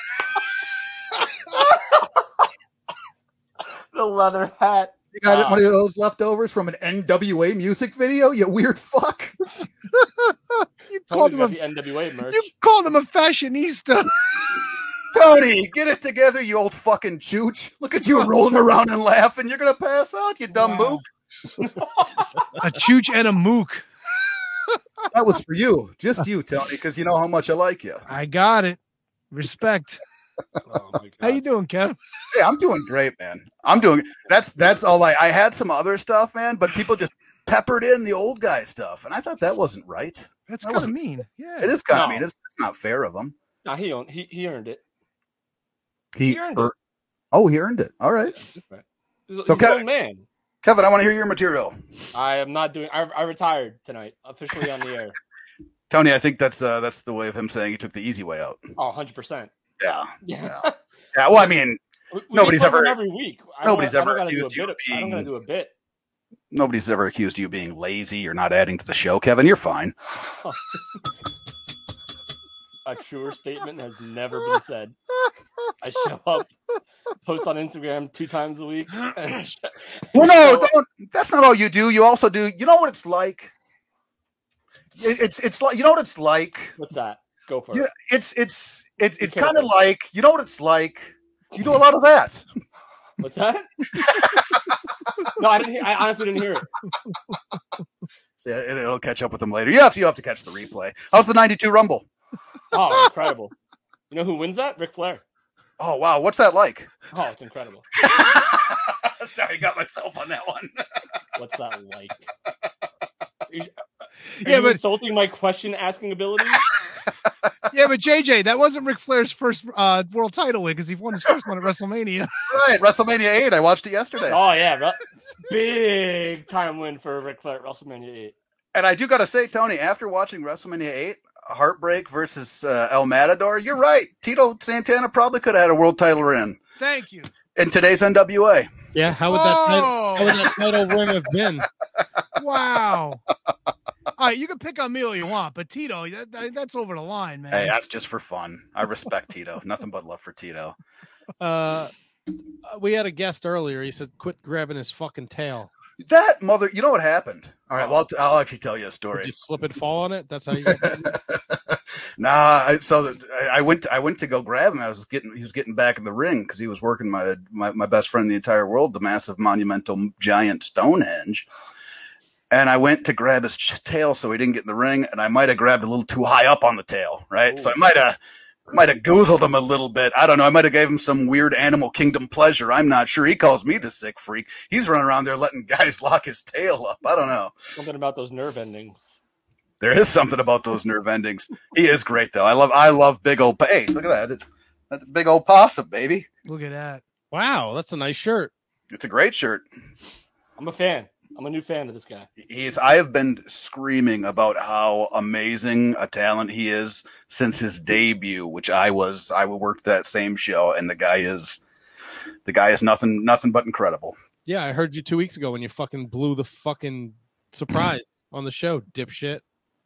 The leather hat. You got Ah. one of those leftovers from an N W A music video, you weird fuck. You Tony's called him got a the N W A merch. you called him a fashionista. Tony, get it together, you old fucking chooch. Look at you rolling around and laughing. You're going to pass out, you dumb mook. A chooch and a mook. That was for you. Just you, Tony, because you know how much I like you. I got it. Respect. Oh my God. How you doing, Kev? Hey, I'm doing great, man. I'm doing that's that's all I I had some other stuff, man, but people just peppered in the old guy stuff, and I thought that wasn't right. That's That kind of wasn't- mean. Yeah. It is kind of No. mean. It's, it's not fair of him. No, he owned, he he earned it. He, He earned er- it. Oh, he earned it. All right. He's, a- he's So an Kev- old man. Kevin, I want to hear your material. I am not doing. I, I retired tonight, officially on the air. Tony, I think that's uh, that's the way of him saying he took the easy way out. Oh, one hundred percent. Yeah. Yeah. Yeah, well, I mean, We- we nobody's get covered ever every week. I nobody's don't, I ever don't gotta do a accused you bit of of- I don't gotta being do a bit. nobody's ever accused you of being lazy or not adding to the show, Kevin. You're fine. A truer statement has never been said. I show up, post on Instagram two times a week. And sh- Well, no, don't. That's not all you do. You also do. You know what it's like. It, it's it's like you know what it's like. What's that? Go for Yeah, it. it's it's it's it's Be kind of careful. like you know what it's like. You do a lot of that. What's that? No, I didn't. Hear, I honestly didn't hear it. See, it, it'll catch up with them later. You have to you have to catch the replay. How's the ninety-two Rumble? Oh, incredible! You know who wins that? Ric Flair. Oh wow, what's that like? Oh, it's incredible. Sorry, I got myself on that one. What's that like? Are you, are Yeah, you but- insulting my question asking ability? Yeah, but J J, that wasn't Ric Flair's first uh, world title win because he won his first one at WrestleMania. Right, WrestleMania eight. I watched it yesterday. Oh yeah, Re- big time win for Ric Flair at WrestleMania eight. And I do got to say, Tony, after watching WrestleMania eight, Heartbreak versus uh, El Matador, you're right. Tito Santana probably could have had a world title reign Thank you. in today's N W A. Yeah, how would that title, Oh! how would that title ring have been? Wow. All right, you can pick on me all you want, but Tito, that, that- that's over the line, man. Hey, that's just for fun. I respect Tito. Nothing but love for Tito. Uh, we had a guest earlier. He said, "Quit grabbing his fucking tail." That mother, you know what happened? All right, well, I'll, t- I'll actually tell you a Did story. you slip and fall on it? That's how you. Got Nah, I, so the, I, I went. To, I went to go grab him. I was getting. He was getting back in the ring because he was working my, my my best friend in the entire world, the massive, monumental, giant Stonehenge. And I went to grab his ch- tail so he didn't get in the ring, and I might have grabbed a little too high up on the tail, right? So I might have might have goozled him a little bit. I don't know. I might have gave him some weird animal kingdom pleasure. I'm not sure. He calls me the sick freak. He's running around there letting guys lock his tail up. I don't know. Something about those nerve endings. There is something about those nerve endings. He is great though. I love I love big old hey, look at that. That's a big old possum, baby. Look at that. wow, that's a nice shirt. It's a great shirt. I'm a fan. I'm a new fan of this guy. He's I have been screaming about how amazing a talent he is since his debut, which I was I worked that same show, and the guy is the guy is nothing nothing but incredible. Yeah, I heard you two weeks ago when you fucking blew the fucking surprise on the show, dipshit.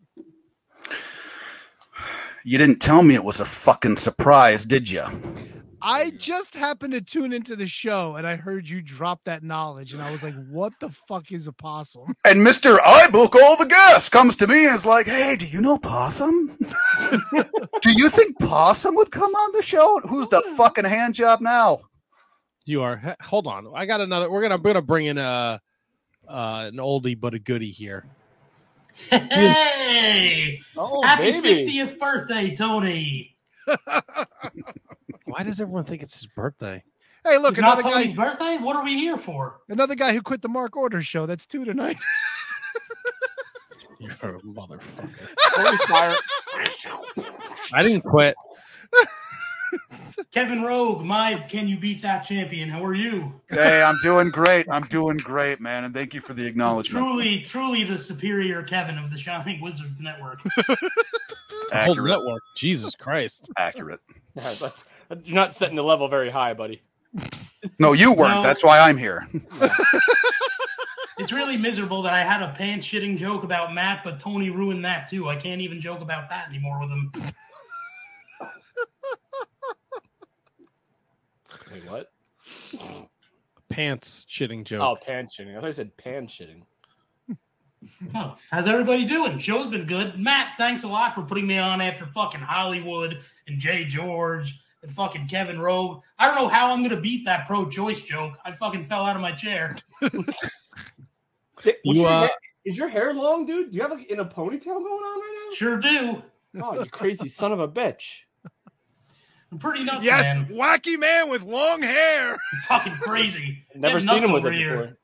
You didn't tell me it was a fucking surprise, did you? I just happened to tune into the show and I heard you drop that knowledge, and I was like, "What the fuck is a possum?" And Mister I book all the guests comes to me and is like, "Hey, do you know Possum? Do you think Possum would come on the show? Who's the fucking hand job now?" You are. h- Hold on, I got another. We're gonna we're gonna bring in a uh, an oldie but a goodie here. Hey! Oh, Happy baby. sixtieth birthday, Tony! Why does everyone think it's his birthday? Hey, look, It's not another Tony's guy, birthday? What are we here for? another guy who quit the Mark Order show. That's two tonight. You're a motherfucker. Tony's fire. I didn't quit. Kevin Rogue, my Can You Beat That Champion? How are you? Hey, I'm doing great. I'm doing great, man, and thank you for the acknowledgement. Truly, truly the superior Kevin of the Shining Wizards Network. The whole Accurate. network. Jesus Christ. Accurate. Yeah, but you're not setting the level very high, buddy. No, you weren't. No. That's why I'm here. It's really miserable that I had a pants shitting joke about Matt, but Tony ruined that too. I can't even joke about that anymore with him. Wait, what? Pants shitting joke. Oh, pants shitting. I thought you said pan shitting. Oh, how's everybody doing? Show's been good. Matt, thanks a lot for putting me on after fucking Hollywood and Jay George and fucking Kevin Rowe. I don't know how I'm going to beat that pro-choice joke. I fucking fell out of my chair. What's You, your uh, hair- Is your hair long, dude? Do you have like in a ponytail going on right Sure do. now? Oh, you crazy son of a bitch. I'm pretty nuts, Yes, man. wacky man with long hair. Fucking crazy. Never Get seen nuts him with over it here. before.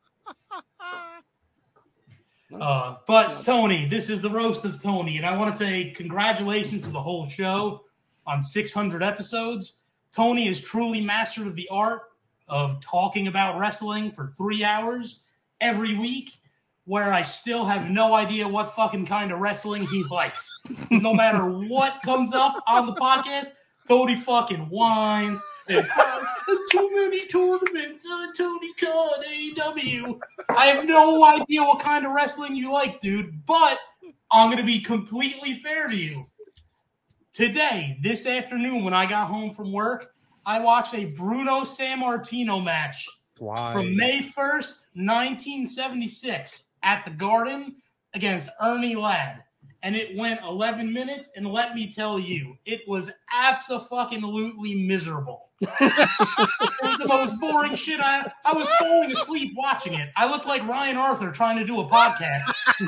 Uh, but Tony, this is the roast of Tony, and I want to say congratulations to the whole show on six hundred episodes. Tony is truly mastered of the art of talking about wrestling for three hours every week, where I still have no idea what fucking kind of wrestling he likes. No matter what comes up on the podcast, Tony fucking whines and cries, too many tournaments, uh, Tony Khan, A E W. I have no idea what kind of wrestling you like, dude, but I'm going to be completely fair to you. Today, this afternoon, when I got home from work, I watched a Bruno Sammartino match Why? from May first, nineteen seventy-six at the Garden against Ernie Ladd. And it went eleven minutes, and let me tell you, it was abso-fucking-lutely miserable. It was the most boring shit. I, I was falling asleep watching it. I looked like Ryan Arthur trying to do a podcast.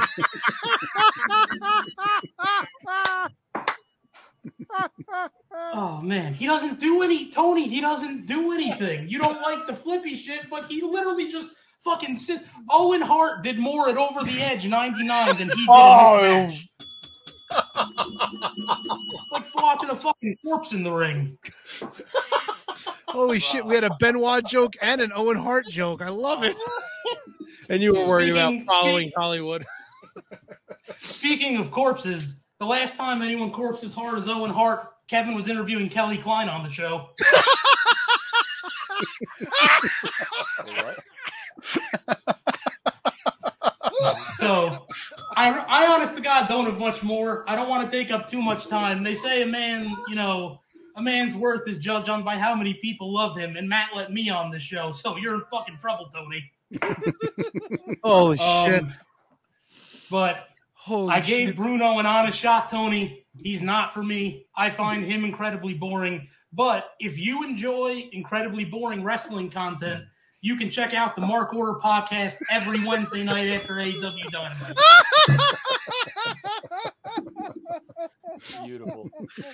Oh, man. He doesn't do any... Tony, he doesn't do anything. You don't like the flippy shit, but he literally just fucking sits... Owen Hart did more at Over the Edge ninety-nine than he did Oh. in this match. It's like watching a fucking corpse in the ring. Holy shit, we had a Benoit joke and an Owen Hart joke. I love it. And you were worried Speaking- about following speak- Hollywood. Speaking of corpses, the last time anyone corpsed as hard as Owen Hart, Kevin was interviewing Kelly Klein on the show. So, I, I honest to God don't have much more. I don't want to take up too much time. They say a man, you know, a man's worth is judged on by how many people love him, and Matt let me on this show, so you're in fucking trouble, Tony. Holy Um, shit. But Holy I gave shit. Bruno an honest shot, Tony. He's not for me. I find him incredibly boring. But if you enjoy incredibly boring wrestling content, you can check out the Mark Order podcast every Wednesday night after A E W Dynamite. Beautiful.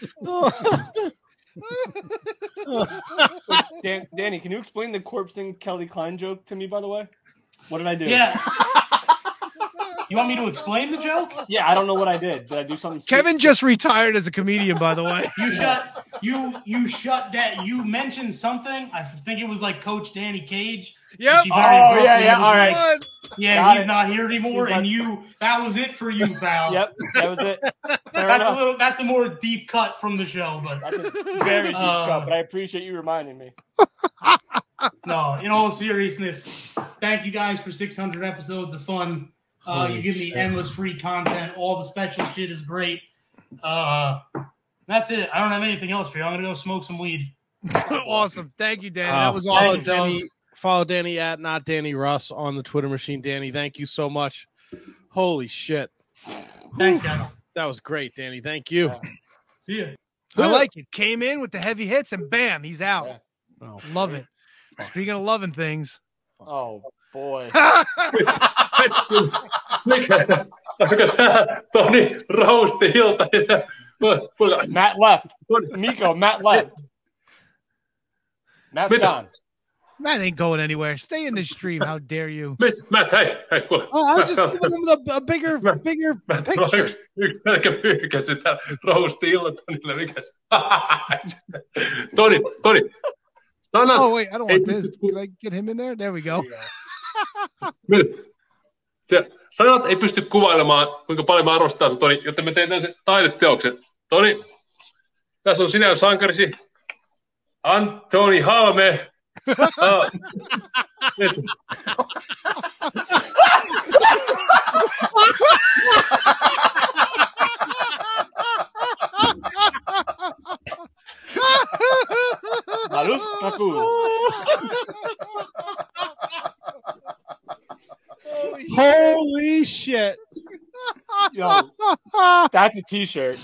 Dan, Danny, can you explain the corpsing Kelly Klein joke to me, by the way? What did I do? Yeah. You want me to explain the joke? Yeah, I don't know what I did. Did I do something? Kevin just retired as a comedian, by the way. You shut you you shut that you mentioned something. I think it was like Coach Danny Cage. Yep. And she very Oh, abruptly yeah, yeah, was all like, right. Yeah, Got he's it. not here anymore, He's not- and you that was it for you, pal. Yep, that was it. Fair That's enough. a little that's a more deep cut from the show, but That's a very deep Uh, cut, but I appreciate you reminding me. no, in all seriousness, thank you guys for six hundred episodes of fun. Uh, Holy you give me shit. endless free content. All the special shit is great. Uh, that's it. I don't have anything else for you. I'm gonna go smoke some weed. Awesome. Thank you, Danny. Uh, that was follow awesome. Danny, follow Danny at not Danny Russ on the Twitter machine. Danny, thank you so much. Holy shit. Thanks, guys. That was great, Danny. Thank you. See ya. I like it. Came in with the heavy hits and bam, he's out. Oh, Love it. Speaking of loving things. Oh, boy. Tony roasti ilta. Matt left. Miko, Matt left. Matt's gone. Matt ain't going anywhere. Stay in the stream. How dare you? Matt, hey, hey. Oh, I was just giving him the, a bigger, bigger picture. Pelkä pyyhkä sitä roasti ilta Tonille. Mikäs? Toni, Toni. No, no. Oh, wait. I don't want this. Can I get him in there? There we go. Se, sanat ei pysty kuvailemaan, kuinka paljon mä arvostan sun, Toni, joten mä teen tämmöisen taideteoksen. Toni, tässä on sinä sankarisi. Antoni Halme. Uh, listen. Maluf Kaku. Holy shit. Yo, that's a t-shirt.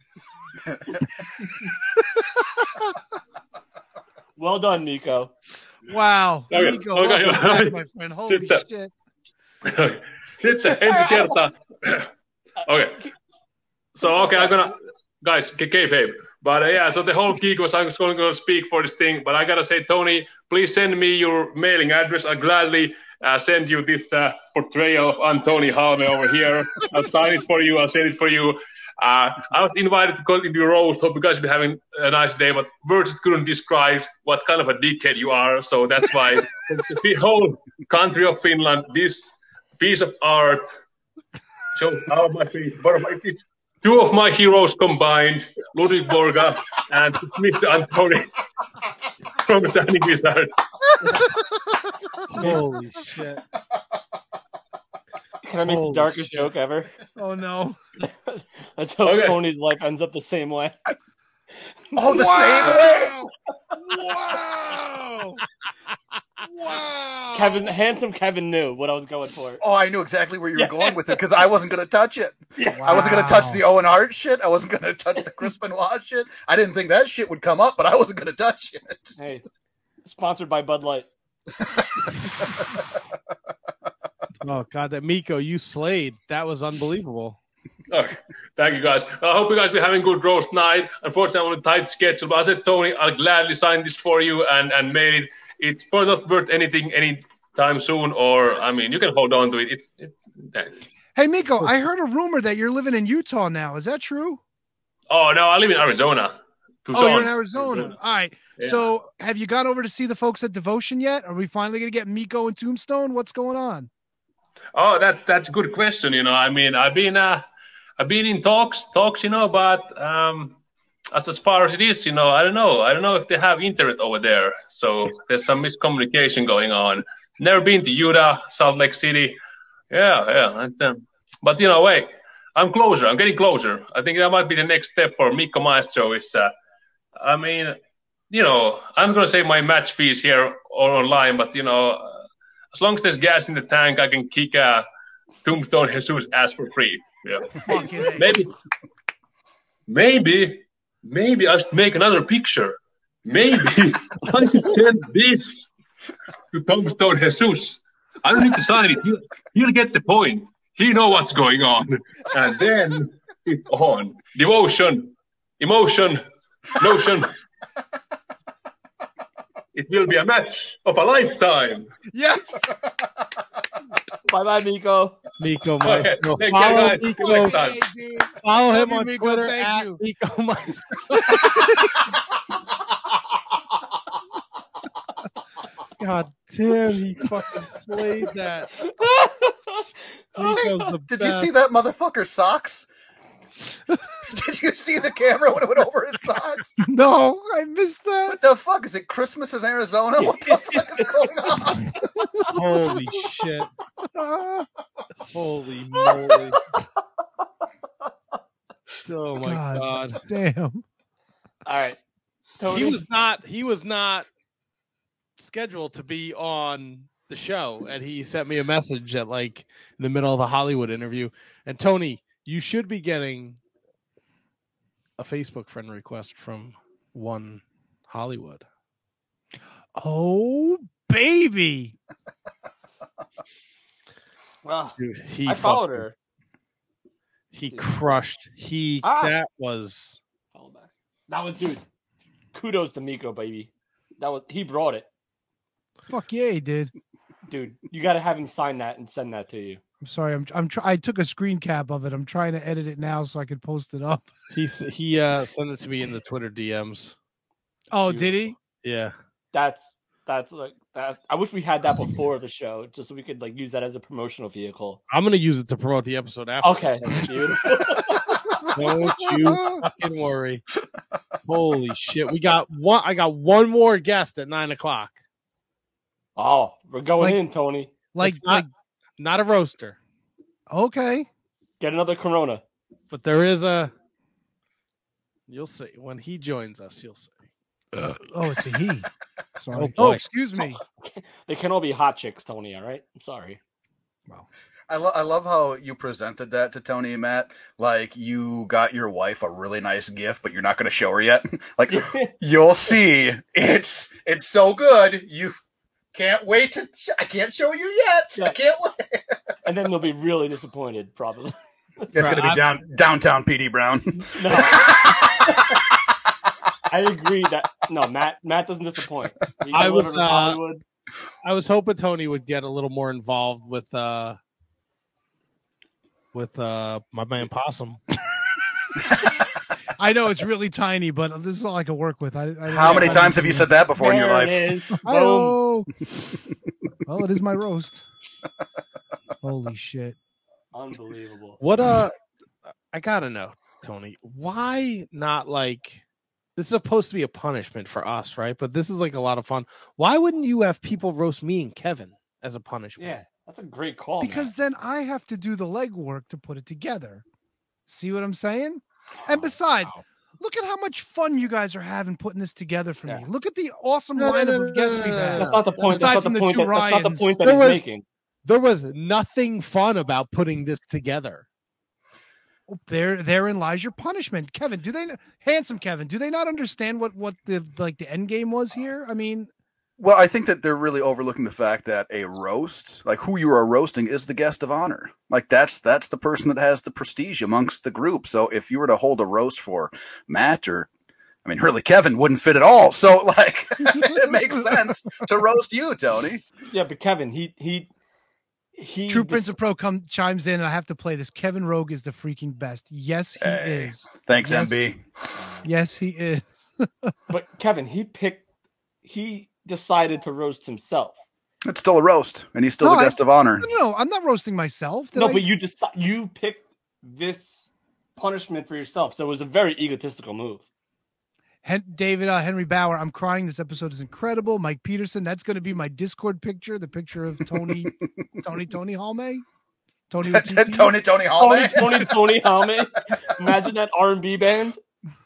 Well done, Nico. Wow. Okay, Nico, okay, welcome okay. back, my friend. Holy Sitten. shit. Sitten ensi kertaa. Okay. So, okay, I'm gonna, guys, kayfabe. But uh, yeah, so the whole geek was I was going to speak for this thing, but I gotta say, Tony, please send me your mailing address. I'll gladly uh, send you this uh, portrayal of Antoni Halme over here. I'll sign it for you. I'll send it for you. Uh, I was invited to come to your roast. Hope you guys will be having a nice day, but words just couldn't describe what kind of a dickhead you are. So that's why the whole country of Finland, this piece of art shows how my feet, but my feet. Two of my heroes combined, Ludwig Borga and Mister Antoni from Shining Wizard. Holy shit. Can I make Holy the darkest shit. joke ever? Oh, no. Let's hope Okay. Tony's life ends up the same way. Oh, the Wow. Wow. Wow. Kevin, handsome Kevin knew what I was going for. Oh, I knew exactly where you were Yeah. going with it because I wasn't going to touch it. I wasn't going to touch the Owen Hart shit. I wasn't going to touch the Chris Benoit shit. I didn't think that shit would come up, but I wasn't going to touch it. Hey, sponsored by Bud Light. Oh god, that Miko, you slayed. That was unbelievable. Okay. Thank you, guys. I hope you guys be having a good roast night. Unfortunately, I'm on a tight schedule, but I said, Tony, I'll gladly sign this for you and, and mail it. It's probably not worth anything anytime soon, or, I mean, you can hold on to it. It's, it's. Hey, Miko, I heard a rumor that you're living in Utah now. Is that true? Oh, no, I live in Arizona. Tucson. Oh, you're in Arizona. All right. Yeah. So have you gone over to see the folks at Devotion yet? Are we finally going to get Miko and Tombstone? What's going on? Oh, that that's a good question. You know, I mean, I've been uh, I've been in talks, talks, you know, but um, as as far as it is, you know, I don't know. I don't know if they have internet over there. So there's some miscommunication going on. Never been to Utah, Salt Lake City. Yeah, yeah. And, um, but you know, wait, I'm closer. I'm getting closer. I think that might be the next step for Mikko Maestro. Is uh, I mean, you know, I'm gonna say my match piece here or online, but you know. As long as there's gas in the tank, I can kick uh, Tombstone Jesus ass for free. Yeah. maybe, maybe, maybe I should make another picture. Maybe I should send this to Tombstone Jesus. I don't need to sign it. He'll, he'll get the point. He know what's going on. And then it's on. Devotion, emotion, notion. It will be a match of a lifetime. Yes. Bye bye, Miko. Miko Okay, Maestro. take care, Follow guys. Miko. Till next time. Follow Love him you, on Miko. Twitter Thank at you. Miko Maestro. God damn, he fucking slayed that. Miko's the Did best. you see that motherfucker's socks? Did you see the camera when it went over his socks? No, I missed that. What the fuck? Is it Christmas in Arizona? What the fuck is going on? Holy shit. Holy moly. Oh my God, god. damn. All right. Tony. He was not he was not scheduled to be on the show, and he sent me a message at like in the middle of the Hollywood interview. And Tony, you should be getting a Facebook friend request from One Hollywood. Oh, baby. Well, Dude, he I followed fucking- her. He crushed. He Ah. that was Follow back. That was, dude. Kudos to Miko, baby. That was he brought it, Fuck yeah, he did. dude. You got to have him sign that and send that to you. I'm sorry. I'm I'm try- I took a screen cap of it. I'm trying to edit it now so I could post it up. he s- he uh sent it to me in the Twitter D Ms. Oh, did he? Yeah. That's that's like that. I wish we had that before the show, just so we could like use that as a promotional vehicle. I'm gonna use it to promote the episode after. Okay, beautiful. Don't you fucking worry. Holy shit. We got one I got one more guest at nine o'clock. Oh, we're going Like- in, Tony. Like, It's not, like, not a roaster, okay. Get another Corona. but there is a. You'll see when he joins us. You'll see. Oh, it's a he. Sorry. Oh, Oh, boy. excuse me. They can all be hot chicks, Tony. All right. I'm sorry. I, lo- I love how you presented that to Tony and Matt. Like, you got your wife a really nice gift, but you're not going to show her yet. Like, you'll see. It's it's so good. You can't wait to. Sh- I can't show you yet. I can't wait. And then they'll be really disappointed, probably. It's going to be down downtown P D Brown. No. I agree that no, Matt. Matt doesn't disappoint. He I can was live in uh, Hollywood. I was hoping Tony would get a little more involved with uh with uh my man Possum. I know it's really tiny, but this is all I can work with. I, I How many times have you said that before in your life? There it is. Oh, well, it is my roast. Holy shit! Unbelievable. What uh I gotta know, Tony, why not like this is supposed to be a punishment for us, right? But this is like a lot of fun. Why wouldn't you have people roast me and Kevin as a punishment? Yeah, that's a great call. Because then I have to do the legwork to put it together. See what I'm saying? And besides, look at how much fun you guys are having putting this together for me. Look at the awesome No, no, lineup no, of guests no, we've no, had. no. That's not the point. Aside That's from not the the two point. That, that's not the Ryans. point that There he's was, making. there was nothing fun about putting this together. There, therein lies your punishment, Kevin. Do they, handsome Kevin? Do they not understand what what the like the end game was here? I mean, Well, I think that they're really overlooking the fact that a roast, like who you are roasting, is the guest of honor. Like that's that's the person that has the prestige amongst the group. So if you were to hold a roast for Matt or, I mean, really Kevin wouldn't fit at all. So like, it makes sense to roast you, Tony. Yeah, but Kevin, he he he. True Prince of Pro come chimes in, and I have to play this. Kevin Rogue is the freaking best. Yes, he Hey, is. thanks, yes, M B. Yes, he is. But Kevin, he picked. He decided to roast himself. It's still a roast, and he's still No, the I- guest of honor. No, no, I'm not roasting myself. Did no, I- but you decide. You picked this punishment for yourself, so it was a very egotistical move. Hen- David uh, Henry Bauer, I'm crying. This episode is incredible. Mike Peterson, that's going to be my Discord picture. The picture of Tony, Tony, Tony Halme, Tony, with two Ts. Tony, Tony Halme. Tony, Tony, Tony Halme. Imagine that R and B band.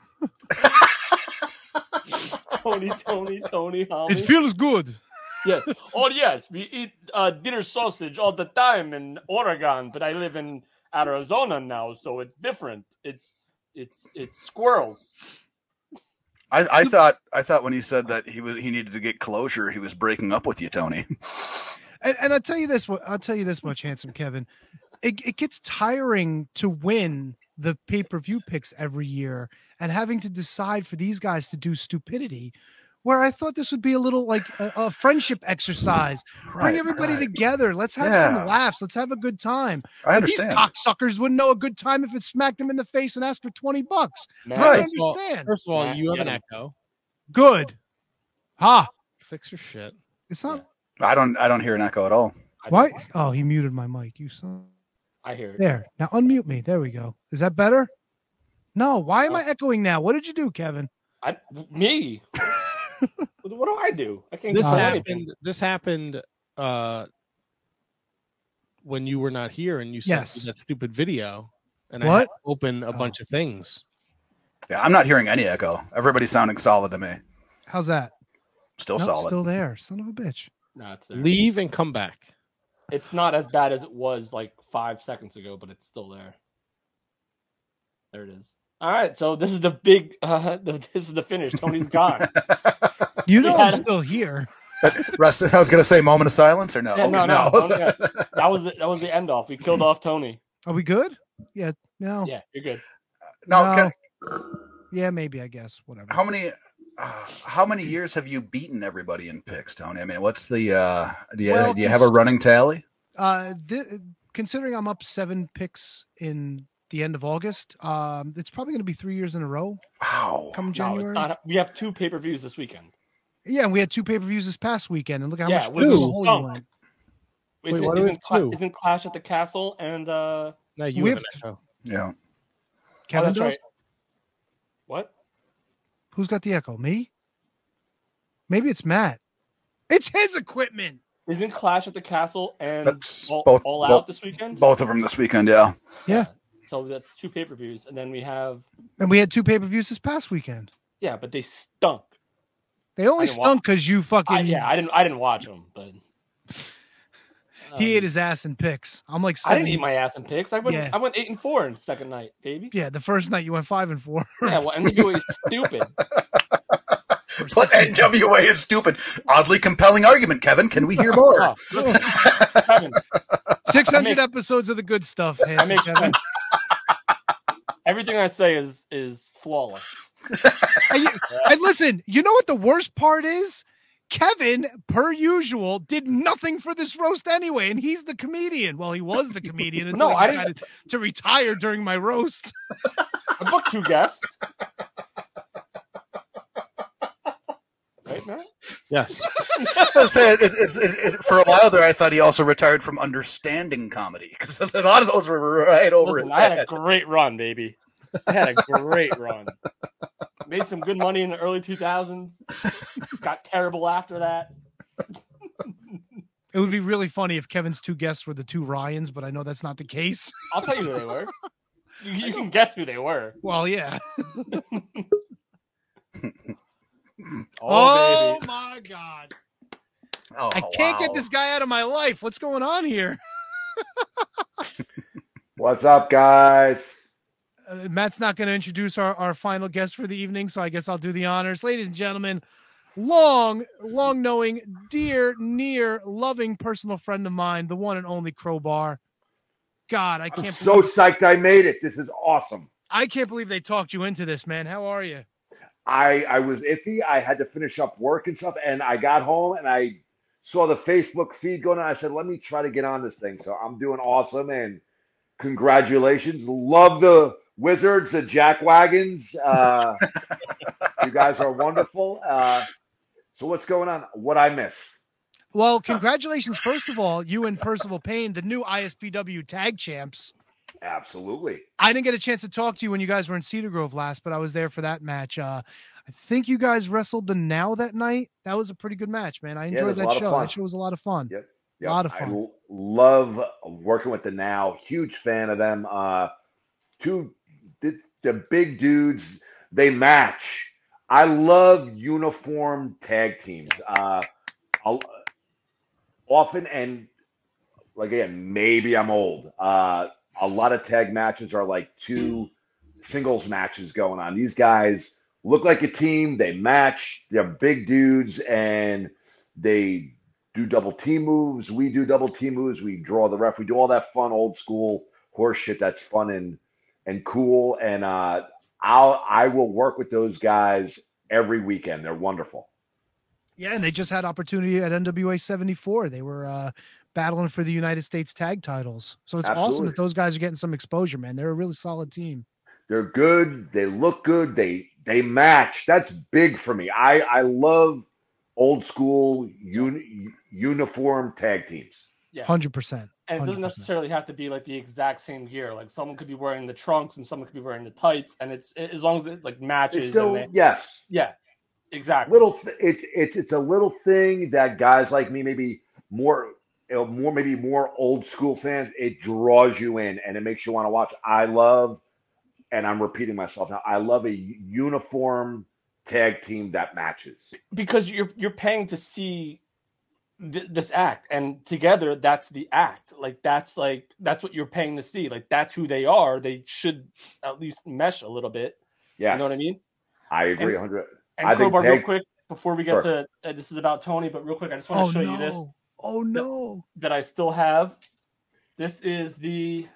Tony, Tony, Tony Halme. It feels good. Yeah. Oh yes, we eat uh, dinner sausage all the time in Oregon, but I live in Arizona now, so it's different. It's it's it's squirrels. I, I thought I thought when he said that he was he needed to get closure, he was breaking up with you, Tony. And, and I'll tell you this, I'll tell you this much, handsome Kevin. It, it gets tiring to win the pay-per-view picks every year and having to decide for these guys to do stupidity, where I thought this would be a little like a, a friendship exercise. Bring Right, everybody right. together. Let's have Yeah. some laughs. Let's have a good time. I But these understand. cocksuckers wouldn't know a good time if it smacked them in the face and asked for twenty bucks. Man, I don't First of all- understand. First of all, Matt, you have get an him. echo. Good. Ha. Fix your shit. It's not. I don't I don't hear an echo at all. I Why? don't- Oh, he muted my mic. You son. I hear it. There. Now unmute me. There we go. Is that better? No. Why am I echoing now? What did you do, Kevin? I, me. What do I do? I can't This control happened. anything. This happened uh, when you were not here, and you sent Yes. me that stupid video, and I What? had to open a Oh. bunch of things. Yeah, I'm not hearing any echo. Everybody's sounding solid to me. How's that? Still Nope, solid. Still there. Son of a bitch. No, it's there. Leave and come back. It's not as bad as it was like five seconds ago, but it's still there. There it is. All right, so this is the big. Uh, the, this is the finish. Tony's gone. You We know had- I'm still here. Rest, I was going to say moment of silence or no? Yeah, no, no. No. Oh, yeah. That was the, that was the end off. We killed off Tony. Are we good? Yeah. No. Yeah, you're good. No, No. can- Yeah, maybe. I guess. Whatever. how many uh, how many years have you beaten everybody in picks, Tony? I mean, what's the uh, do you Well, do you have a running tally? Uh, th- considering I'm up seven picks in the end of August, um, it's probably going to be three years in a row. Wow. Come No, January. it's not. We have two pay per views this weekend. Yeah, and we had two pay per views this past weekend, and look how Yeah, much with further the the hole you stunk. went. Wait, Isn't, why do we isn't, have Cla- two? isn't Clash at the Castle and uh, No, you We have have an echo. Yeah. Kevin oh, that's does. right. What? Who's got the echo? Me? Maybe it's Matt. It's his equipment. Isn't Clash at the Castle and That's all, both all both, out this weekend? Both of them this weekend, yeah. Yeah. So that's two pay per views, and then we have And we had two pay per views this past weekend. yeah, but they stunk. They only I didn't wa- stunk because you fucking. I, yeah, I didn't. I didn't watch them, but he ate his ass in picks. I'm like, I didn't seven- eat my ass in picks. I went. Yeah. I went eight and four in the second night, baby. Yeah, the first night you went five and four. Yeah, well, N W A is stupid. But N W A is stupid. Oddly compelling argument, Kevin. Can we hear more? Oh, Kevin, Six hundred I make- episodes of the good stuff. I Hanson make Kevin. sense. Everything I say is is flawless. And, you- and listen, you know what the worst part is? Kevin, per usual, did nothing for this roast anyway, and he's the comedian. Well, he was the comedian until No, he I didn't- decided to retire during my roast. I booked two guests. Right, man? Yes. I said it, it's it, it, for a while there, I thought he also retired from understanding comedy because a lot of those were right over Listen, his I had a head. great run, baby. I had a great run. Made some good money in the early two thousands. Got terrible after that. It would be really funny if Kevin's two guests were the two Ryans, but I know that's not the case. I'll tell you who they were. You, you can guess who they were. Well, yeah. Oh, Oh, my God. Oh, I can't get wow. this guy out of my life. What's going on here? What's up, guys? Uh, Matt's not going to introduce our, our final guest for the evening, so I guess I'll do the honors. Ladies and gentlemen, long, long knowing, dear, near, loving personal friend of mine, the one and only Crowbar. God, I I'm can't so believe, psyched I made it. This is awesome. I can't believe they talked you into this, man. How are you? I I was iffy. I had to finish up work and stuff, and I got home and I saw the Facebook feed going on. I said, let me try to get on this thing. So I'm doing awesome, and congratulations. Love the Wizards, the Jack Wagons. Uh, you guys are wonderful. Uh, so what's going on? What I miss? Well, congratulations, first of all, you and Percival Payne, the new I S P W tag champs. Absolutely. I didn't get a chance to talk to you when you guys were in Cedar Grove last, but I was there for that match. Uh, I think you guys wrestled the Now that night. That was a pretty good match, man. I Yeah, it enjoyed was a that lot of show. fun. That show was a lot of fun. Yep. A Yep. lot of I fun. l- love working with the Now. Huge fan of them. Uh, two the, the big dudes. They match. I love uniform tag teams. Uh, I'll, often and like again, maybe I'm old. Uh, a lot of tag matches are like two singles matches going on. These guys look like a team. They match. They're big dudes, and they do double team moves. We do double team moves. We draw the ref. We do all that fun old school horse shit. That's fun and and cool. And uh, I'll I will work with those guys every weekend. They're wonderful. Yeah, and they just had opportunity at N W A seventy-four. They were uh, battling for the United States tag titles. So it's awesome Absolutely. that those guys are getting some exposure, man. They're a really solid team. They're good. They look good. They they match. That's big for me. I I love old school uni, uniform tag teams. Yeah. one hundred percent. And it doesn't necessarily have to be like the exact same gear. Like someone could be wearing the trunks and someone could be wearing the tights, and it's as long as it like matches. It's still and they, yes. yeah, exactly. Little th- it's it's it's a little thing that guys like me, maybe more you know, more maybe more old school fans, it draws you in and it makes you want to watch. I love, and I'm repeating myself now, I love a uniform tag team that matches. Because you're you're paying to see th- this act, and together that's the act. Like that's like that's what you're paying to see. Like that's who they are. They should at least mesh a little bit. Yes. You know what I mean? I agree And- one hundred. And I think Crowbar, real tag- quick, before we get Sure. to uh, this is about Tony, but real quick, I just want to Oh, show no. you this Oh, no. that I still have. This is the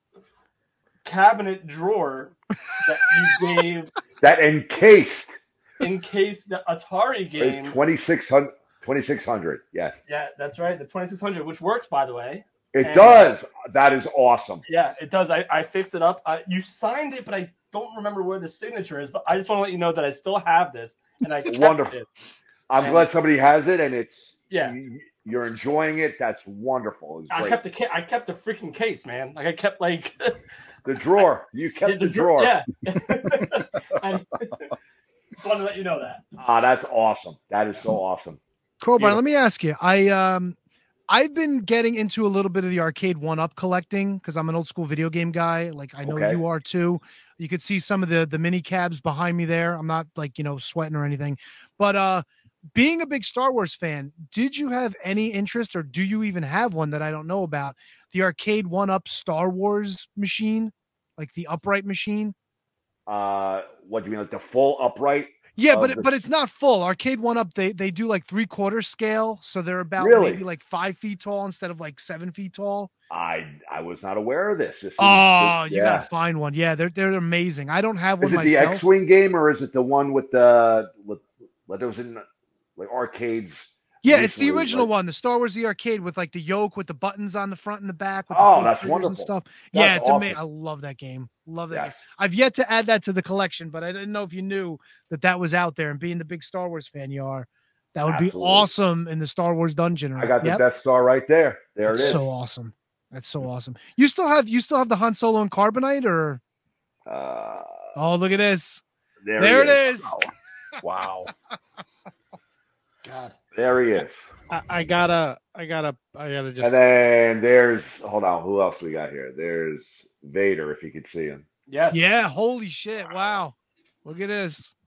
cabinet drawer that you gave that encased in case the Atari games. twenty-six hundred, twenty-six hundred. Yes. Yeah, that's right. The twenty-six hundred, which works, by the way. It And- does. That is awesome. Yeah, it does. I, I fixed it up. I, you signed it, but I don't remember where the signature is. But I just want to let you know that I still have this, and I kept Wonderful. it. I'm And- glad somebody has it and it's Yeah. you- you're enjoying it. That's wonderful. It's I great. kept the ca- I kept the freaking case, man. Like I kept like the drawer. You kept the, drawer. Yeah. I just wanted to let you know that. Ah, that's awesome. That is so awesome. Crowbar, let me ask you. I um I've been getting into a little bit of the arcade one-up collecting because I'm an old school video game guy. Like I know Okay. you are too. You could see some of the the mini cabs behind me there. I'm not like, you know, sweating or anything. But uh being a big Star Wars fan, did you have any interest or do you even have one that I don't know about? The arcade one-up Star Wars machine? Like the upright machine? Uh, what do you mean, like the full upright? Yeah, of but it, the- but it's not full. Arcade one up, they they do like three quarter scale, so they're about Really? maybe like five feet tall instead of like seven feet tall. I I was not aware of this. This is, Oh, you yeah. gotta find one. Yeah, they're they're amazing. I don't have one Is it the myself. X-wing game or is it the one with the with what there was in like arcades? Yeah, it's the recently, original like- one, the Star Wars the arcade with like the yoke with the buttons on the front and the back. With Oh, the that's triggers wonderful. and stuff. That's yeah, it's awesome. amazing. I love that game. Love that Yes. game. I've yet to add that to the collection, but I didn't know if you knew that that was out there. And being the big Star Wars fan you are, that would be Absolutely. awesome in the Star Wars dungeon. I got the Yep. Death Star right there. There That's it is. so awesome. That's so awesome. You still have you still have the Han Solo and Carbonite, or Uh, oh, look at this. there There he it is. is. Wow. God. There he is. I, I gotta, I gotta, I gotta just. And then there's hold on, who else we got here? There's Vader, if you could see him. Yes. Yeah, holy shit. Wow. Look at this.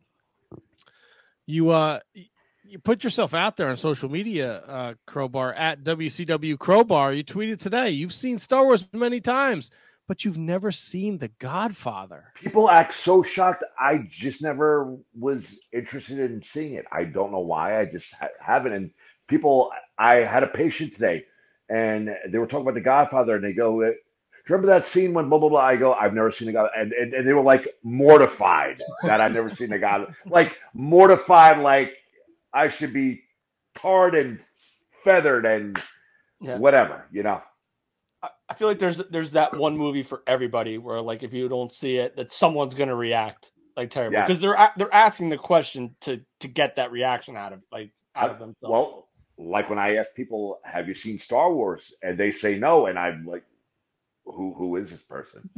You uh you put yourself out there on social media, uh Crowbar at W C W Crowbar. You tweeted today. You've seen Star Wars many times, but you've never seen The Godfather. People act so shocked. I just never was interested in seeing it. I don't know why. I just ha- haven't. And people, I had a patient today, and they were talking about The Godfather, and they go, "Do you remember that scene when blah blah blah?" I go, "I've never seen The Godfather," and, and and they were like mortified that I'd never seen The Godfather, like mortified, like I should be tarred and feathered and Yeah. whatever, you know. I feel like there's there's that one movie for everybody where like if you don't see it, that someone's gonna react like terrible Yes. because they're a- they're asking the question to to get that reaction out of like out of themselves. Well, like when I ask people, "Have you seen Star Wars?" and they say no, and I'm like, "Who who is this person?"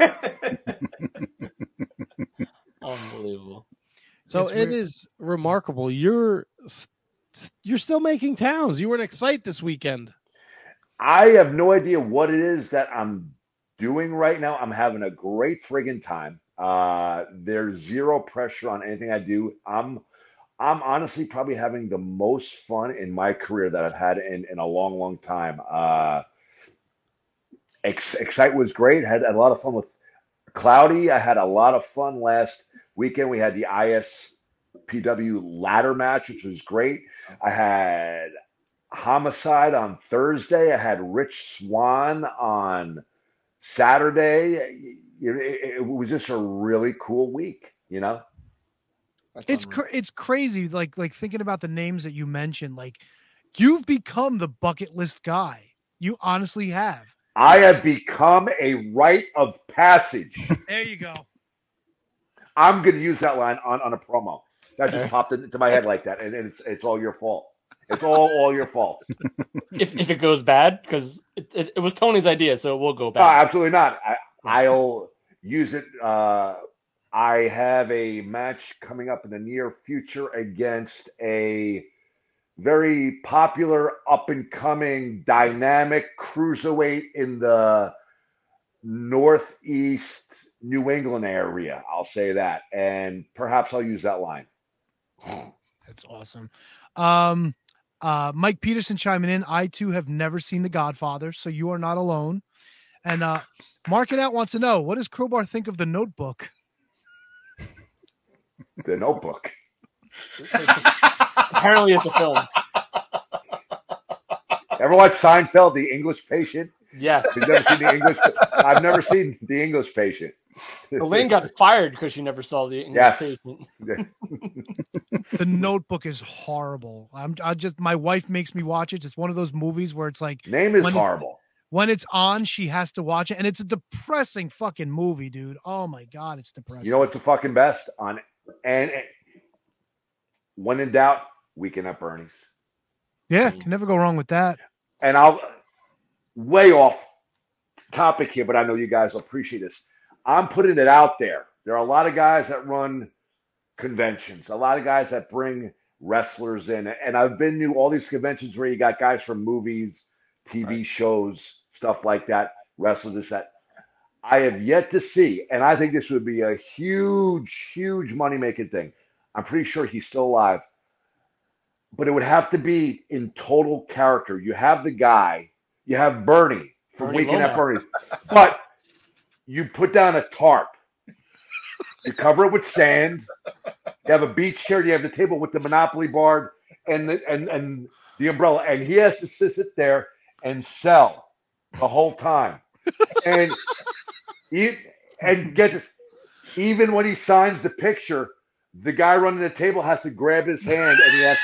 Unbelievable. So It's it weird. is remarkable. You're s- s- you're still making towns. You were in Excite this weekend. I have no idea what it is that I'm doing right now. I'm having a great friggin' time. Uh, there's zero pressure on anything I do. I'm I'm honestly probably having the most fun in my career that I've had in, in a long, long time. Uh, Ex- Excite was great. Had a lot of fun with Cloudy. I had a lot of fun last weekend. We had the I S P W ladder match, which was great. I had Homicide on Thursday. I had Rich Swan on Saturday. It, it- it was just a really cool week, you know? It's cr- it's crazy like like thinking about the names that you mentioned. Like you've become the bucket list guy. You honestly have. I have become a rite of passage. There you go. I'm going to use that line on, on a promo. That just popped into my head like that, and, and it's it's all your fault. It's all all your fault. if if it goes bad because it, it, it was Tony's idea, so it will go No, bad. absolutely not. I, I'll use it. Uh, I have a match coming up in the near future against a very popular, up and coming, dynamic cruiserweight in the Northeast New England area. I'll say that, and perhaps I'll use that line. That's awesome. Um, uh, Mike Peterson chiming in. I too have never seen The Godfather, so you are not alone. And uh, Marking Out wants to know, what does Crowbar think of The Notebook? The Notebook. Apparently, it's a film. Ever watch Seinfeld, The English Patient? Yes. You've never seen the English. I've never seen The English Patient. Elaine got fired because she never saw the English Yes. Patient. The Notebook is horrible. I'm I just my wife makes me watch it. It's one of those movies where it's like Name is when it- horrible. when it's on, she has to watch it, and it's a depressing fucking movie, dude. Oh my god, it's depressing. You know what's the fucking best on and, and when in doubt, Weekend at Bernie's. Yeah, can never go wrong with that. And I'll way off topic here, but I know you guys will appreciate this. I'm putting it out there. There are a lot of guys that run conventions, a lot of guys that bring wrestlers in. And I've been to all these conventions where you got guys from movies, T V right. shows, stuff like that, wrestlers, this, that. I have yet to see, and I think this would be a huge, huge money-making thing. I'm pretty sure he's still alive. But it would have to be in total character. You have the guy, you have Bernie from Bernie Weekend at Lomax. Bernie's, but you put down a tarp. You cover it with sand. You have a beach chair. You have the table with the Monopoly board and the, and, and the umbrella. And he has to sit there and sell the whole time. And he, and get this, even when he signs the picture, the guy running the table has to grab his hand and he has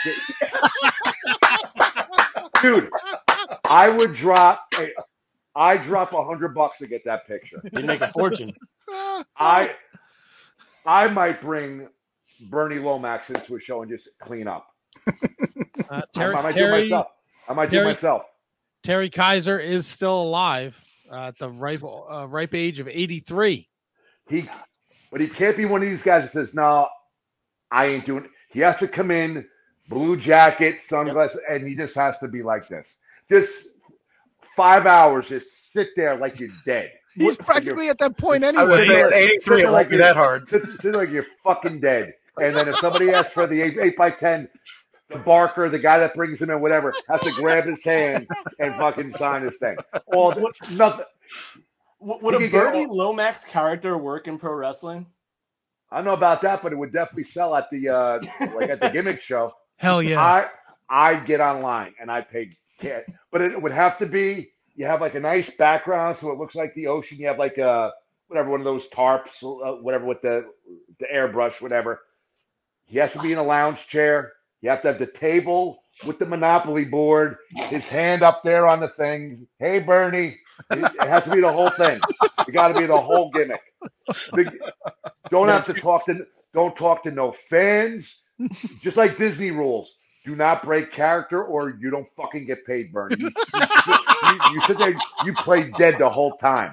to. Dude, I would drop. I drop a hundred bucks to get that picture. You make a fortune. I I might bring Bernie Lomax into a show and just clean up. Uh, Terry, I, I might Terry, do it myself. I might Terry, do it myself. Terry Kaiser is still alive uh, at the ripe uh, ripe age of eighty-three. He, but he can't be one of these guys that says, "No, I ain't doing it." He has to come in, blue jacket, sunglasses, yep. and he just has to be like this. Just five hours, just sit there like you're dead. He's practically at that point anyway. I would say at eighty-three, it won't be that hard. Sit, sit like you're fucking dead. And then if somebody asks for the eight, eight by ten, the barker, the guy that brings him in, whatever, has to grab his hand and fucking sign his thing. All the, nothing. Would a Bernie Lomax character work in pro wrestling? I don't know about that, but it would definitely sell at the uh, like at the gimmick show. Hell yeah! I I'd get online and I pay, but it would have to be. You have like a nice background, so it looks like the ocean. You have like a whatever one of those tarps, uh, whatever with the the airbrush, whatever. He has to be in a lounge chair. You have to have the table with the Monopoly board. His hand up there on the thing. Hey, Bernie. It, it has to be the whole thing. You got to be the whole gimmick. Big, don't have to talk to. Don't talk to no fans. Just like Disney rules. Do not break character, or you don't fucking get paid, Bernie. You, you, you, you sit there, you play dead the whole time.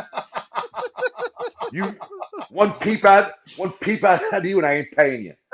You one peep out, one peep out at you, and I ain't paying you.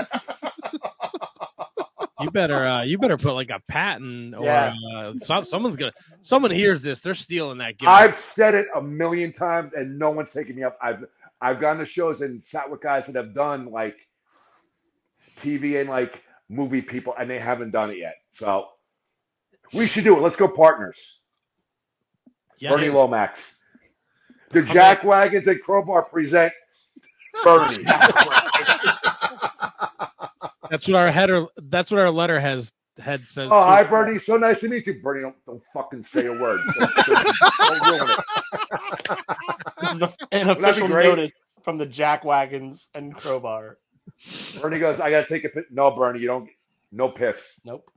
You better, uh, you better put like a patent, or Yeah. uh, some, someone's gonna. Someone hears this, they're stealing that. Gimmick. I've said it a million times, and no one's taking me up. I've I've gone to shows and sat with guys that have done like T V and like movie people, and they haven't done it yet. So we should do it. Let's go, partners. Yes. Bernie Lomax. The Jack Wagons and Crowbar present Bernie. That's what our header. That's what our letter has head says. Oh, too. hi, Bernie. So nice to meet you. Bernie, don't, don't fucking say a word. Don't, don't, don't ruin it. This is a, an Wouldn't that be official great? notice from the Jack Wagons and Crowbar. Bernie goes, I got to take a piss. No, Bernie, you don't. No piss. Nope.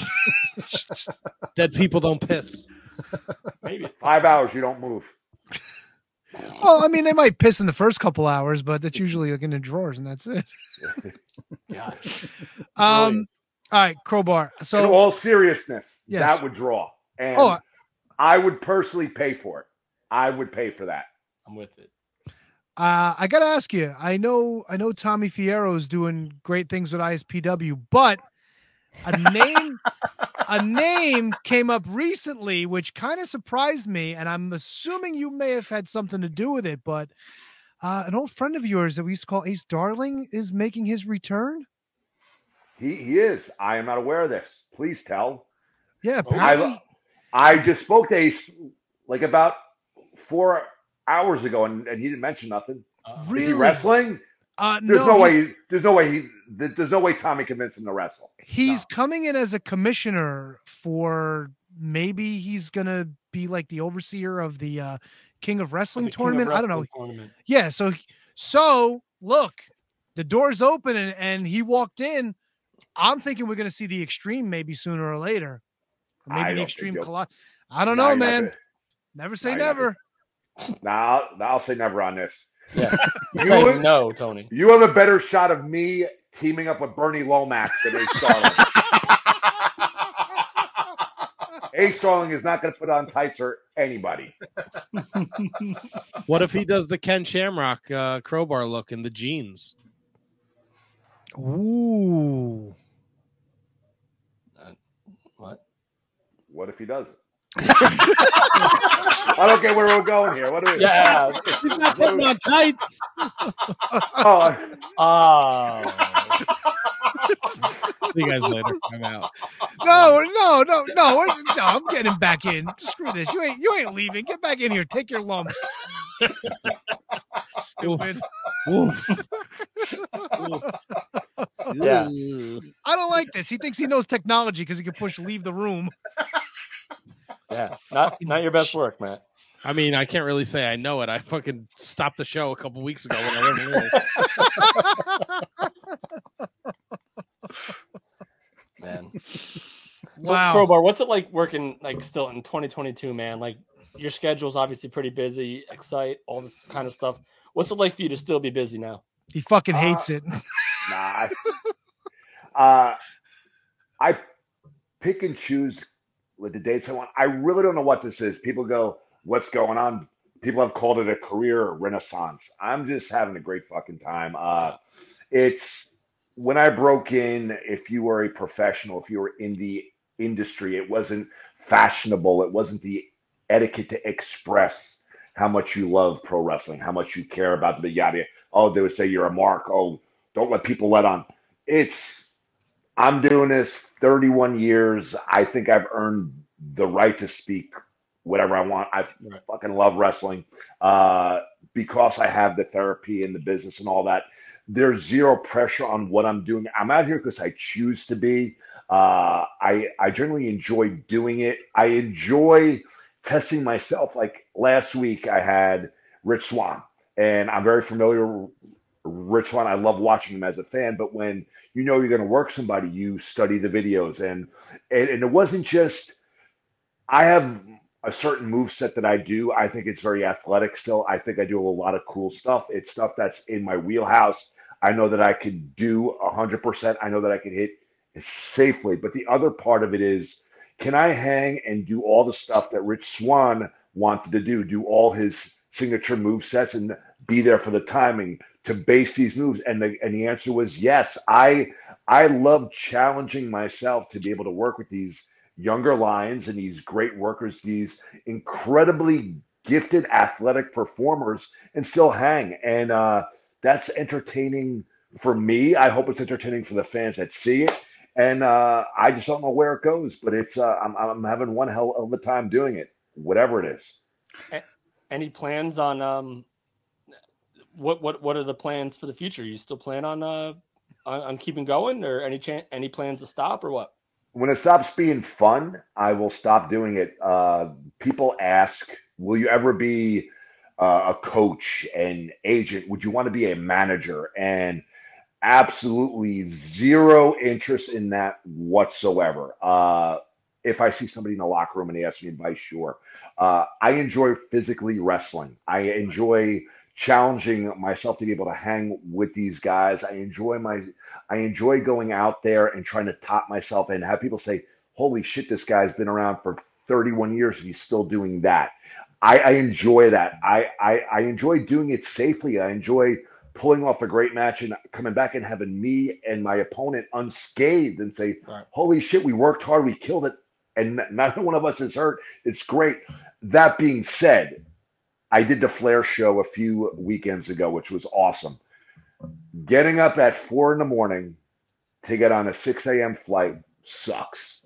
Dead people don't piss. Maybe. Five hours, you don't move. Well, I mean, they might piss in the first couple hours, but that's usually like in the drawers, and that's it. Yeah. Um. All right, Crowbar. So, in all seriousness, Yes. that would draw, and Oh, I- I would personally pay for it. I would pay for that. I'm with it. Uh, I gotta ask you. I know, I know, Tommy Fierro is doing great things with I S P W, but a name, a name came up recently, which kind of surprised me, and I'm assuming you may have had something to do with it. But uh, an old friend of yours that we used to call Ace Darling is making his return. He he is. I am not aware of this. Please tell. Yeah, apparently. I I just spoke to Ace like about four hours ago, and, and he didn't mention nothing. Is Really? he wrestling? Uh, there's no, no, way. he's- He, there's no way he. There's no way Tommy convinced him to wrestle. He's coming in as a commissioner for maybe he's gonna be like the overseer of the uh, King of Wrestling The King of tournament. I don't know. Wrestling tournament. Yeah, so so look, the door's open and, and he walked in. I'm thinking we're gonna see the Extreme maybe sooner or later. Or I maybe the don't Extreme think Colossus. I don't No, know, you're not man. gonna- Never say No, you're not never. Nah, I'll, I'll say never on this. Yeah. You, Hey, have- no, Tony. you have a better shot of me teaming up with Bernie Lomax than Ace Starling. Ace Starling is not going to put on tights for anybody. What if he does the Ken Shamrock uh, Crowbar look in the jeans? Ooh. What if he doesn't? I don't get where we're going here. What do we? Yeah. He's not putting on tights. Oh. Oh. See you guys later. I'm out. No, no, no, no, no. I'm getting him back in. Screw this. You ain't, you ain't leaving. Get back in here. Take your lumps. Stupid. Oof. Yeah. I don't like this. He thinks he knows technology because he can push leave the room. Yeah. Not not your best work, Matt. I mean, I can't really say I know it. I fucking stopped the show a couple weeks ago when I wasn't Man. Wow. So, Crowbar, what's it like working like still in twenty twenty-two, man? Like your schedule's obviously pretty busy, Excite, all this kind of stuff. What's it like for you to still be busy now? He fucking hates it. Nah. Uh, I pick and choose with the dates I want. I really don't know what this is. People go, what's going on? People have called it a career renaissance. I'm just having a great fucking time. Uh, it's when I broke in, if you were a professional, if you were in the industry, it wasn't fashionable. It wasn't the etiquette to express how much you love pro wrestling, how much you care about the yada. Oh, they would say you're a mark. Oh, don't let people let on. It's, I'm doing this thirty-one years. I think I've earned the right to speak whatever I want. I Right. fucking love wrestling uh, because I have the therapy and the business and all that. There's zero pressure on what I'm doing. I'm out here because I choose to be. Uh, I I generally enjoy doing it. I enjoy testing myself. Like last week, I had Rich Swann, and I'm very familiar with Rich Swann. I love watching him as a fan, but when you know you're going to work somebody, you study the videos, and and, and it wasn't just. I have a certain move set that I do. I think it's very athletic still. I think I do a lot of cool stuff. It's stuff that's in my wheelhouse. I know that I could do one hundred percent. I know that I could hit safely. But the other part of it is, can I hang and do all the stuff that Rich Swann wanted to do, do all his signature move sets and be there for the timing to base these moves? And the, and the answer was yes. I I love challenging myself to be able to work with these younger lions and these great workers, these incredibly gifted athletic performers, and still hang. And uh, that's entertaining for me. I hope it's entertaining for the fans that see it. And uh, I just don't know where it goes, but it's uh, I'm, I'm having one hell of a time doing it, whatever it is. A- Any plans on um, what what what are the plans for the future? You still plan on uh on, on keeping going, or any chan- any plans to stop, or what? When it stops being fun, I will stop doing it. Uh, people ask, will you ever be uh, a coach, an agent? Would you want to be a manager? And absolutely zero interest in that whatsoever. Uh, if I see somebody in the locker room and they ask me advice, sure. Uh, I enjoy physically wrestling. I enjoy challenging myself to be able to hang with these guys. I enjoy my, I enjoy going out there and trying to top myself and have people say, holy shit, this guy's been around for thirty-one years and he's still doing that. I, I enjoy that. I, I, I enjoy doing it safely. I enjoy pulling off a great match and coming back and having me and my opponent unscathed and say, Right. holy shit, we worked hard, we killed it, and not one of us is hurt. It's great. That being said, I did the Flair show a few weekends ago, which was awesome. Getting up at four in the morning to get on a six a.m. flight sucks.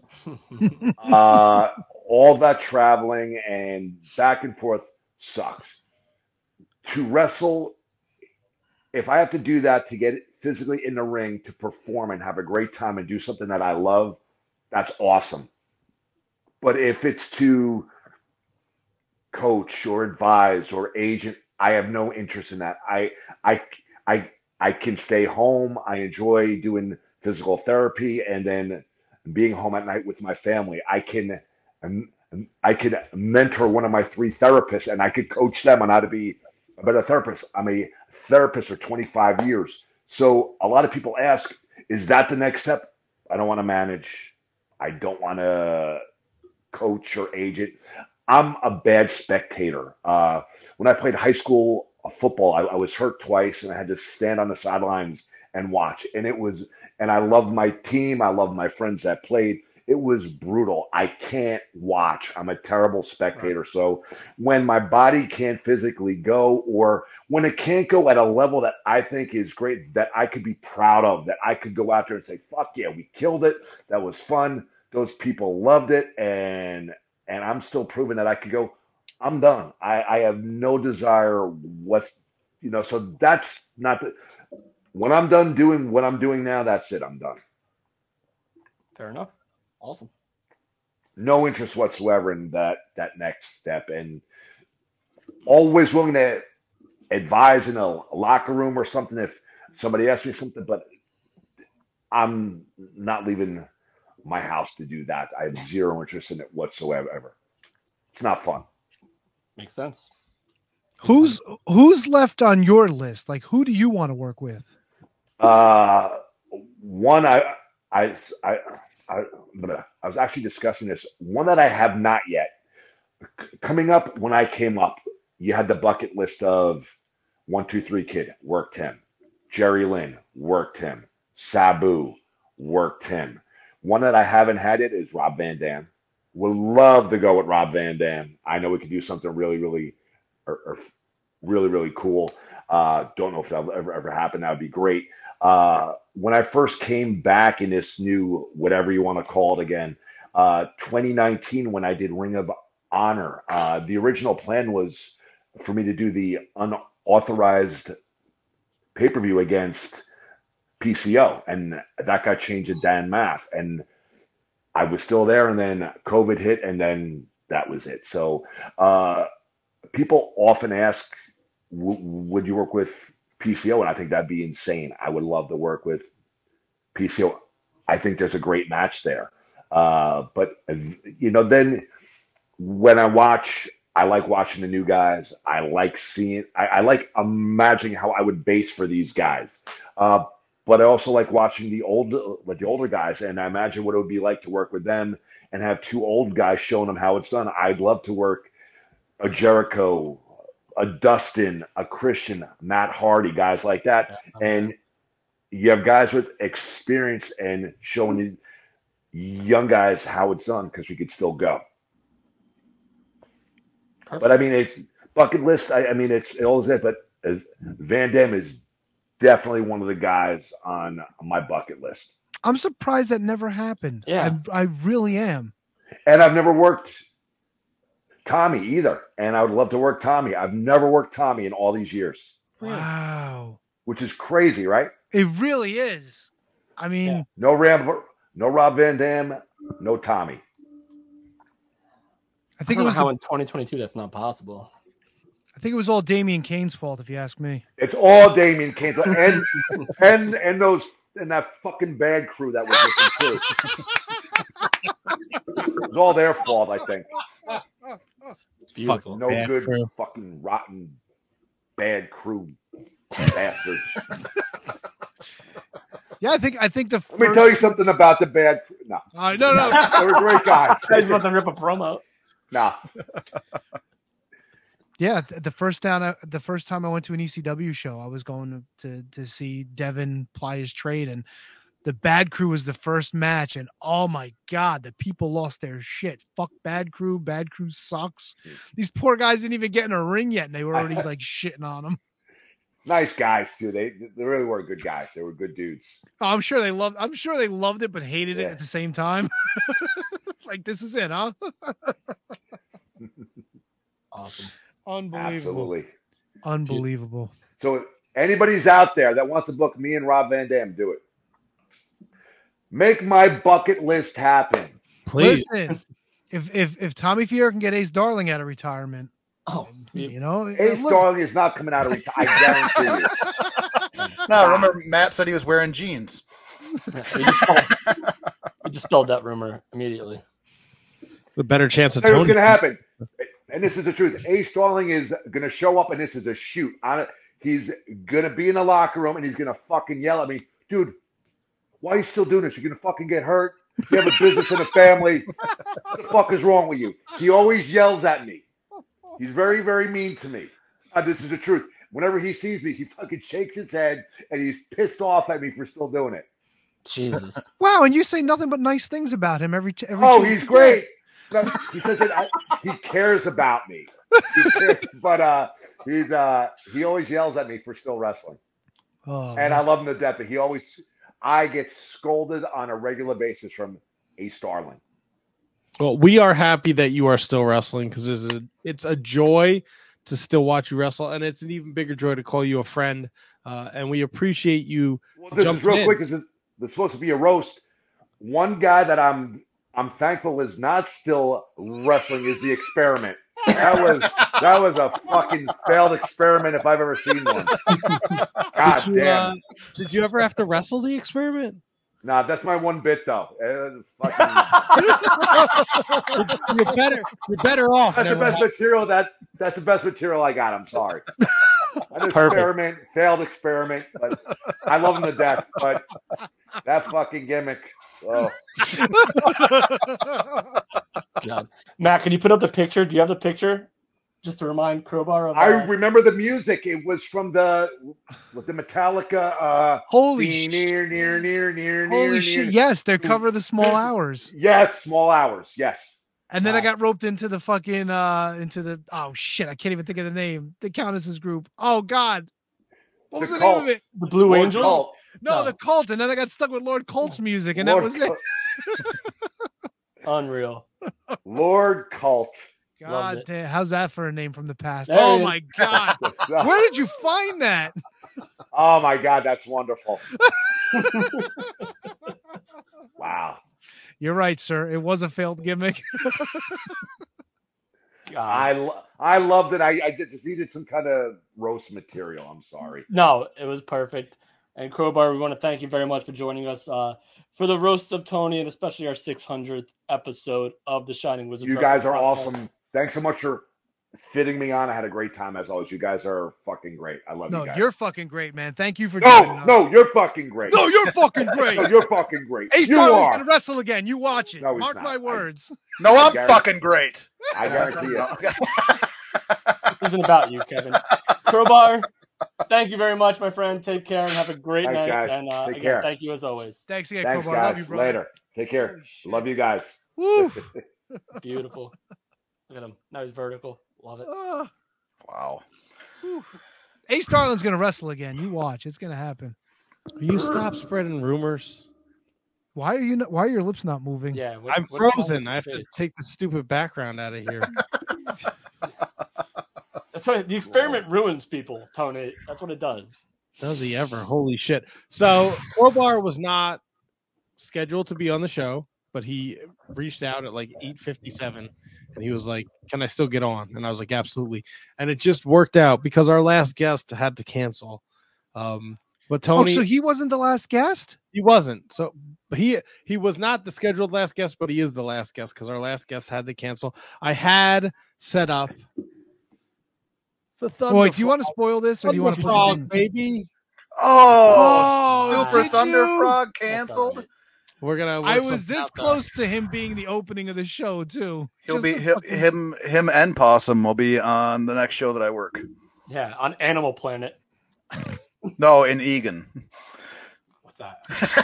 uh, all that traveling and back and forth sucks. To wrestle, if I have to do that to get physically in the ring to perform and have a great time and do something that I love, that's awesome. But if it's to coach or advise or agent, I have no interest in that. I I I I can stay home. I enjoy doing physical therapy and then being home at night with my family. I can um, I could mentor one of my three therapists and I could coach them on how to be a better therapist. I'm a therapist for twenty-five years. So a lot of people ask, is that the next step? I don't want to manage. I don't want to coach or agent. I'm a bad spectator. Uh, when I played high school football, I, I was hurt twice and I had to stand on the sidelines and watch. And it was, and I loved my team. I loved my friends that played. It was brutal. I can't watch. I'm a terrible spectator. So when my body can't physically go, or when it can't go at a level that I think is great, that I could be proud of, that I could go out there and say, fuck yeah, we killed it. That was fun. Those people loved it. And and I'm still proving that I could go, I'm done. I, I have no desire what's, you know, so that's not the, when I'm done doing what I'm doing now, that's it. I'm done. Fair enough. Awesome. No interest whatsoever in that that next step, and always willing to advise in a, a locker room or something if somebody asks me something, but I'm not leaving my house to do that. I have zero interest in it whatsoever. It's not fun. Makes sense. Who's who's left on your list? Like, who do you want to work with? Uh, one I I I. I, I was actually discussing this. One that I have not yet. C- coming up, when I came up, you had the bucket list of one, two, three kid, worked him. Jerry Lynn, worked him. Sabu, worked him. One that I haven't had it is Rob Van Dam. Would love to go with Rob Van Dam. I know we could do something really, really, or, or really, really cool. Uh, don't know if that'll ever, ever happen. That would be great. Uh, when I first came back in this new, whatever you want to call it again, uh, twenty nineteen, when I did Ring of Honor, uh, the original plan was for me to do the unauthorized pay-per-view against P C O, and that got changed to Dan Maff, and I was still there, and then COVID hit, and then that was it. So uh, people often ask, w- would you work with P C O? And I think that'd be insane. I would love to work with P C O. I think there's a great match there. Uh, but, you know, then when I watch, I like watching the new guys. I like seeing, I, I like imagining how I would base for these guys. Uh, but I also like watching the old, like the older guys, and I imagine what it would be like to work with them and have two old guys showing them how it's done. I'd love to work a Jericho, a Dustin, a Christian, Matt Hardy, guys like that. And you have guys with experience and showing young guys how it's done, because we could still go. Perfect. But I mean, it's bucket list. I, I mean, it's it all is it. But uh, Van Dam is definitely one of the guys on my bucket list. I'm surprised that never happened. Yeah. I, I really am. And I've never worked Tommy either. And I would love to work Tommy. I've never worked Tommy in all these years. Wow. Which is crazy, right? It really is. I mean, No Ram, no Rob Van Dam, no Tommy. I think I it don't was know how the- in twenty twenty-two that's not possible. I think it was all Damian Kane's fault, if you ask me. It's all Damien Kane and and and those and that fucking bad crew that was with him too. It was all their fault, I think. Beautiful. No Bad good crew. fucking rotten bad crew bastards. Yeah, I think I think the. Let me tell you something about the bad crew. No, Uh, no, no. they were great guys. I was about to rip a promo. No. Yeah, th- the first down, uh, the first time I went to an E C W show, I was going to to, to see Devin ply his trade, and the Bad Crew was the first match, and oh my god, the people lost their shit. Fuck Bad Crew, Bad Crew sucks. These poor guys didn't even get in a ring yet, and they were already like shitting on them. Nice guys too. They they really were good guys. They were good dudes. Oh, I'm sure they loved. I'm sure they loved it, but hated it at the same time. Like, this is it, huh? Awesome. Unbelievable. Absolutely. Unbelievable. So anybody's out there that wants to book me and Rob Van Dam, do it. Make my bucket list happen. Listen, if if if Tommy Fury can get Ace Darling out of retirement, oh, you know, Ace look- Darling is not coming out of retirement. I guarantee you. No, remember Matt said he was wearing jeans. We dispelled, we dispelled that rumor immediately. The better chance of Here's what's Tony. going to happen. And this is the truth. Ace Darling is going to show up, and this is a shoot. On it, he's going to be in the locker room, and he's going to fucking yell at me, dude. Why are you still doing this? You're going to fucking get hurt. You have a business and a family. What the fuck is wrong with you? He always yells at me. He's very, very mean to me. Uh, this is the truth. Whenever he sees me, he fucking shakes his head, and he's pissed off at me for still doing it. Jesus. Wow, and you say nothing but nice things about him every every. Oh, chance he's you great. He says that I, he cares about me. He cares, but uh, he's uh, he always yells at me for still wrestling, Oh, and I love him to death. But he always, I get scolded on a regular basis from Ace Darling. Well, we are happy that you are still wrestling because it's a, it's a joy to still watch you wrestle, and it's an even bigger joy to call you a friend. Uh, and we appreciate you. Well, this is jumping real in. quick. This is, this is supposed to be a roast. One guy that I'm I'm thankful is not still wrestling is the Experiment. That was that was a fucking failed experiment if I've ever seen one. God did you, damn. uh, did you ever have to wrestle the Experiment? Nah, that's my one bit though. Uh, fucking... you're better. You're better off. That's the never best have- material. That that's the best material I got. I'm sorry. An Perfect. experiment, failed experiment, but I love him to death. But that fucking gimmick. Oh. God. Matt, can you put up the picture? Do you have the picture? Just to remind Crowbar of. Uh... I remember the music. It was from the with the Metallica. Uh, Holy shit! Near, near, near, near, Holy near, shit! near. Yes, they cover the small hours. Yes, small hours. Yes. And then I got roped into the fucking uh into the oh shit, I can't even think of the name. The Countess's group. Oh God. What was the, The name Cult. of it? The Blue Lord Angels? Cult. No, No. the Cult. And then I got stuck with Lord Colt's music, and Lord that was it. Unreal. Lord Cult. God damn, how's that for a name from the past? There Oh it my is. God. Where did you find that? Oh my God, that's wonderful. Wow. You're right, sir. It was a failed gimmick. I lo- I loved it. I, I did, just needed some kind of roast material. I'm sorry. No, it was perfect. And Crowbar, we want to thank you very much for joining us uh, for the roast of Tony, and especially our six hundredth episode of the Shining Wizard. You Wrestling guys are Podcast. awesome. Thanks so much for fitting me on. I had a great time as always. You guys are fucking great. I love No, you guys. you're fucking great, man. Thank you for joining No, us. no, you're fucking great. No, you're fucking great. No, you're fucking great. Ace you Darling's are. gonna wrestle again. You watch it. No, he's Mark not. my I- words. No, I I'm guarantee- fucking great. I guarantee it. This isn't about you, Kevin. Crowbar, thank you very much, my friend. Take care and have a great Thanks, night. guys. And uh, Take again, care. thank you as always. Thanks again, Thanks, Crowbar. guys. Love you, brother. Later. Take care. Love you guys. Woo. Beautiful. Look at him. Now he's vertical. Love it. Uh, Wow. whew. Ace Darling's gonna wrestle again. You watch. It's gonna happen. Will you stop spreading rumors? Why are you not, why are your lips not moving? Yeah, what- I'm what's wrong with frozen. your I have to face? take the stupid background out of here. That's why the experiment ruins people, Tony. That's what it does. Does he ever? Holy shit. So Crowbar was not scheduled to be on the show, but he reached out at like eight fifty-seven and he was like, "Can I still get on?" And I was like, "Absolutely." And it just worked out because our last guest had to cancel. Um, but Tony, Oh, so he wasn't the last guest? he wasn't. So he he was not the scheduled last guest, but he is the last guest because our last guest had to cancel. I had set up the Thunder. Boy, do you want to spoil this or do you want to put this Frog, in? baby? Oh, Oh, Super did Thunder you? Frog canceled. We're gonna. I work was something this out, though. close to him being the opening of the show too. He'll Just be to he'll, fucking- him him and Possum will be on the next show that I work. Yeah, on Animal Planet. No, in Egan. What's that?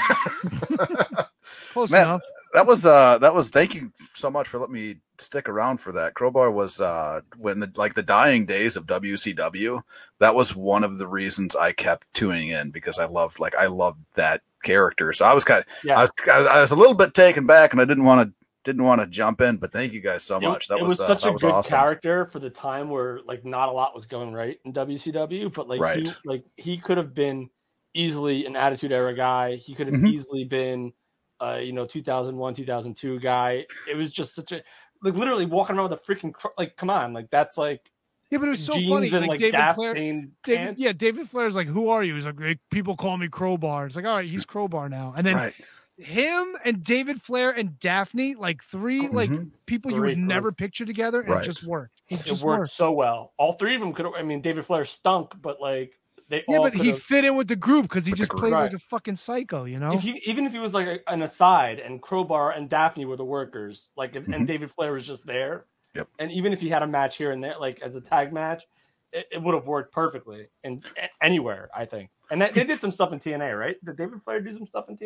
Close Man, enough. that was uh that was thank you so much for letting me stick around for that. Crowbar was uh when the like the dying days of W C W. That was one of the reasons I kept tuning in because I loved like I loved that character. So I was kind of Yeah. I was I was a little bit taken back and I didn't want to didn't want to jump in, but thank you guys so It- much. That it was, was uh, such that a was good awesome. character for the time where like not a lot was going right in W C W, but like he Right. like he could have been easily an Attitude Era guy. He could have Mhm. easily been uh you know two thousand one, two thousand two guy. It was just such a like literally walking around with a freaking cr- like come on, like that's like Yeah, but it was so jeans funny. and Like like David gas Flair, stained David, pants. yeah, David Flair's like, "Who are you?" He's like, "Hey, "People call me Crowbar." It's like, all right, he's Crowbar now. And then Right. him and David Flair and Daphne, like three like Mhm. people you Great would never group. picture together, and Right. it just worked. It It just worked worked. so well. All three of them could. I mean, David Flair stunk, but like they Yeah, all. but he could've- fit in with the group because he With the just group. played like Right. a fucking psycho, you know. If he even if he was like a, an aside and Crowbar and Daphne were the workers, like if Mhm. and David Flair was just there, Yep. and even if he had a match here and there, like as a tag match, it, it would have worked perfectly in a- anywhere, I think. And that, they did some stuff in T N A, right? Did David Flair do some stuff in T N A?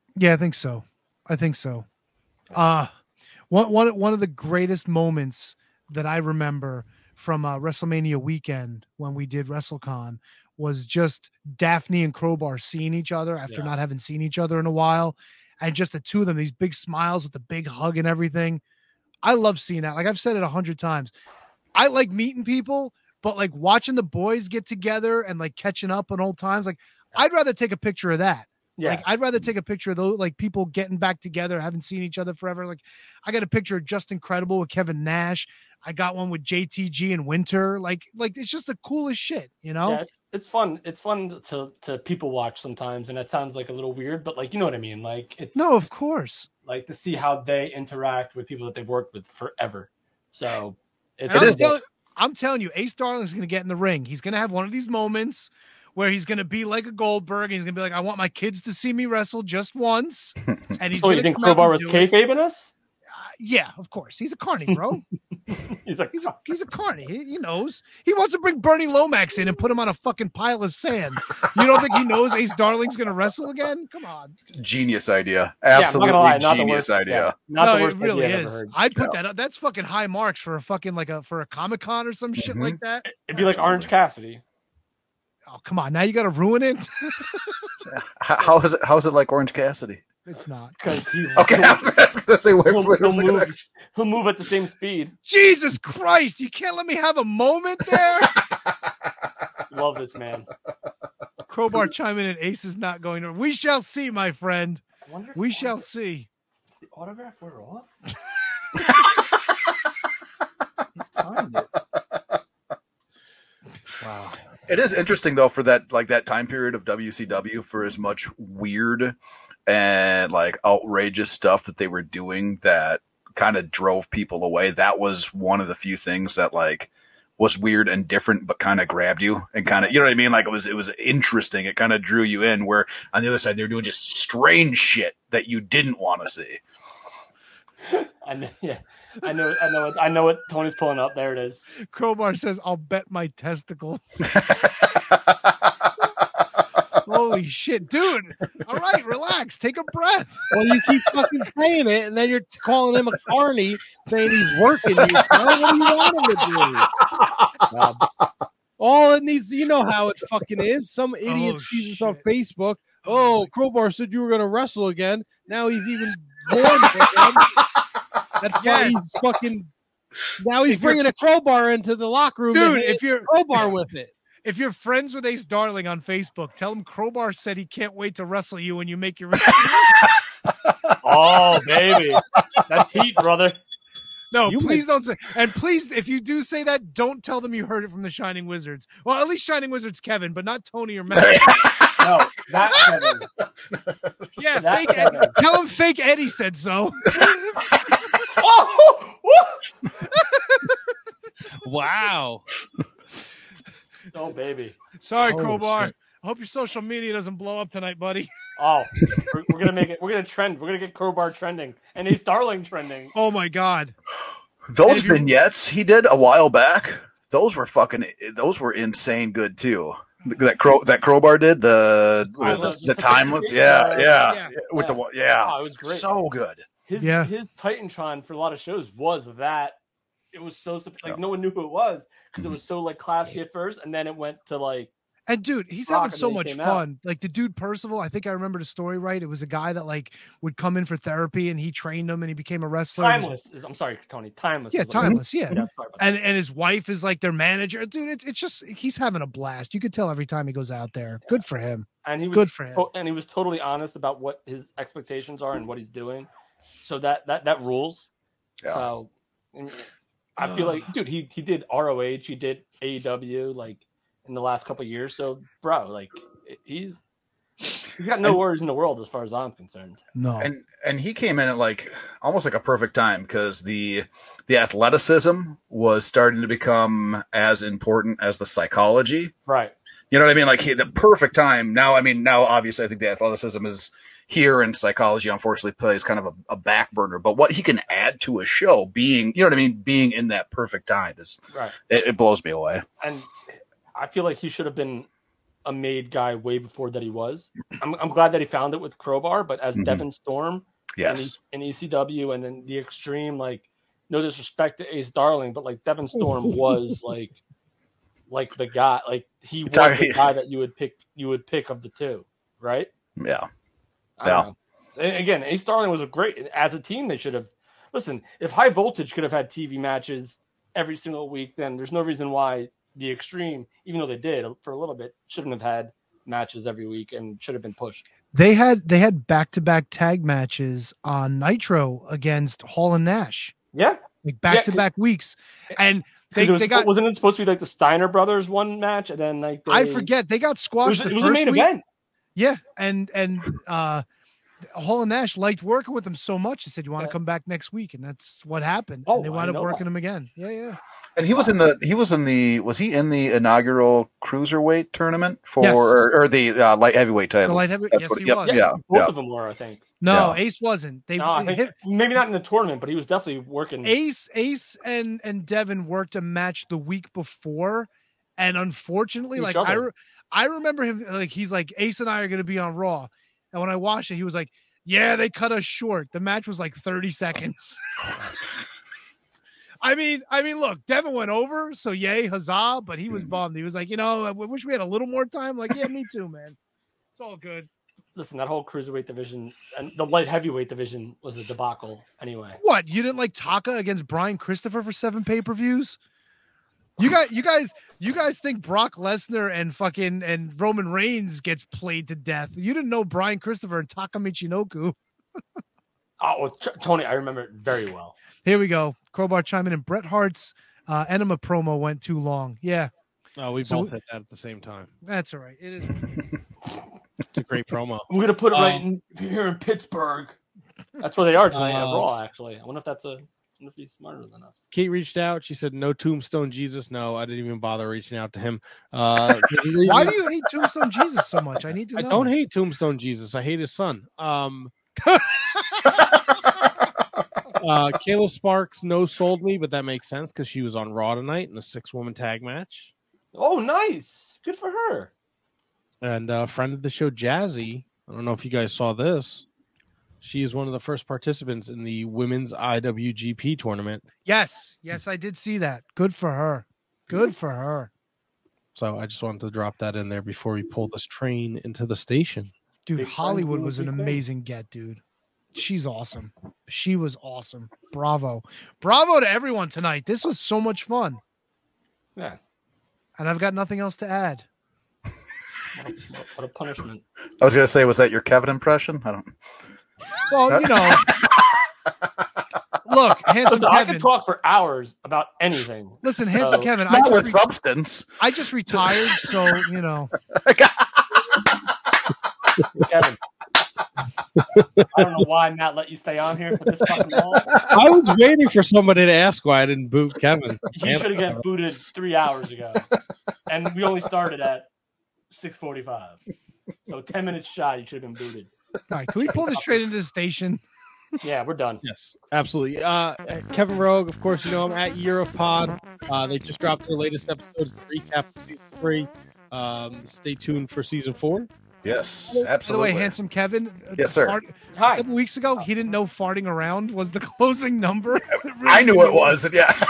Yeah, I think so. I think so. Uh one one one of the greatest moments that I remember from uh, WrestleMania weekend when we did WrestleCon was just Daphne and Crowbar seeing each other after Yeah. not having seen each other in a while, and just the two of them, these big smiles with the big hug and everything. I love seeing that. Like I've said it a hundred times. I like meeting people, but like watching the boys get together and like catching up on old times, like I'd rather take a picture of that. Yeah. Like I'd rather take a picture of those like people getting back together, haven't seen each other forever. Like I got a picture of Just Incredible with Kevin Nash. I got one with J T G and Winter. Like, like it's just the coolest shit, you know? Yeah, it's it's fun. It's fun to to people watch sometimes, and that sounds like a little weird, but like you know what I mean. Like it's No, of course. like to see how they interact with people that they've worked with forever. So it's, And I'm, telling, I'm telling you, Ace Darling's going to get in the ring. He's going to have one of these moments where he's going to be like a Goldberg. And he's going to be like, I want my kids to see me wrestle just once. And he's so gonna you think come out Crowbar and was do it. kayfabing us? Yeah, of course. He's a carny, bro. he's a he's a he's a carny. He, he knows. He wants to bring Bernie Lomax in and put him on a fucking pile of sand. You don't think he knows Ace Darling's going to wrestle again? Come on. Genius idea. Yeah, I'm not Absolutely gonna lie, not the genius worst- idea. yeah, not no, the worst it really idea I've is. ever heard. I'd put that up. That's fucking high marks for a fucking like a for a Comic Con or some shit Mhm. like that. It'd be like Orange Cassidy. Oh, come on. Now you got to ruin it. How, how is it? How is it like Orange Cassidy? It's not. Because he Okay, I was just gonna say, wait, he'll, wait, he'll wait, move, wait. he'll move at the same speed. Jesus Christ. You can't let me have a moment there. Love this man. Crowbar chiming in. Ace is not going to. We shall see, my friend. I wonder if We the shall autograph- see. The autograph wore off. He signed it. Wow. It is interesting though for that like that time period of W C W, for as much weird and like outrageous stuff that they were doing that kind of drove people away. That was one of the few things that like was weird and different, but kind of grabbed you and kind of, you know what I mean? Like it was, it was interesting. It kind of drew you in, where on the other side, they were doing just strange shit that you didn't want to see. I know, yeah, I know, I know, I know what Tony's pulling up. There it is. Crowbar says, I'll bet my testicle. Holy shit, dude. All right, relax. Take a breath. Well, you keep fucking saying it, and then you're calling him a carny, saying he's working you. Son. What do you want him to do? God. All it needs, you know how it fucking is. Some idiot Oh, sees this on Facebook. Oh, Crowbar said you were going to wrestle again. Now he's even more mad. That's why Yes. he's fucking. Now he's If you're- bringing a Crowbar into the locker room. Dude, to hit if you're Crowbar with it. If you're friends with Ace Darling on Facebook, tell him Crowbar said he can't wait to wrestle you when you make your Oh, baby, that's heat, brother. No, You please don't say. And please, if you do say that, don't tell them you heard it from the Shining Wizards. Well, at least Shining Wizards Kevin, but not Tony or Matt. No, that Kevin. Yeah, That fake Ed, Kevin. tell him fake Eddie said so. Wow. Oh, baby. Sorry, Holy Crowbar. shit. I hope your social media doesn't blow up tonight, buddy. Oh, we're, we're gonna make it. We're gonna trend. We're gonna get Crowbar trending and Ace Darling trending. Oh my God. Those If you- vignettes he did a while back, those were fucking, those were insane good too. That crow, that Crowbar did the the, Timeless. the, the timeless, yeah, Uh, yeah, yeah. with Yeah. the yeah, Oh, it was great. so good. His Yeah. his Titantron for a lot of shows was that. It was so soph- like no one knew who it was because it was so like classy at first, and then it went to like. And dude, he's Rock having and so then he much came out. fun. Like the dude Percival, I think I remember the story right. It was a guy that like would come in for therapy and he trained him and he became a wrestler. Timeless is. I'm sorry, Tony. Timeless. Yeah, is what it timeless. is. Yeah. sorry about And and his wife is like their manager. Dude, it's it's just he's having a blast. You could tell every time he goes out there. Good for him. and he was Good for him. to- and he was totally honest about what his expectations are and what he's doing. So that that that rules. Yeah. So and I feel like, dude, he he did R O H, he did A E W like in the last couple of years. So, bro, like he's he's got no And- worries in the world as far as I'm concerned. No. And and he came in at like almost like a perfect time, because the the athleticism was starting to become as important as the psychology. Right. You know what I mean? Like he, the perfect time. Now, I mean, now obviously I think the athleticism is here, and psychology unfortunately plays kind of a, a back burner. But what he can add to a show, being, you know what I mean, being in that perfect time is Right. it, it blows me away. And I feel like he should have been a made guy way before that he was. I'm I'm glad that he found it with Crowbar, but as Mhm. Devin Storm, Yes. in, E- in E C W, and then the Extreme, like no disrespect to Ace Darling, but like Devin Storm was like like the guy, like he was Sorry. the guy that you would pick you would pick of the two, right? Yeah. I don't know. And again, Ace Darling was a great as a team. They should have listen. If High Voltage could have had T V matches every single week, then there's no reason why the Extreme, even though they did for a little bit, shouldn't have had matches every week and should have been pushed. They had they had back to back tag matches on Nitro against Hall and Nash. Yeah, like back to back weeks, and they, it was, they got wasn't it supposed to be like the Steiner brothers one match, and then like they, I forget they got squashed. It was, the it was a first main week. event. Yeah, and and uh, Hall and Nash liked working with him so much. He said, "You want to Yeah. come back next week?" And that's what happened. Oh, and they I wound up know working that. him again. Yeah, yeah. And he was in the he was in the was he in the inaugural cruiserweight tournament for Yes. or, or the uh, light heavyweight title? The light heavy- That's yes, what, he yep, was. Yeah, Yeah, both yeah. of them were, I think. No, Yeah. Ace wasn't. They, No, I think him- maybe not in the tournament, but he was definitely working. Ace, Ace, and and Devin worked a match the week before, and unfortunately, Each like I, other. re- I remember him like he's like Ace and I are going to be on Raw, and when I watched it, he was like, "Yeah, they cut us short. The match was like thirty seconds." I mean, I mean, look, Devin went over, so yay, huzzah! But he was bummed. He was like, you know, I wish we had a little more time. Like, yeah, me too, man. It's all good. Listen, that whole cruiserweight division and the light heavyweight division was a debacle anyway. What, you didn't like Taka against Brian Christopher for seven pay-per-views? You got you guys you guys think Brock Lesnar and fucking and Roman Reigns gets played to death. You didn't know Brian Christopher and Taka Michinoku. Oh, well, T- Tony, I remember it very well. Here we go. Crowbar chiming in. Bret Hart's uh, Enema promo went too long. Yeah, Oh, we So both we- hit that at the same time. that's all right. It is. It's a great promo. I'm gonna put it right Um, in, here in Pittsburgh. That's where they are tonight at Uh, Raw. Actually, I wonder if that's a. I wonder if he's smarter than us. Kate reached out. She said, "No Tombstone Jesus." No, I didn't even bother reaching out to him. Uh, Why do you hate Tombstone Jesus so much? I need to I know. don't hate Tombstone Jesus. I hate his son. Um, uh, Kayla Sparks no sold me, but that makes sense because she was on Raw tonight in a six woman tag match. Oh, nice. Good for her. And a friend of the show, Jazzy. I don't know if you guys saw this. She is one of the first participants in the women's I W G P tournament. Yes, yes, I did see that. Good for her. Good for her. So I just wanted to drop that in there before we pull this train into the station. Dude, Big friends Hollywood doing was an big things. amazing get, dude. She's awesome. She was awesome. Bravo. Bravo to everyone tonight. This was so much fun. Yeah. And I've got nothing else to add. What a, what a punishment. I was gonna say, was that your Kevin impression? I don't. Well, you know. Look, handsome Listen, I Kevin. could talk for hours about anything. Listen, handsome So- Kevin. I Not just, with re- substance. I just retired, so you know. Kevin. I don't know why Matt let you stay on here for this fucking long. I was waiting for somebody to ask why I didn't boot Kevin. You should have got booted three hours ago, and we only started at six forty-five. So ten minutes shy, you should have been booted. All right, can we pull this straight into the station? Yeah, we're done. Yes, absolutely. Uh, Kevin Rogue, of course, you know him at Europod. Uh, they just dropped their latest episodes, the recap of season three. Um, stay tuned for season four. Yes, By the absolutely. way, handsome Kevin. uh, Yes, sir. fart- Hi. A couple weeks ago, he didn't know farting around was the closing number. I knew it was. and Yeah.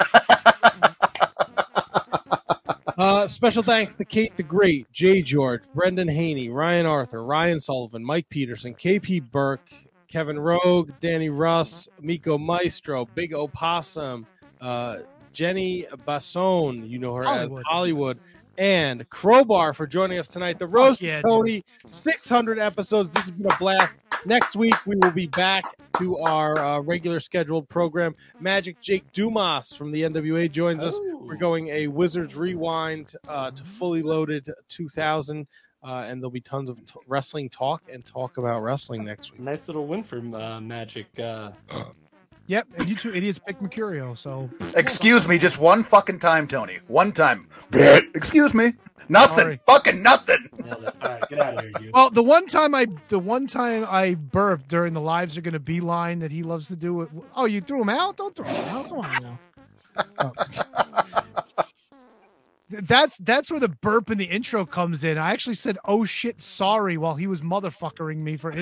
Uh, special thanks to Kate the Great, Jay George, Brendan Haney, Ryan Arthur, Ryan Sullivan, Mike Peterson, K P Burke, Kevin Rogue, Danny Russ, Miko Maestro, Big Opossum, uh, Jenny Bassone, you know her Hollywood. as Hollywood, and Crowbar for joining us tonight. The Roast yeah, of Tony, six hundred episodes. This has been a blast. Next week, we will be back to our uh, regular scheduled program. Magic Jake Dumas from the N W A joins us. We're going a Wizards Rewind uh, to Fully Loaded two thousand, uh, and there'll be tons of t- wrestling talk and talk about wrestling next week. Nice little win for uh, Magic. Uh, Yep, and you two idiots picked Mercurio, so Excuse me, just one fucking time, Tony. One time. Excuse me. Nothing. Sorry. Fucking nothing. All right, get out of here, you. well, the one time I the one time I burped during the lives are gonna be line that he loves to do it. Oh, you threw him out? Don't throw him out. Come on now. Oh. That's that's where the burp in the intro comes in. I actually said, "Oh shit, sorry," while he was motherfuckering me for. In-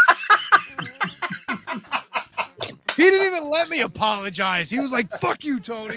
he didn't even let me apologize. He was like, "Fuck you, Tony."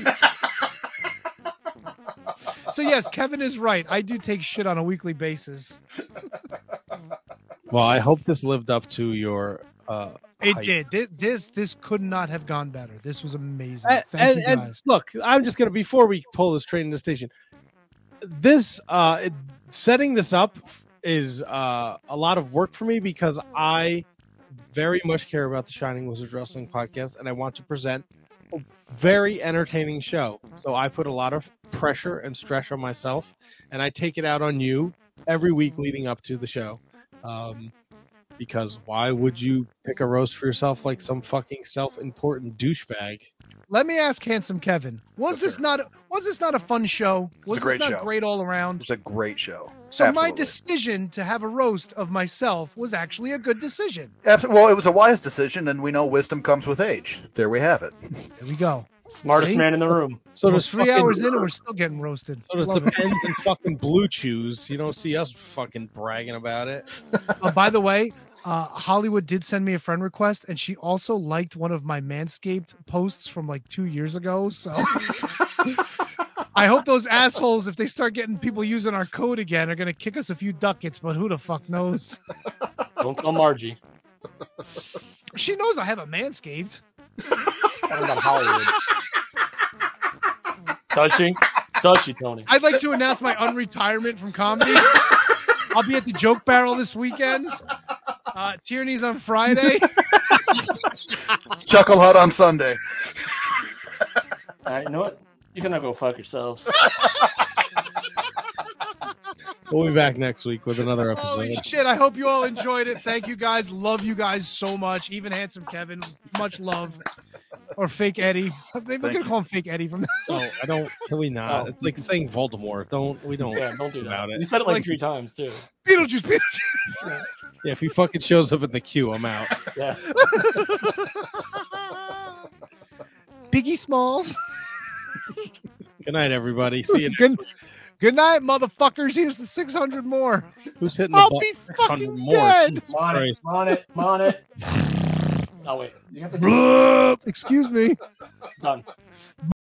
So yes, Kevin is right. I do take shit on a weekly basis. Well, I hope this lived up to your. Uh, It hype. did. This, this this could not have gone better. This was amazing. Thank and, you and guys. look, I'm just gonna before we pull this train to the station. This uh, it, setting this up is uh, a lot of work for me because I very much care about the Shining Wizards Wrestling podcast, and I want to present a very entertaining show. So I put a lot of pressure and stress on myself, and I take it out on you every week leading up to the show. Um, because why would you pick a roast for yourself like some fucking self-important douchebag? Let me ask handsome Kevin. Was this not was this not a fun show? Was a great this not show. great all around? It's a great show. So Absolutely. my decision to have a roast of myself was actually a good decision. Absolutely. Well, it was a wise decision, and we know wisdom comes with age. There we have it. There we go. Smartest See? man in the room. So Almost does three fucking- hours in and we're still getting roasted. So does Love the it. Pens and fucking Blue Chews. You don't see us fucking bragging about it. Uh, by the way, uh, Hollywood did send me a friend request, and she also liked one of my Manscaped posts from like two years ago. So I hope those assholes, if they start getting people using our code again, are going to kick us a few ducats, but who the fuck knows? Don't tell Margie. She knows I have a Manscaped. Talking about Hollywood. Does she? Does she, Tony? I'd like to announce my unretirement from comedy. I'll be at the Joke Barrel this weekend. Uh, Tierney's on Friday. Chuckle Hut on Sunday. All right, you know what? You can now go fuck yourselves. We'll be back next week with another episode. Holy shit, I hope you all enjoyed it. Thank you guys. Love you guys so much. Even handsome Kevin, much love. Or Fake Eddie. Maybe we're going to call him Fake Eddie from now No, I don't. Can we not? Oh. It's like saying Voldemort. Don't we don't? Yeah, don't do that. about it. You said it like, three times too. Beetlejuice, Beetlejuice. Yeah, if he fucking shows up in the queue, I'm out. Yeah. Biggie Smalls. Good night, everybody. See you. Next Good, week. good night, motherfuckers. Here's the six hundred more. Who's hitting the I'll button? be six hundred fucking more. dead. Jesus On it, Christ. on it, on it. Oh wait, you have to Blah. Excuse me. done.